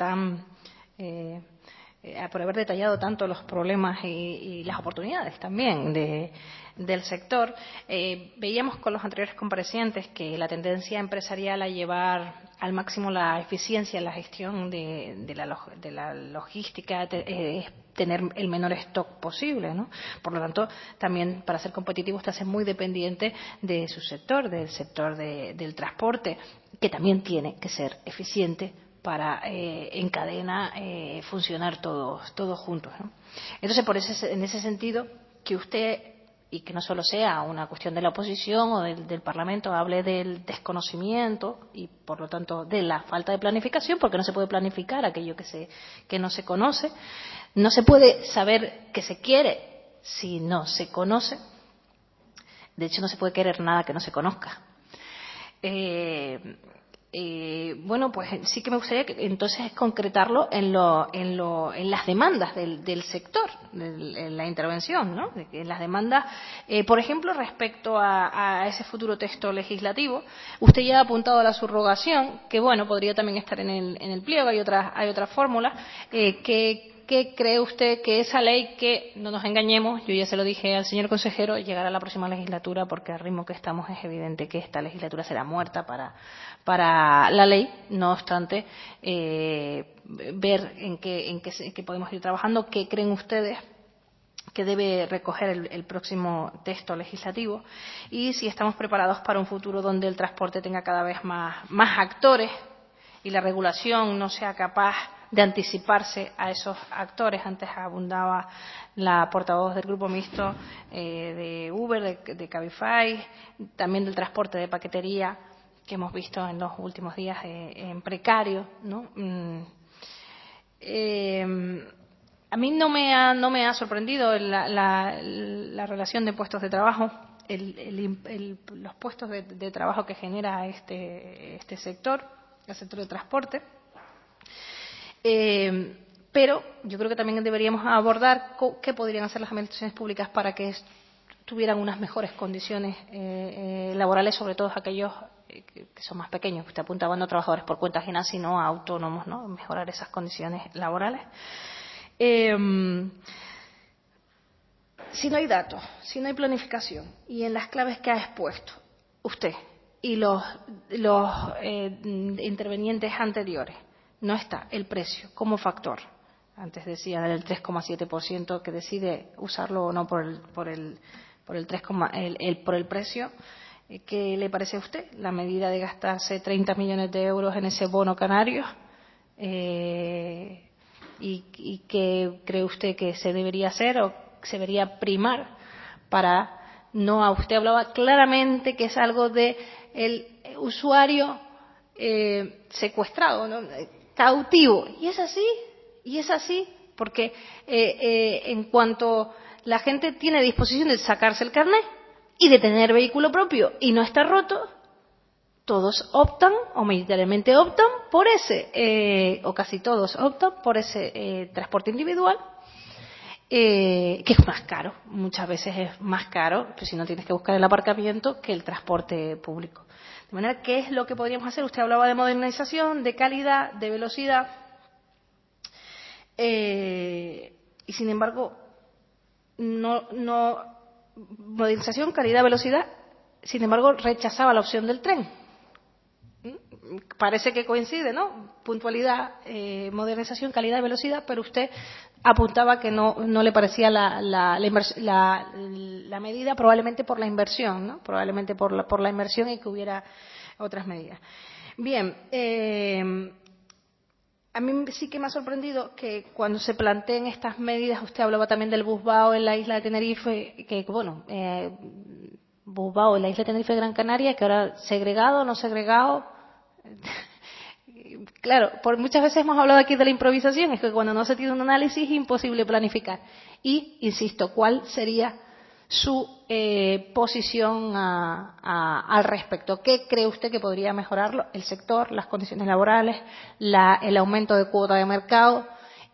por haber detallado tanto los problemas y las oportunidades también del sector. Veíamos con los anteriores comparecientes que la tendencia empresarial a llevar al máximo la eficiencia en la gestión de la logística es tener el menor stock posible, ¿no? Por lo tanto, también para ser competitivo usted es muy dependiente de su sector, del sector del transporte, que también tiene que ser eficiente para en cadena funcionar todos juntos, ¿no? Entonces, en ese sentido, que usted, y que no solo sea una cuestión de la oposición o del Parlamento, hable del desconocimiento y, por lo tanto, de la falta de planificación, porque no se puede planificar aquello que no se conoce. No se puede saber qué se quiere si no se conoce. De hecho, no se puede querer nada que no se conozca. bueno, pues sí que me gustaría que, entonces concretarlo en las demandas del sector, en la intervención, ¿no? En las demandas, por ejemplo, respecto a ese futuro texto legislativo. Usted ya ha apuntado a la subrogación, que bueno, podría también estar en el pliego, hay otras fórmulas. ¿Qué cree usted que esa ley, que no nos engañemos, yo ya se lo dije al señor consejero, llegará a la próxima legislatura, porque al ritmo que estamos es evidente que esta legislatura será muerta para la ley? No obstante, ver en qué podemos ir trabajando, qué creen ustedes que debe recoger el próximo texto legislativo, y si estamos preparados para un futuro donde el transporte tenga cada vez más actores y la regulación no sea capaz de anticiparse a esos actores. Antes abundaba la portavoz del Grupo Mixto de Uber, de Cabify, también del transporte de paquetería, que hemos visto en los últimos días en precario, ¿no? A mí no me ha sorprendido la relación de puestos de trabajo, los puestos de trabajo que genera este sector, el sector de transporte. Pero yo creo que también deberíamos abordar qué podrían hacer las administraciones públicas para que tuvieran unas mejores condiciones laborales, sobre todo aquellos que son más pequeños. Usted apuntaba no a trabajadores por cuenta ajena, sino a autónomos, ¿no? Mejorar esas condiciones laborales. Si no hay datos, si no hay planificación, y en las claves que ha expuesto usted y los intervenientes anteriores, no está el precio como factor. Antes decía del 3,7% que decide usarlo o no por el precio. ¿Qué le parece a usted la medida de gastarse 30 millones de euros en ese bono canario? ¿Y qué cree usted que se debería hacer o se debería primar para no? Usted hablaba claramente que es algo de el usuario secuestrado, ¿no? Cautivo. Y es así, porque en cuanto la gente tiene disposición de sacarse el carnet y de tener vehículo propio y no está roto, todos optan, o mayoritariamente optan por ese, o casi todos optan por ese transporte individual, que es más caro. Muchas veces es más caro, pues si no tienes que buscar el aparcamiento, que el transporte público. De manera, ¿qué es lo que podríamos hacer? Usted hablaba de modernización, de calidad, de velocidad, y sin embargo, modernización, calidad, velocidad, sin embargo, rechazaba la opción del tren. Parece que coincide, ¿no? Puntualidad, modernización, calidad y velocidad, pero usted apuntaba que no le parecía la medida, probablemente por la inversión, ¿no? Probablemente por la inversión, y que hubiera otras medidas. Bien, a mí sí que me ha sorprendido que cuando se planteen estas medidas, usted hablaba también del Busbao en la isla de Tenerife, que bueno, Busbao en la isla de Tenerife, Gran Canaria, que ahora segregado, no segregado. Claro, muchas veces hemos hablado aquí de la improvisación, es que cuando no se tiene un análisis es imposible planificar. Y, insisto, ¿cuál sería su posición al respecto? ¿Qué cree usted que podría mejorarlo? El sector, las condiciones laborales, el aumento de cuota de mercado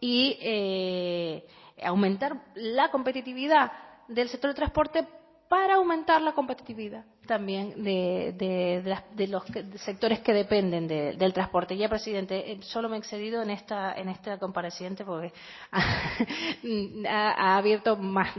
y aumentar la competitividad del sector de transporte para aumentar la competitividad también de los sectores que dependen del transporte. Ya, presidente, solo me he excedido en esta compareciente porque ha abierto más.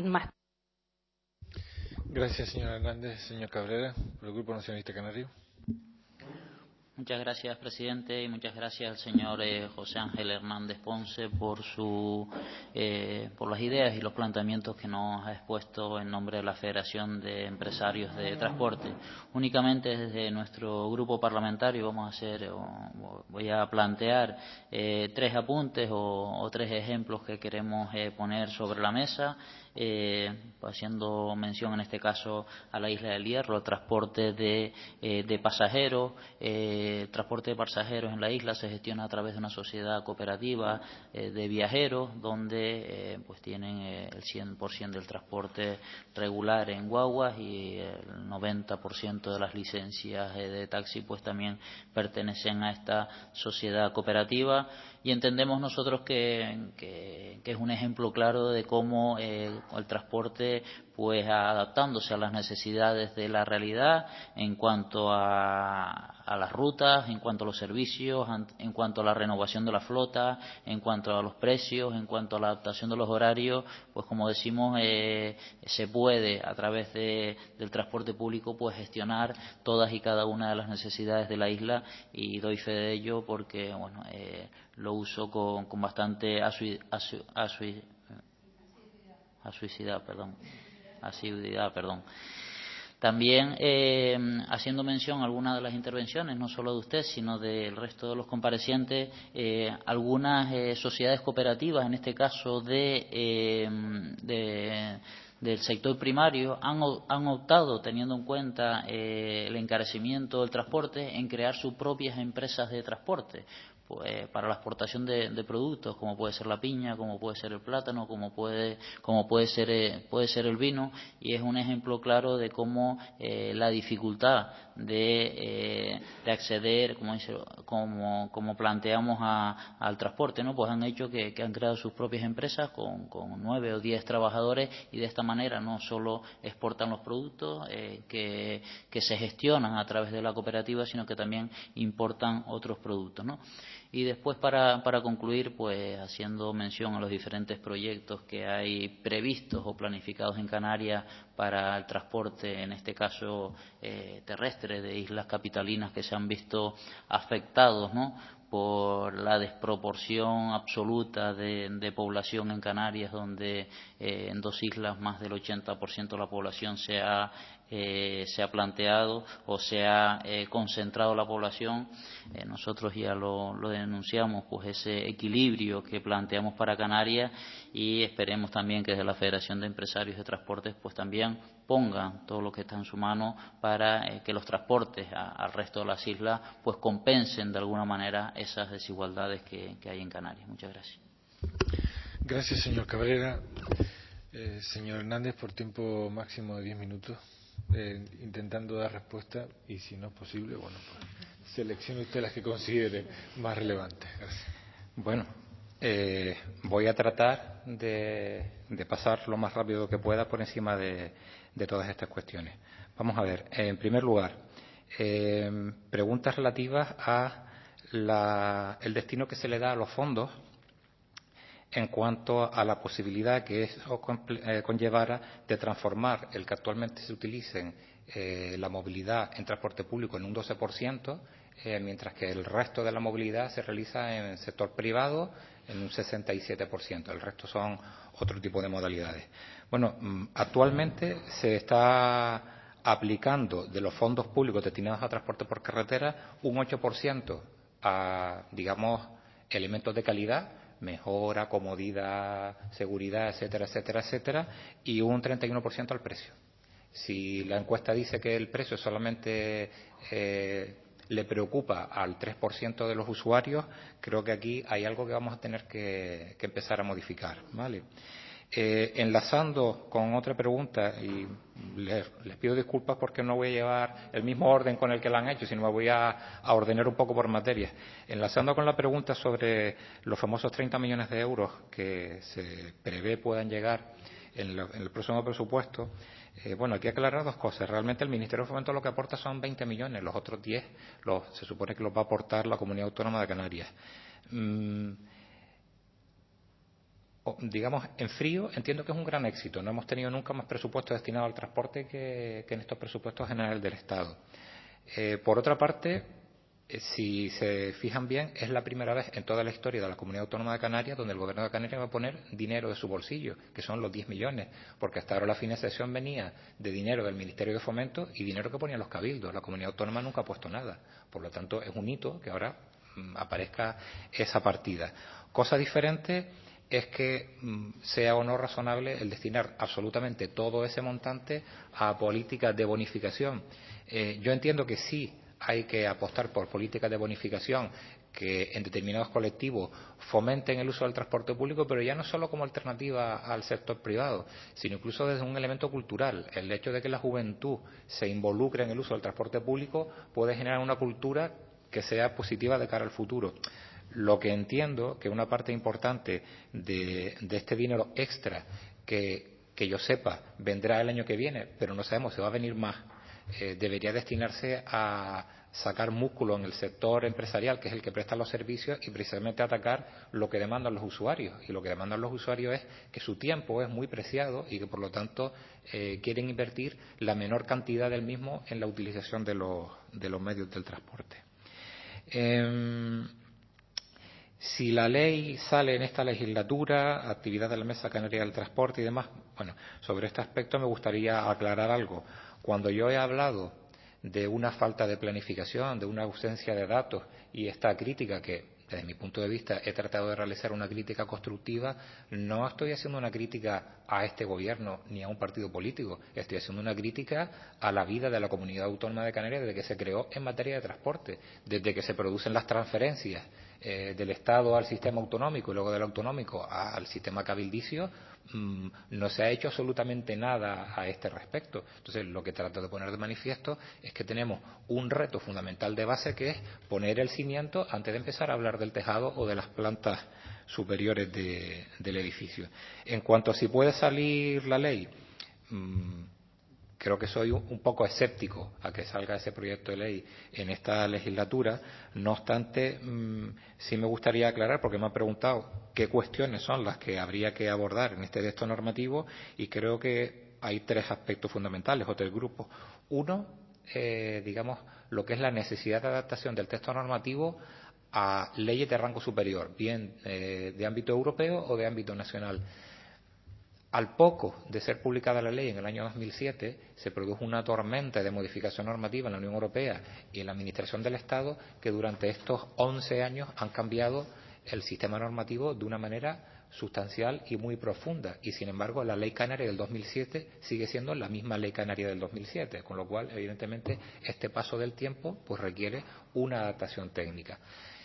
Gracias, señor Hernández. Señor Cabrera, por el Grupo Nacionalista Canario. Muchas gracias, presidente, y muchas gracias al señor José Ángel Hernández Ponce por las ideas y los planteamientos que nos ha expuesto en nombre de la Federación de Empresarios de Transporte. Únicamente desde nuestro grupo parlamentario voy a plantear 3 apuntes o 3 ejemplos que queremos poner sobre la mesa, haciendo mención en este caso a la Isla del Hierro, transporte de pasajeros, transporte de pasajeros en la isla se gestiona a través de una sociedad cooperativa de viajeros, donde pues tienen el 100% del transporte regular en guaguas y el 90% de las licencias de taxi pues también pertenecen a esta sociedad cooperativa. Y entendemos nosotros que es un ejemplo claro de cómo el transporte, pues adaptándose a las necesidades de la realidad en cuanto a las rutas, en cuanto a los servicios, en cuanto a la renovación de la flota, en cuanto a los precios, en cuanto a la adaptación de los horarios, pues como decimos, se puede a través del transporte público pues gestionar todas y cada una de las necesidades de la isla, y doy fe de ello porque bueno, lo uso con bastante asiduidad. También haciendo mención a algunas de las intervenciones, no solo de usted, sino del resto de los comparecientes, algunas sociedades cooperativas, en este caso del sector primario, han optado, teniendo en cuenta el encarecimiento del transporte, en crear sus propias empresas de transporte. Para la exportación de productos, como puede ser la piña, como puede ser el plátano, como puede ser el vino, y es un ejemplo claro de cómo la dificultad de acceder, como planteamos al transporte, ¿no? Pues han hecho que han creado sus propias empresas con 9 o 10 trabajadores, y de esta manera no solo exportan los productos que se gestionan a través de la cooperativa, sino que también importan otros productos, ¿no? Y después, para concluir, pues haciendo mención a los diferentes proyectos que hay previstos o planificados en Canarias para el transporte, en este caso terrestre, de islas capitalinas que se han visto afectados, ¿no?, por la desproporción absoluta de población en Canarias, donde en 2 islas más del 80% de la población se ha planteado o se ha concentrado la población. Nosotros ya lo denunciamos, pues ese equilibrio que planteamos para Canarias, y esperemos también que desde la Federación de Empresarios de Transportes pues también pongan todo lo que está en su mano para que los transportes al resto de las islas pues compensen de alguna manera esas desigualdades que hay en Canarias. Muchas gracias. Gracias, señor Cabrera. Señor Hernández, por tiempo máximo de 10 minutos, intentando dar respuesta, y si no es posible, bueno, pues seleccione usted las que considere más relevantes. Gracias. Bueno, voy a tratar de pasar lo más rápido que pueda por encima de todas estas cuestiones. Vamos a ver, en primer lugar, preguntas relativas a el destino que se le da a los fondos en cuanto a la posibilidad que eso conllevara de transformar el que actualmente se utilicen la movilidad en transporte público en un 12%, mientras que el resto de la movilidad se realiza en el sector privado en un 67%. El resto son otro tipo de modalidades. Bueno, actualmente se está aplicando de los fondos públicos destinados a transporte por carretera un 8% a, digamos, elementos de calidad, mejora, comodidad, seguridad, etcétera, etcétera, etcétera, y un 31% al precio. Si la encuesta dice que el precio solamente le preocupa al 3% de los usuarios, creo que aquí hay algo que vamos a tener que empezar a modificar, ¿vale? Enlazando con otra pregunta, y les pido disculpas porque no voy a llevar el mismo orden con el que la han hecho, sino me voy a ordenar un poco por materias. Enlazando con la pregunta sobre los famosos 30 millones de euros que se prevé puedan llegar en el próximo presupuesto, bueno, hay que aclarar 2 cosas. Realmente el Ministerio de Fomento lo que aporta son 20 millones, los otros 10 se supone que los va a aportar la Comunidad Autónoma de Canarias. Digamos, en frío, entiendo que es un gran éxito. No hemos tenido nunca más presupuesto destinado al transporte que en estos presupuestos generales del Estado. Por otra parte, si se fijan bien, es la primera vez en toda la historia de la Comunidad Autónoma de Canarias donde el Gobierno de Canarias va a poner dinero de su bolsillo, que son los 10 millones, porque hasta ahora la financiación venía de dinero del Ministerio de Fomento y dinero que ponían los cabildos. La Comunidad Autónoma nunca ha puesto nada. Por lo tanto, es un hito que ahora aparezca esa partida. Cosa diferente es que sea o no razonable el destinar absolutamente todo ese montante a políticas de bonificación. Yo entiendo que sí hay que apostar por políticas de bonificación que en determinados colectivos fomenten el uso del transporte público, pero ya no solo como alternativa al sector privado, sino incluso desde un elemento cultural. El hecho de que la juventud se involucre en el uso del transporte público puede generar una cultura que sea positiva de cara al futuro. Lo que entiendo que una parte importante de este dinero extra que yo sepa vendrá el año que viene, pero no sabemos si va a venir más, debería destinarse a sacar músculo en el sector empresarial, que es el que presta los servicios, y precisamente atacar lo que demandan los usuarios. Y lo que demandan los usuarios es que su tiempo es muy preciado y que, por lo tanto, quieren invertir la menor cantidad del mismo en la utilización de los medios del transporte. Si la ley sale en esta legislatura, actividad de la Mesa Canaria del Transporte y demás, bueno, sobre este aspecto me gustaría aclarar algo. Cuando yo he hablado de una falta de planificación, de una ausencia de datos y esta crítica que, desde mi punto de vista, he tratado de realizar una crítica constructiva, no estoy haciendo una crítica a este gobierno ni a un partido político, estoy haciendo una crítica a la vida de la Comunidad Autónoma de Canarias desde que se creó en materia de transporte, desde que se producen las transferencias del Estado al sistema autonómico y luego del autonómico al sistema cabildicio. No se ha hecho absolutamente nada a este respecto. Entonces, lo que trato de poner de manifiesto es que tenemos un reto fundamental de base, que es poner el cimiento antes de empezar a hablar del tejado o de las plantas superiores del edificio. En cuanto a si puede salir la ley, creo que soy un poco escéptico a que salga ese proyecto de ley en esta legislatura. No obstante, sí me gustaría aclarar, porque me han preguntado qué cuestiones son las que habría que abordar en este texto normativo, y creo que hay tres aspectos fundamentales o tres grupos. Uno, digamos, lo que es la necesidad de adaptación del texto normativo a leyes de rango superior, bien de ámbito europeo o de ámbito nacional. Al poco de ser publicada la ley en el año 2007, se produjo una tormenta de modificación normativa en la Unión Europea y en la Administración del Estado, que durante estos 11 años han cambiado el sistema normativo de una manera sustancial y muy profunda. Y, sin embargo, la Ley Canaria del 2007 sigue siendo la misma Ley Canaria del 2007, con lo cual, evidentemente, este paso del tiempo pues requiere una adaptación técnica.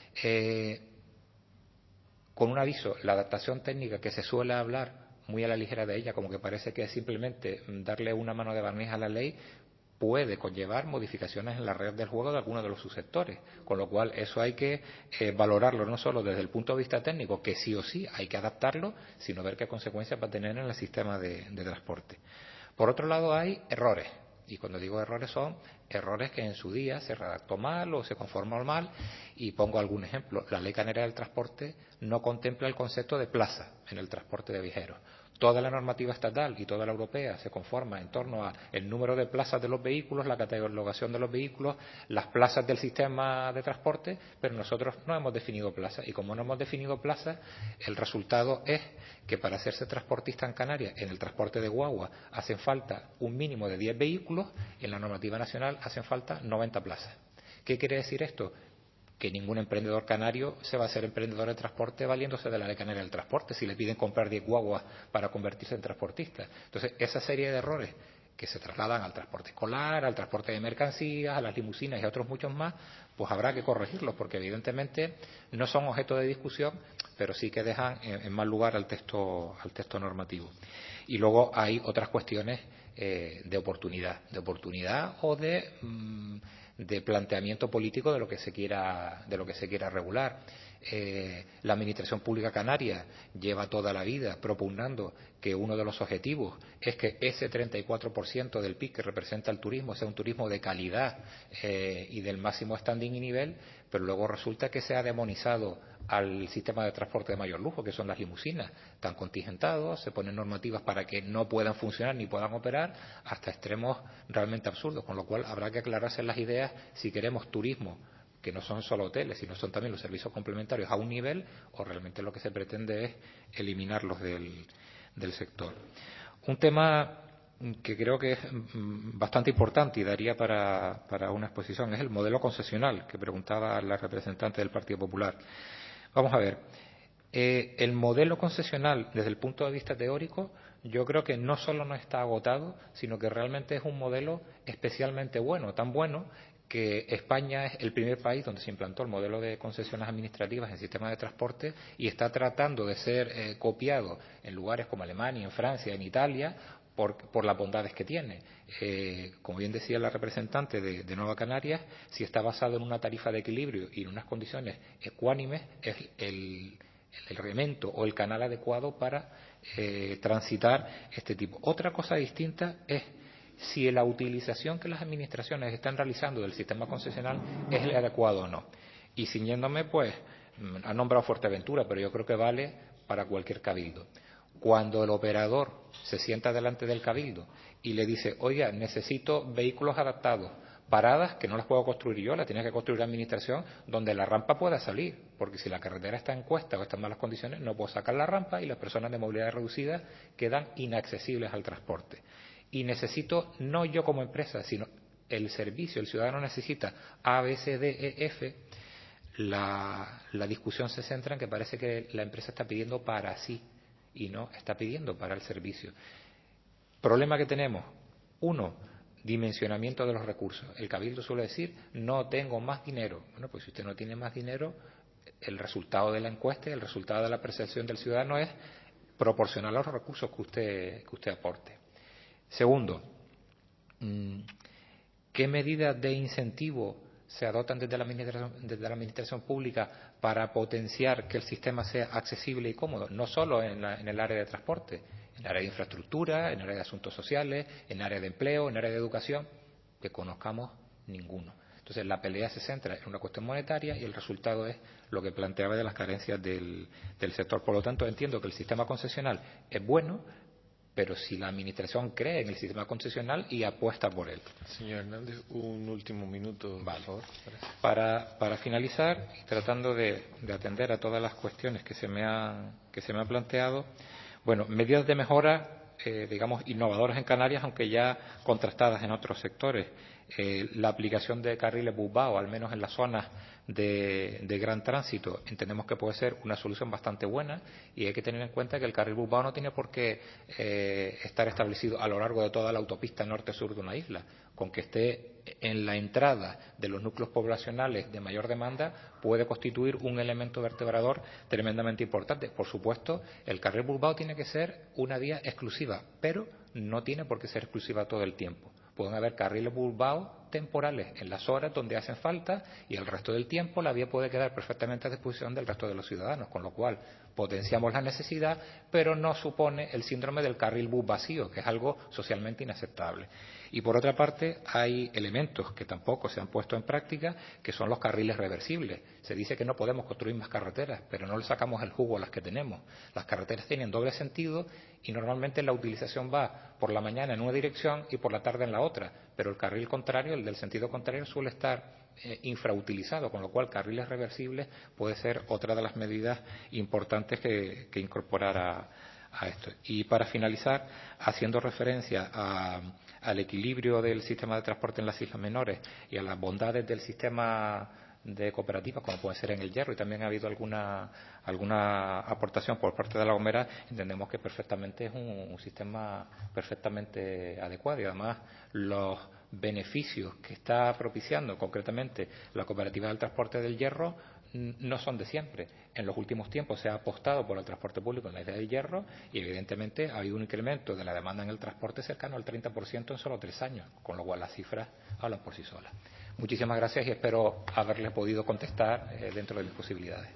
Con un aviso, la adaptación técnica que se suele hablar muy a la ligera de ella, como que parece que es simplemente darle una mano de barniz a la ley, puede conllevar modificaciones en la red del juego de algunos de los subsectores, con lo cual eso hay que valorarlo no solo desde el punto de vista técnico, que sí o sí hay que adaptarlo, sino ver qué consecuencias va a tener en el sistema de transporte. Por otro lado, hay errores, y cuando digo errores son errores que en su día se redactó mal o se conformó mal, y pongo algún ejemplo. La Ley Canaria del Transporte no contempla el concepto de plaza en el transporte de viajeros. Toda la normativa estatal y toda la europea se conforma en torno a el número de plazas de los vehículos, la catalogación de los vehículos, las plazas del sistema de transporte, pero nosotros no hemos definido plazas. Y como no hemos definido plazas, el resultado es que para hacerse transportista en Canarias, en el transporte de guagua, hacen falta un mínimo de 10 vehículos, y en la normativa nacional hacen falta 90 plazas. ¿Qué quiere decir esto? Que ningún emprendedor canario se va a hacer emprendedor de transporte valiéndose de la Ley Canaria del Transporte si le piden comprar 10 guaguas para convertirse en transportista. Entonces, esa serie de errores que se trasladan al transporte escolar, al transporte de mercancías, a las limusinas y a otros muchos más, pues habrá que corregirlos, porque evidentemente no son objeto de discusión, pero sí que dejan en mal lugar al texto normativo. Y luego hay otras cuestiones de oportunidad o de planteamiento político de lo que se quiera regular. La Administración Pública Canaria lleva toda la vida propugnando que uno de los objetivos es que ese 34% del PIB que representa el turismo sea un turismo de calidad y del máximo standing y nivel, pero luego resulta que se ha demonizado al sistema de transporte de mayor lujo, que son las limusinas. Están contingentados, se ponen normativas para que no puedan funcionar ni puedan operar, hasta extremos realmente absurdos, con lo cual habrá que aclararse las ideas si queremos turismo que no son solo hoteles, sino son también los servicios complementarios a un nivel, o realmente lo que se pretende es eliminarlos del sector. Un tema que creo que es bastante importante y daría para una exposición es el modelo concesional, que preguntaba la representante del Partido Popular. Vamos a ver, el modelo concesional desde el punto de vista teórico yo creo que no solo no está agotado, sino que realmente es un modelo especialmente bueno, tan bueno que España es el primer país donde se implantó el modelo de concesiones administrativas en sistemas de transporte y está tratando de ser copiado en lugares como Alemania, en Francia, en Italia, por las bondades que tiene. Como bien decía la representante de Nueva Canarias, si está basado en una tarifa de equilibrio y en unas condiciones ecuánimes, es el elemento o el canal adecuado para transitar este tipo. Otra cosa distinta es si la utilización que las administraciones están realizando del sistema concesional es el adecuado o no. Y ciñéndome, pues, ha nombrado Fuerteventura, pero yo creo que vale para cualquier cabildo. Cuando el operador se sienta delante del cabildo y le dice, oiga, necesito vehículos adaptados, paradas que no las puedo construir yo, las tiene que construir la administración, donde la rampa pueda salir, porque si la carretera está en cuesta o está en malas condiciones, no puedo sacar la rampa y las personas de movilidad reducida quedan inaccesibles al transporte. Y necesito, no yo como empresa, sino el servicio, el ciudadano necesita A, B, C, D, E, F. La discusión se centra en que parece que la empresa está pidiendo para sí y no está pidiendo para el servicio. Problema que tenemos, uno, dimensionamiento de los recursos. El Cabildo suele decir, no tengo más dinero. Bueno, pues si usted no tiene más dinero, el resultado de la encuesta, el resultado de la percepción del ciudadano es proporcional a los recursos que usted aporte. Segundo, ¿qué medidas de incentivo se adoptan desde la administración pública para potenciar que el sistema sea accesible y cómodo? No solo en el área de transporte, en el área de infraestructura, en el área de asuntos sociales, en el área de empleo, en el área de educación, que conozcamos ninguno. Entonces, la pelea se centra en una cuestión monetaria y el resultado es lo que planteaba de las carencias del sector. Por lo tanto, entiendo que el sistema concesional es bueno, pero si la administración cree en el sistema concesional y apuesta por él. Señor Hernández, un último minuto, vale. por favor. Para finalizar, y tratando de atender a todas las cuestiones que se me han planteado, bueno, medidas de mejora, digamos, innovadoras en Canarias, aunque ya contrastadas en otros sectores. La aplicación de carriles Bilbao, al menos en las zonas de gran tránsito, entendemos que puede ser una solución bastante buena y hay que tener en cuenta que el carril Bilbao no tiene por qué estar establecido a lo largo de toda la autopista norte-sur de una isla. Con que esté en la entrada de los núcleos poblacionales de mayor demanda puede constituir un elemento vertebrador tremendamente importante. Por supuesto, el carril Bilbao tiene que ser una vía exclusiva, pero no tiene por qué ser exclusiva todo el tiempo. Pueden haber carriles Bilbao temporales en las horas donde hacen falta y el resto del tiempo la vía puede quedar perfectamente a disposición del resto de los ciudadanos, con lo cual potenciamos la necesidad, pero no supone el síndrome del carril bus vacío, que es algo socialmente inaceptable. Y por otra parte, hay elementos que tampoco se han puesto en práctica, que son los carriles reversibles. Se dice que no podemos construir más carreteras, pero no le sacamos el jugo a las que tenemos. Las carreteras tienen doble sentido y normalmente la utilización va por la mañana en una dirección y por la tarde en la otra, pero el carril contrario, el del sentido contrario, suele estar infrautilizado, con lo cual carriles reversibles puede ser otra de las medidas importantes que incorporar a esto. Y para finalizar, haciendo referencia al equilibrio del sistema de transporte en las islas menores y a las bondades del sistema de cooperativas, como puede ser en el Hierro, y también ha habido alguna aportación por parte de La Gomera, entendemos que perfectamente es un sistema perfectamente adecuado y además los beneficios que está propiciando concretamente la cooperativa del transporte del Hierro no son de siempre. En los últimos tiempos se ha apostado por el transporte público en la isla del Hierro y evidentemente ha habido un incremento de la demanda en el transporte cercano al 30% en solo 3 años, con lo cual las cifras hablan por sí solas. Muchísimas gracias y espero haberles podido contestar dentro de mis posibilidades.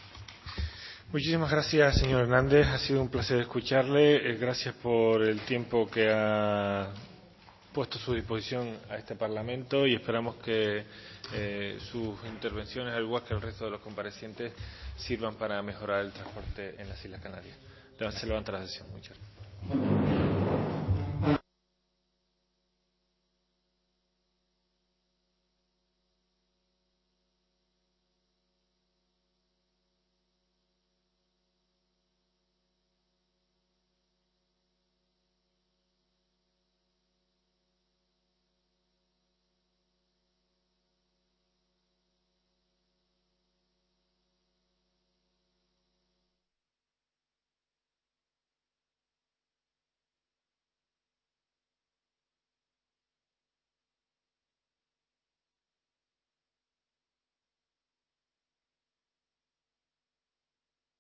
Muchísimas gracias, señor Hernández. Ha sido un placer escucharle. Gracias por el tiempo que ha puesto a su disposición a este Parlamento y esperamos que sus intervenciones, al igual que el resto de los comparecientes, sirvan para mejorar el transporte en las Islas Canarias. Se levanta la sesión. Muchas gracias.